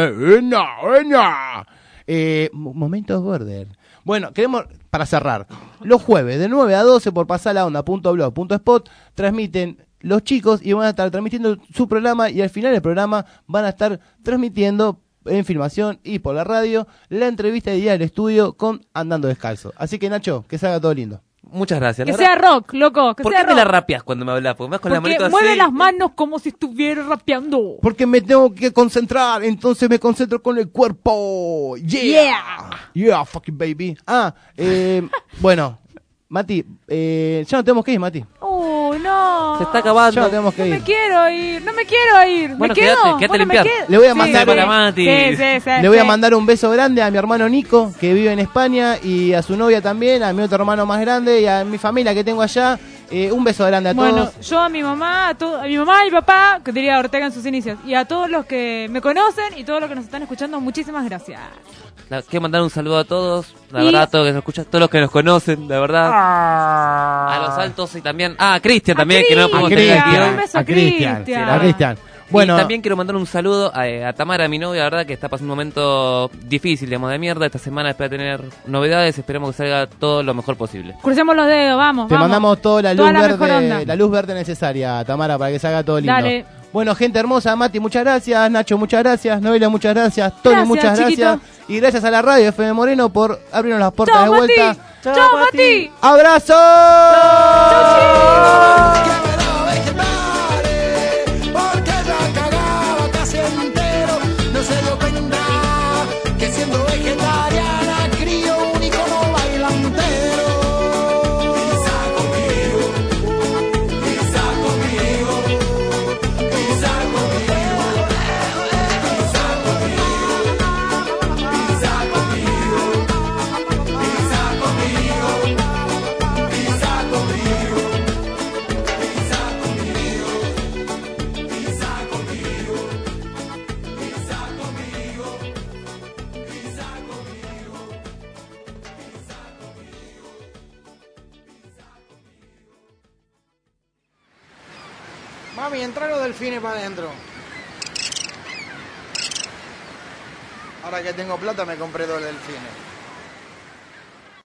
Momentos border. Bueno, queremos, para cerrar, los jueves de 9 a 12 por pasalaonda.blog.spot transmiten los chicos y van a estar transmitiendo su programa, y al final del programa van a estar transmitiendo en filmación y por la radio la entrevista de Día del Estudio con Andando Descalzo. Así que, Nacho, que salga todo lindo. Muchas gracias. Que La sea verdad- rock, loco. Que ¿Por sea qué me rock. la rapeas cuando me hablas? Porque me vas con la Porque manito mueve así. las manos como si estuviera rapeando. Porque me tengo que concentrar, entonces me concentro con el cuerpo. Yeah, fucking baby. Bueno, Mati, ya no tenemos que ir, Mati. Oh, no. No. Se está acabando. Ya tenemos que No ir. me quiero ir. No me quiero ir. Bueno, ¿Me quedo? quédate a Bueno, limpiar. me quedo. Le voy a Sí, mandar sí. para Mati. Sí, Le voy a mandar un beso grande a mi hermano Nico, que vive en España, y a su novia también, a mi otro hermano más grande y a mi familia que tengo allá. Un beso grande a Bueno, todos. yo a mi mamá, a mi mamá y mi papá, que diría Ortega en sus inicios, y a todos los que me conocen y todos los que nos están escuchando, muchísimas gracias. Quiero mandar un saludo a todos, la Y- verdad, a todos los que nos escuchan, todos los que nos conocen, la verdad. A los altos y también. A Cristian también, que no lo pudimos tener aquí hoy. Un beso a Cristian. Cristian. A Cristian. Bueno, Y también quiero mandar un saludo a Tamara, mi novia, la verdad, que está pasando un momento difícil, digamos, de mierda. Esta semana espera tener novedades, esperemos que salga todo lo mejor posible. Crucemos los dedos, vamos. te vamos. mandamos toda la luz Toda la mejor verde, onda. la luz verde necesaria, Tamara, para que salga todo lindo. Dale. Bueno, gente hermosa, Mati, muchas gracias, Nacho, muchas gracias, Noelia, muchas gracias, Tony, Gracias, muchas chiquito. gracias. Y gracias a la radio FM Moreno por abrirnos las puertas Chao, de vuelta. Mati. Chao, Mati. ¡Abrazo! Porque la cagaba casi entero. No se dio cuenta que siendo vegetariana crío un icono bailantero. Pisa conmigo, pisa conmigo, pisa conmigo, pisa conmigo, pisa conmigo, pisa conmigo, pisa conmigo, pisa conmigo. Mami, entra los delfines para adentro. Ahora que tengo plata me compré 2 delfines.